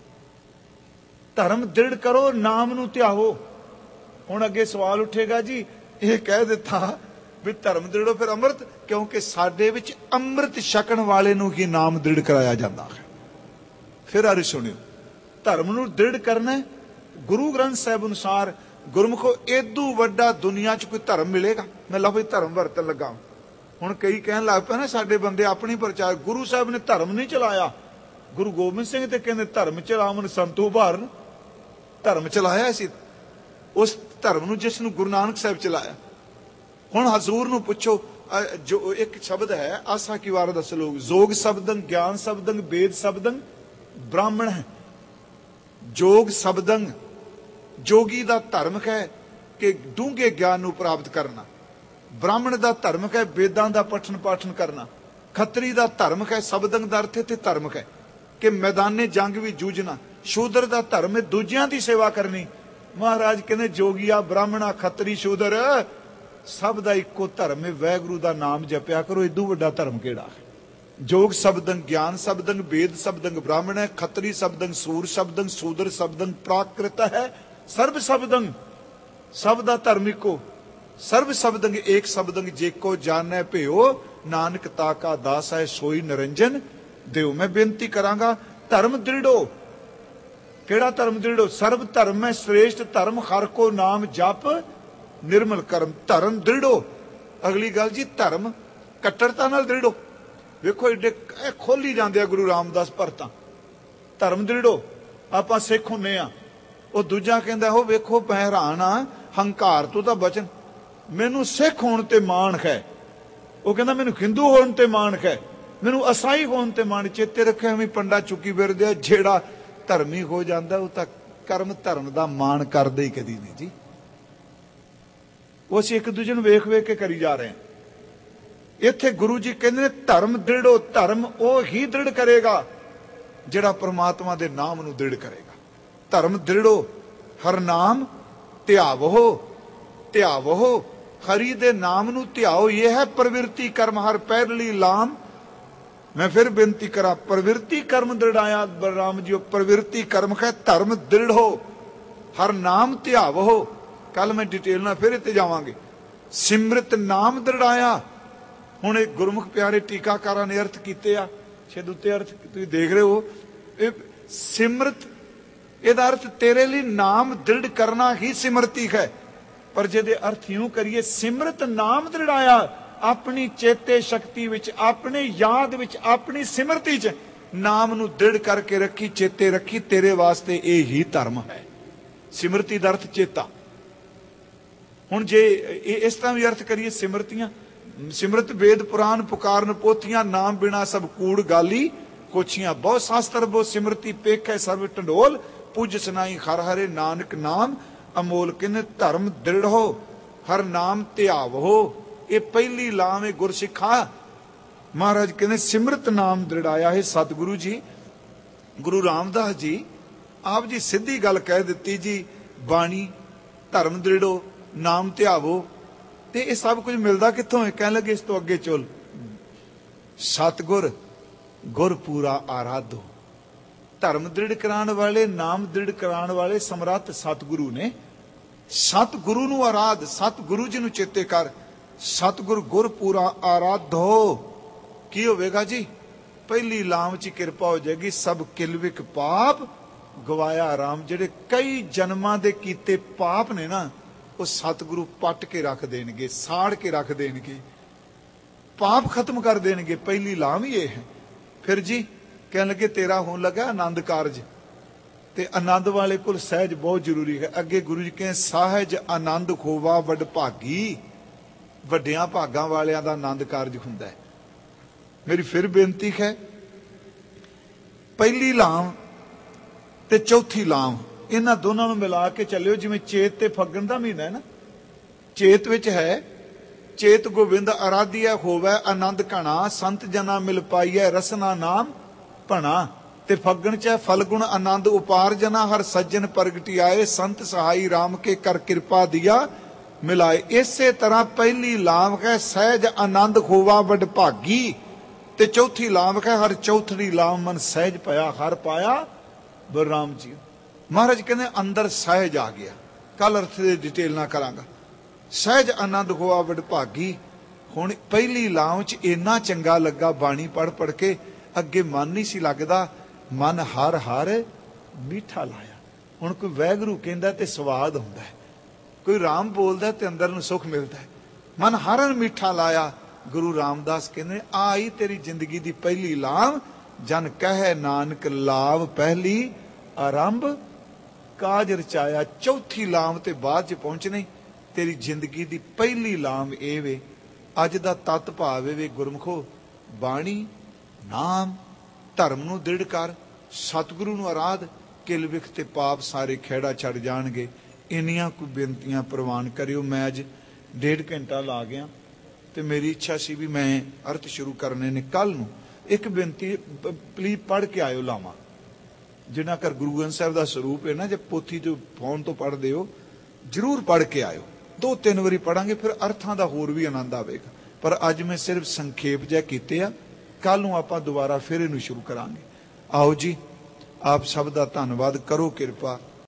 S1: धर्म दृढ़ करो नाम नूं त्याओ। हुण अगे सवाल उठेगा जी ये कह दिता भी धर्म दृढ़ो फिर अमृत, क्योंकि साडे विच अमृत छकण वाले नूं ही नाम दृढ़ कराया जाता है। फिर अरे सुनियो धर्म नूं दृढ़ करना है गुरु ग्रंथ साहिब अनुसार। गुरमुखो एदू वड्डा दुनिया च कोई धर्म मिलेगा? मैं लो भाई धर्म वरतन लगा। हुण कई कहन लग पे ना साडे बंदे अपनी प्रचार। गुरु साहब ने धर्म नहीं चलाया। गुरु गोबिंद सिंह ते कहंदे धर्म चलावन संतो भारन। धर्म चलाया सी उस धर्म नूं जिस नूं गुरु नानक साहब चलाया। हुण हजूर नूं पुछो जो एक शब्द है आसा की वार दस लोग। जोग शब्दंग ज्ञान शब्दंग वेद शब्दंग ब्राह्मण है। जोग शब्दंग जोगी दा धर्म है कि डूंगे ज्ञान नूं प्राप्त करना। ब्राह्मण दा धर्म है वेदां दा पठन पाठन करना। खत्री दा धर्म है शब्दंग दा अर्थ ते धर्म है कि मैदाने जंग भी जूझना। शूदर दा धर्म है दूजियां दी सेवा करनी। महाराज कहने जोगिया ब्राह्मणा खत्री शूदर सब दा इक्को धर्म है। वैगुरु दा नाम जपया करो। इदू वड्डा धर्म केड़ा है? जोग शब्दंग ज्ञान शब्दंग वेद शब्दंग ब्राह्मण है। खत्री शब्दंग सूर शब्दंग शूदर शब्दंग प्राकृत है। सर्व शब्दंग सब दा धर्म इको। सर्व शब्दंग एक शब्दंग जेको जानै भयो। नानक ताका दास है सोई निरंजन देव। मैं बेनती करांगा धर्म दृढ़ो। केड़ा धर्म दृढ़ो? सर्व धर्म है श्रेष्ठ धर्म हर को नाम जप निर्मल कर्म। धर्म दृढ़ो। अगली गल जी धर्म कट्टरता नाल दृढ़ो। वेखो एडे खोली जांदे आ गुरु रामदास भरतां। धर्म दृढ़ो। आपां सिख हुन्ने आ ਉਹ ਦੂਜਾ ਕਹਿੰਦਾ ਉਹ ਵੇਖੋ ਮੈਂ ਹੈਰਾਨ ਆ, ਹੰਕਾਰ ਤੋਂ ਤਾਂ ਬਚਨ, ਮੈਨੂੰ ਸਿੱਖ ਹੋਣ ਤੇ ਮਾਣ ਹੈ। ਉਹ ਕਹਿੰਦਾ ਮੈਨੂੰ ਹਿੰਦੂ ਹੋਣ ਤੇ ਮਾਣ ਹੈ, ਮੈਨੂੰ ਈਸਾਈ ਹੋਣ ਤੇ ਮਾਣ। ਚੇਤੇ ਰੱਖਿਆ ਵੀ ਪੰਡਾ ਚੁੱਕੀ ਫਿਰਦੇ ਆ, ਜਿਹੜਾ ਧਰਮੀ ਹੋ ਜਾਂਦਾ ਉਹ ਤਾਂ ਕਰਮ ਧਰਮ ਦਾ ਮਾਣ ਕਰਦੇ ਹੀ ਕਦੀ ਨਹੀਂ ਜੀ। ਉਹ ਅਸੀਂ ਇੱਕ ਦੂਜੇ ਨੂੰ ਵੇਖ ਵੇਖ ਕੇ ਕਰੀ ਜਾ ਰਹੇ ਹਾਂ। ਇੱਥੇ ਗੁਰੂ ਜੀ ਕਹਿੰਦੇ ਨੇ ਧਰਮ ਦ੍ਰਿੜੋ, ਧਰਮ ਉਹ ਹੀ ਦ੍ਰਿੜ ਕਰੇਗਾ ਜਿਹੜਾ ਪ੍ਰਮਾਤਮਾ ਦੇ ਨਾਮ ਨੂੰ ਦ੍ਰਿੜ ਕਰੇਗਾ। ਧਰਮ ਦ੍ਰਿੜੋ, ਹਰ ਨਾਮ ਧਿਆਵੋ, ਧਿਆਵੋ ਹਰੀ ਦੇ ਨਾਮ ਨੂੰ ਧਿਆਓ। ਇਹ ਹੈ ਪ੍ਰਵਿਰਤੀ ਕਰਮ ਹਰ ਪਹਿਲੀ ਲਾਮ। ਮੈਂ ਫਿਰ ਬੇਨਤੀ ਕਰਾਂ, ਪ੍ਰਵਿਰਤੀ ਕਰਮ ਦ੍ਰਿੜਾਇਆ ਬਲਰਾਮ ਜੀ, ਪ੍ਰਵਿਰਤੀ ਕਰਮ ਹੈ ਧਰਮ ਦ੍ਰਿੜੋ, ਹਰ ਨਾਮ ਧਿਆਵੋ। ਕੱਲ ਮੈਂ ਡਿਟੇਲ ਨਾਲ ਫਿਰ ਇੱਥੇ ਜਾਵਾਂਗੇ। ਸਿਮਰਤ ਨਾਮ ਦ੍ਰਿੜਾਇਆ। ਹੁਣ ਇਹ ਗੁਰਮੁਖ ਪਿਆਰੇ ਟੀਕਾਕਾਰਾਂ ਨੇ ਅਰਥ ਕੀਤੇ ਆ, ਛੇਦ ਉੱਤੇ ਅਰਥ ਤੁਸੀਂ ਦੇਖ ਰਹੇ ਹੋ। ਇਹ ਸਿਮਰਤ, ਇਹਦਾ ਅਰਥ ਤੇਰੇ ਲਈ ਨਾਮ ਦ੍ਰਿੜ ਕਰਨਾ ਹੀ ਸਿਮਰਤੀ ਹੈ। ਪਰ ਜਿਹਦੇ ਅਰਥ ਇਉਂ ਕਰੀਏ, ਸਿਮਰਤ ਨਾਮ ਦ੍ਰਿੜਾਇਆ, ਆਪਣੀ ਚੇਤੇ ਸ਼ਕਤੀ ਵਿੱਚ, ਆਪਣੇ ਯਾਦ ਵਿੱਚ, ਆਪਣੀ ਸਿਮਰਤੀ ਚ ਨਾਮ ਨੂੰ ਦ੍ਰਿੜ ਕਰਕੇ ਰੱਖੀ, ਚੇਤੇ ਰੱਖੀ। ਤੇਰੇ ਵਾਸਤੇ ਇਹ ਹੀ ਧਰਮ ਹੈ। ਸਿਮਰਤੀ ਦਾ ਅਰਥ ਚੇਤਾ। ਹੁਣ ਜੇ ਇਸ ਤਰ੍ਹਾਂ ਵੀ ਅਰਥ ਕਰੀਏ, ਸਿਮਰਤੀਆਂ, ਸਿਮਰਤ ਵੇਦ ਪੁਰਾਨ ਪੁਕਾਰਨ ਪੋਥੀਆਂ, ਨਾਮ ਬਿਨਾ ਸਭ ਕੂੜ ਗਾਲੀ ਕੋਛੀਆਂ। ਬਹੁਤ ਸ਼ਾਸਤਰ ਬੋ ਸਿਮਰਤੀ ਪੇਖੈ ਸਰਵ ਢੰਡੋਲ, ਪੁੱਜ ਸੁਨਾਈ ਹਰ ਹਰੇ ਨਾਨਕ ਨਾਮ ਅਮੋਲ। ਕਹਿੰਦੇ ਧਰਮ ਦ੍ਰਿੜੋ, ਹਰ ਨਾਮ ਧਿਆਵੋ। ਇਹ ਪਹਿਲੀ ਲਾਮ ਹੈ ਗੁਰਸਿੱਖਾ। ਮਹਾਰਾਜ ਕਹਿੰਦੇ ਸਿਮਰਤ ਨਾਮ ਦ੍ਰਿੜਾਇਆ ਹੈ। ਸਤਿਗੁਰੂ ਜੀ, ਗੁਰੂ ਰਾਮਦਾਸ ਜੀ ਆਪ ਜੀ ਸਿੱਧੀ ਗੱਲ ਕਹਿ ਦਿੱਤੀ ਜੀ, ਬਾਣੀ ਧਰਮ ਦ੍ਰਿੜੋ, ਨਾਮ ਧਿਆਵੋ। ਤੇ ਇਹ ਸਭ ਕੁਝ ਮਿਲਦਾ ਕਿੱਥੋਂ ਹੈ? ਕਹਿਣ ਲੱਗੇ ਇਸ ਤੋਂ ਅੱਗੇ ਚੁੱਲ, ਸਤਿਗੁਰ ਗੁਰ ਪੂਰਾ ਆਰਾਧੋ। ਧਰਮ ਦ੍ਰਿੜ ਕਰਾਉਣ ਵਾਲੇ, ਨਾਮ ਦ੍ਰਿੜ ਕਰਾਉਣ ਵਾਲੇ ਸਮਰੱਥ ਸਤਿਗੁਰੂ ਨੇ। ਸਤਿਗੁਰੂ ਨੂੰ ਆਰਾਧ, ਸਤਿਗੁਰੂ ਜੀ ਨੂੰ ਚੇਤੇ ਕਰ। ਸਤਿਗੁਰ ਗੁਰ ਪੂਰਾ ਆਰਾਧੋ। ਕੀ ਹੋਵੇਗਾ ਜੀ? ਪਹਿਲੀ ਲਾਮ ਚ ਕਿਰਪਾ ਹੋ ਜਾਏਗੀ। ਸਭ ਕਿਲਵਿਕ ਪਾਪ ਗਵਾਇਆ ਰਾਮ। ਜਿਹੜੇ ਕਈ ਜਨਮਾਂ ਦੇ ਕੀਤੇ ਪਾਪ ਨੇ ਨਾ, ਉਹ ਸਤਿਗੁਰੂ ਪੱਟ ਕੇ ਰੱਖ ਦੇਣਗੇ, ਸਾੜ ਕੇ ਰੱਖ ਦੇਣਗੇ, ਪਾਪ ਖਤਮ ਕਰ ਦੇਣਗੇ। ਪਹਿਲੀ ਲਾਮ ਹੀ ਇਹ ਹੈ। ਫਿਰ ਜੀ ਕਹਿਣ ਲੱਗੇ ਤੇਰਾ ਹੋਣ ਲੱਗਾ ਆਨੰਦ ਕਾਰਜ, ਤੇ ਆਨੰਦ ਵਾਲੇ ਕੋਲ ਸਹਿਜ ਬਹੁਤ ਜ਼ਰੂਰੀ ਹੈ। ਅੱਗੇ ਗੁਰੂ ਜੀ ਕਹਿੰਦੇ ਸਾਹਜ ਆਨੰਦ ਖੋਵਾ ਵੱਡ ਭਾਗੀ। ਵੱਡਿਆਂ ਭਾਗਾਂ ਵਾਲਿਆਂ ਦਾ ਆਨੰਦ ਕਾਰਜ ਹੁੰਦਾ ਹੈ। ਮੇਰੀ ਫਿਰ ਬੇਨਤੀ ਹੈ, ਪਹਿਲੀ ਲਾਮ ਤੇ ਚੌਥੀ ਲਾਮ, ਇਹਨਾਂ ਦੋਨਾਂ ਨੂੰ ਮਿਲਾ ਕੇ ਚੱਲਿਓ। ਜਿਵੇਂ ਚੇਤ ਤੇ ਫੱਗਣ ਦਾ ਮਹੀਨਾ ਹੈ ਨਾ, ਚੇਤ ਵਿੱਚ ਹੈ ਚੇਤ ਗੋਬਿੰਦ ਆਰਾਧਿਆ ਹੋਵੇ ਆਨੰਦ ਘਣਾ, ਸੰਤ ਜਨਾ ਮਿਲ ਪਾਈਐ ਰਸਨਾ ਨਾਮ ਭਣਾ। ਤੇ ਫੱਗਣ ਚ ਹੈ ਫਲਗੁਣ ਆਨੰਦ ਉਪਾਰ ਜਨਾ, ਹਰ ਸੱਜਣ ਪ੍ਰਗਟੀ ਆਏ, ਸੰਤ ਸਹਾਈ ਰਾਮ ਕੇ ਕਰ ਕਿਰਪਾ ਦਿਆ ਮਿਲਾਏ। ਇਸੇ ਤਰ੍ਹਾਂ ਪਹਿਲੀ ਲਾਮ ਹੈ ਸਹਿਜ ਆਨੰਦ ਖੋਵਾ ਵੱਡ ਭਾਗੀ, ਤੇ ਚੌਥੀ ਲਾਮ ਹੈ ਹਰ ਚੌਥੜੀ ਲਾਮ ਮਨ ਸਹਿਜ ਪਾਇਆ, ਹਰ ਪਾਇਆ ਬਲਰਾਮ ਜੀ। ਮਹਾਰਾਜ ਕਹਿੰਦੇ ਅੰਦਰ ਸਹਿਜ ਆ ਗਿਆ। ਕੱਲ ਅਰਥ ਦੇ ਡਿਟੇਲ ਨਾਲ ਕਰਾਂਗਾ। ਸਹਿਜ ਆਨੰਦ ਖੋਵਾ ਵੱਡ ਭਾਗੀ। ਹੁਣ ਪਹਿਲੀ ਲਾਮ ਚ ਇੰਨਾ ਚੰਗਾ ਲੱਗਾ ਬਾਣੀ ਪੜ ਪੜ ਕੇ, ਅੱਗੇ ਮਨ ਨਹੀਂ ਸੀ ਲੱਗਦਾ। ਮਨ ਹਰ ਹਰ ਮਿੱਠਾ ਲਾਇਆ। ਹੁਣ ਕੋਈ ਵੈਗਰੂ ਕਹਿੰਦਾ ਤੇ ਸਵਾਦ ਹੁੰਦਾ ਹੈ, ਕੋਈ ਰਾਮ ਬੋਲਦਾ ਤੇ ਅੰਦਰ ਨੂੰ ਸੁੱਖ ਮਿਲਦਾ ਹੈ। ਮਨ ਹਰਨ ਮਿੱਠਾ ਲਾਇਆ। ਗੁਰੂ ਰਾਮਦਾਸ ਕਹਿੰਦੇ ਆਈ ਤੇਰੀ ਜ਼ਿੰਦਗੀ ਦੀ ਪਹਿਲੀ ਲਾਮ, ਜਨ ਕਹੈ ਨਾਨਕ ਲਾਭ ਪਹਿਲੀ ਆਰੰਭ ਕਾਜ ਰਚਾਇਆ। ਚੌਥੀ ਲਾਮ ਤੇ ਬਾਅਦ ਚ ਪਹੁੰਚਣੀ। ਤੇਰੀ ਜ਼ਿੰਦਗੀ ਦੀ ਪਹਿਲੀ ਲਾਮ ਇਹ ਵੇ। ਅੱਜ ਦਾ ਤਤ ਭਾਵ ਵੇ ਗੁਰਮਖੋ, ਬਾਣੀ ਨਾਮ ਧਰਮ ਨੂੰ ਦ੍ਰਿੜ ਕਰ, ਸਤਿਗੁਰੂ ਨੂੰ ਆਰਾਧ, ਕਿਲ ਵਿਖ ਤੇ ਪਾਪ ਸਾਰੇ ਖਹਿੜਾ ਛੱਡ ਜਾਣਗੇ। ਇੰਨੀਆਂ ਕੁ ਬੇਨਤੀਆਂ ਪ੍ਰਵਾਨ ਕਰਿਓ। ਮੈਂ ਅੱਜ 1.5 ਘੰਟਾ ਲਾ ਗਿਆ ਤੇ ਮੇਰੀ ਇੱਛਾ ਸੀ ਵੀ ਮੈਂ ਅਰਥ ਸ਼ੁਰੂ ਕਰਨੇ ਨੇ ਕੱਲ ਨੂੰ। ਇੱਕ ਬੇਨਤੀ, ਪਲੀਜ਼ ਪੜ੍ਹ ਕੇ ਆਇਓ ਲਾਵਾਂ। ਜਿਨ੍ਹਾਂ ਘਰ ਗੁਰੂ ਗ੍ਰੰਥ ਸਾਹਿਬ ਦਾ ਸਰੂਪ ਹੈ ਨਾ, ਜੇ ਪੋਥੀ ਜੋ ਫੋਨ ਤੋਂ ਪੜ੍ਹਦੇ ਹੋ, ਜ਼ਰੂਰ ਪੜ੍ਹ ਕੇ ਆਇਓ। 2-3 ਵਾਰੀ ਪੜਾਂਗੇ, ਫਿਰ ਅਰਥਾਂ ਦਾ ਹੋਰ ਵੀ ਆਨੰਦ ਆਵੇਗਾ। ਪਰ ਅੱਜ ਮੈਂ ਸਿਰਫ ਸੰਖੇਪ ਜਿਹਾ ਕੀਤੇ ਆ। ਕੱਲ ਨੂੰ ਆਪਾਂ ਦੁਬਾਰਾ ਫਿਰ ਇਹਨੂੰ ਸ਼ੁਰੂ ਕਰਾਂਗੇ। ਆਓ ਜੀ, ਆਪ ਸਭ ਦਾ ਧੰਨਵਾਦ। ਕਰੋ ਕਿਰਪਾ।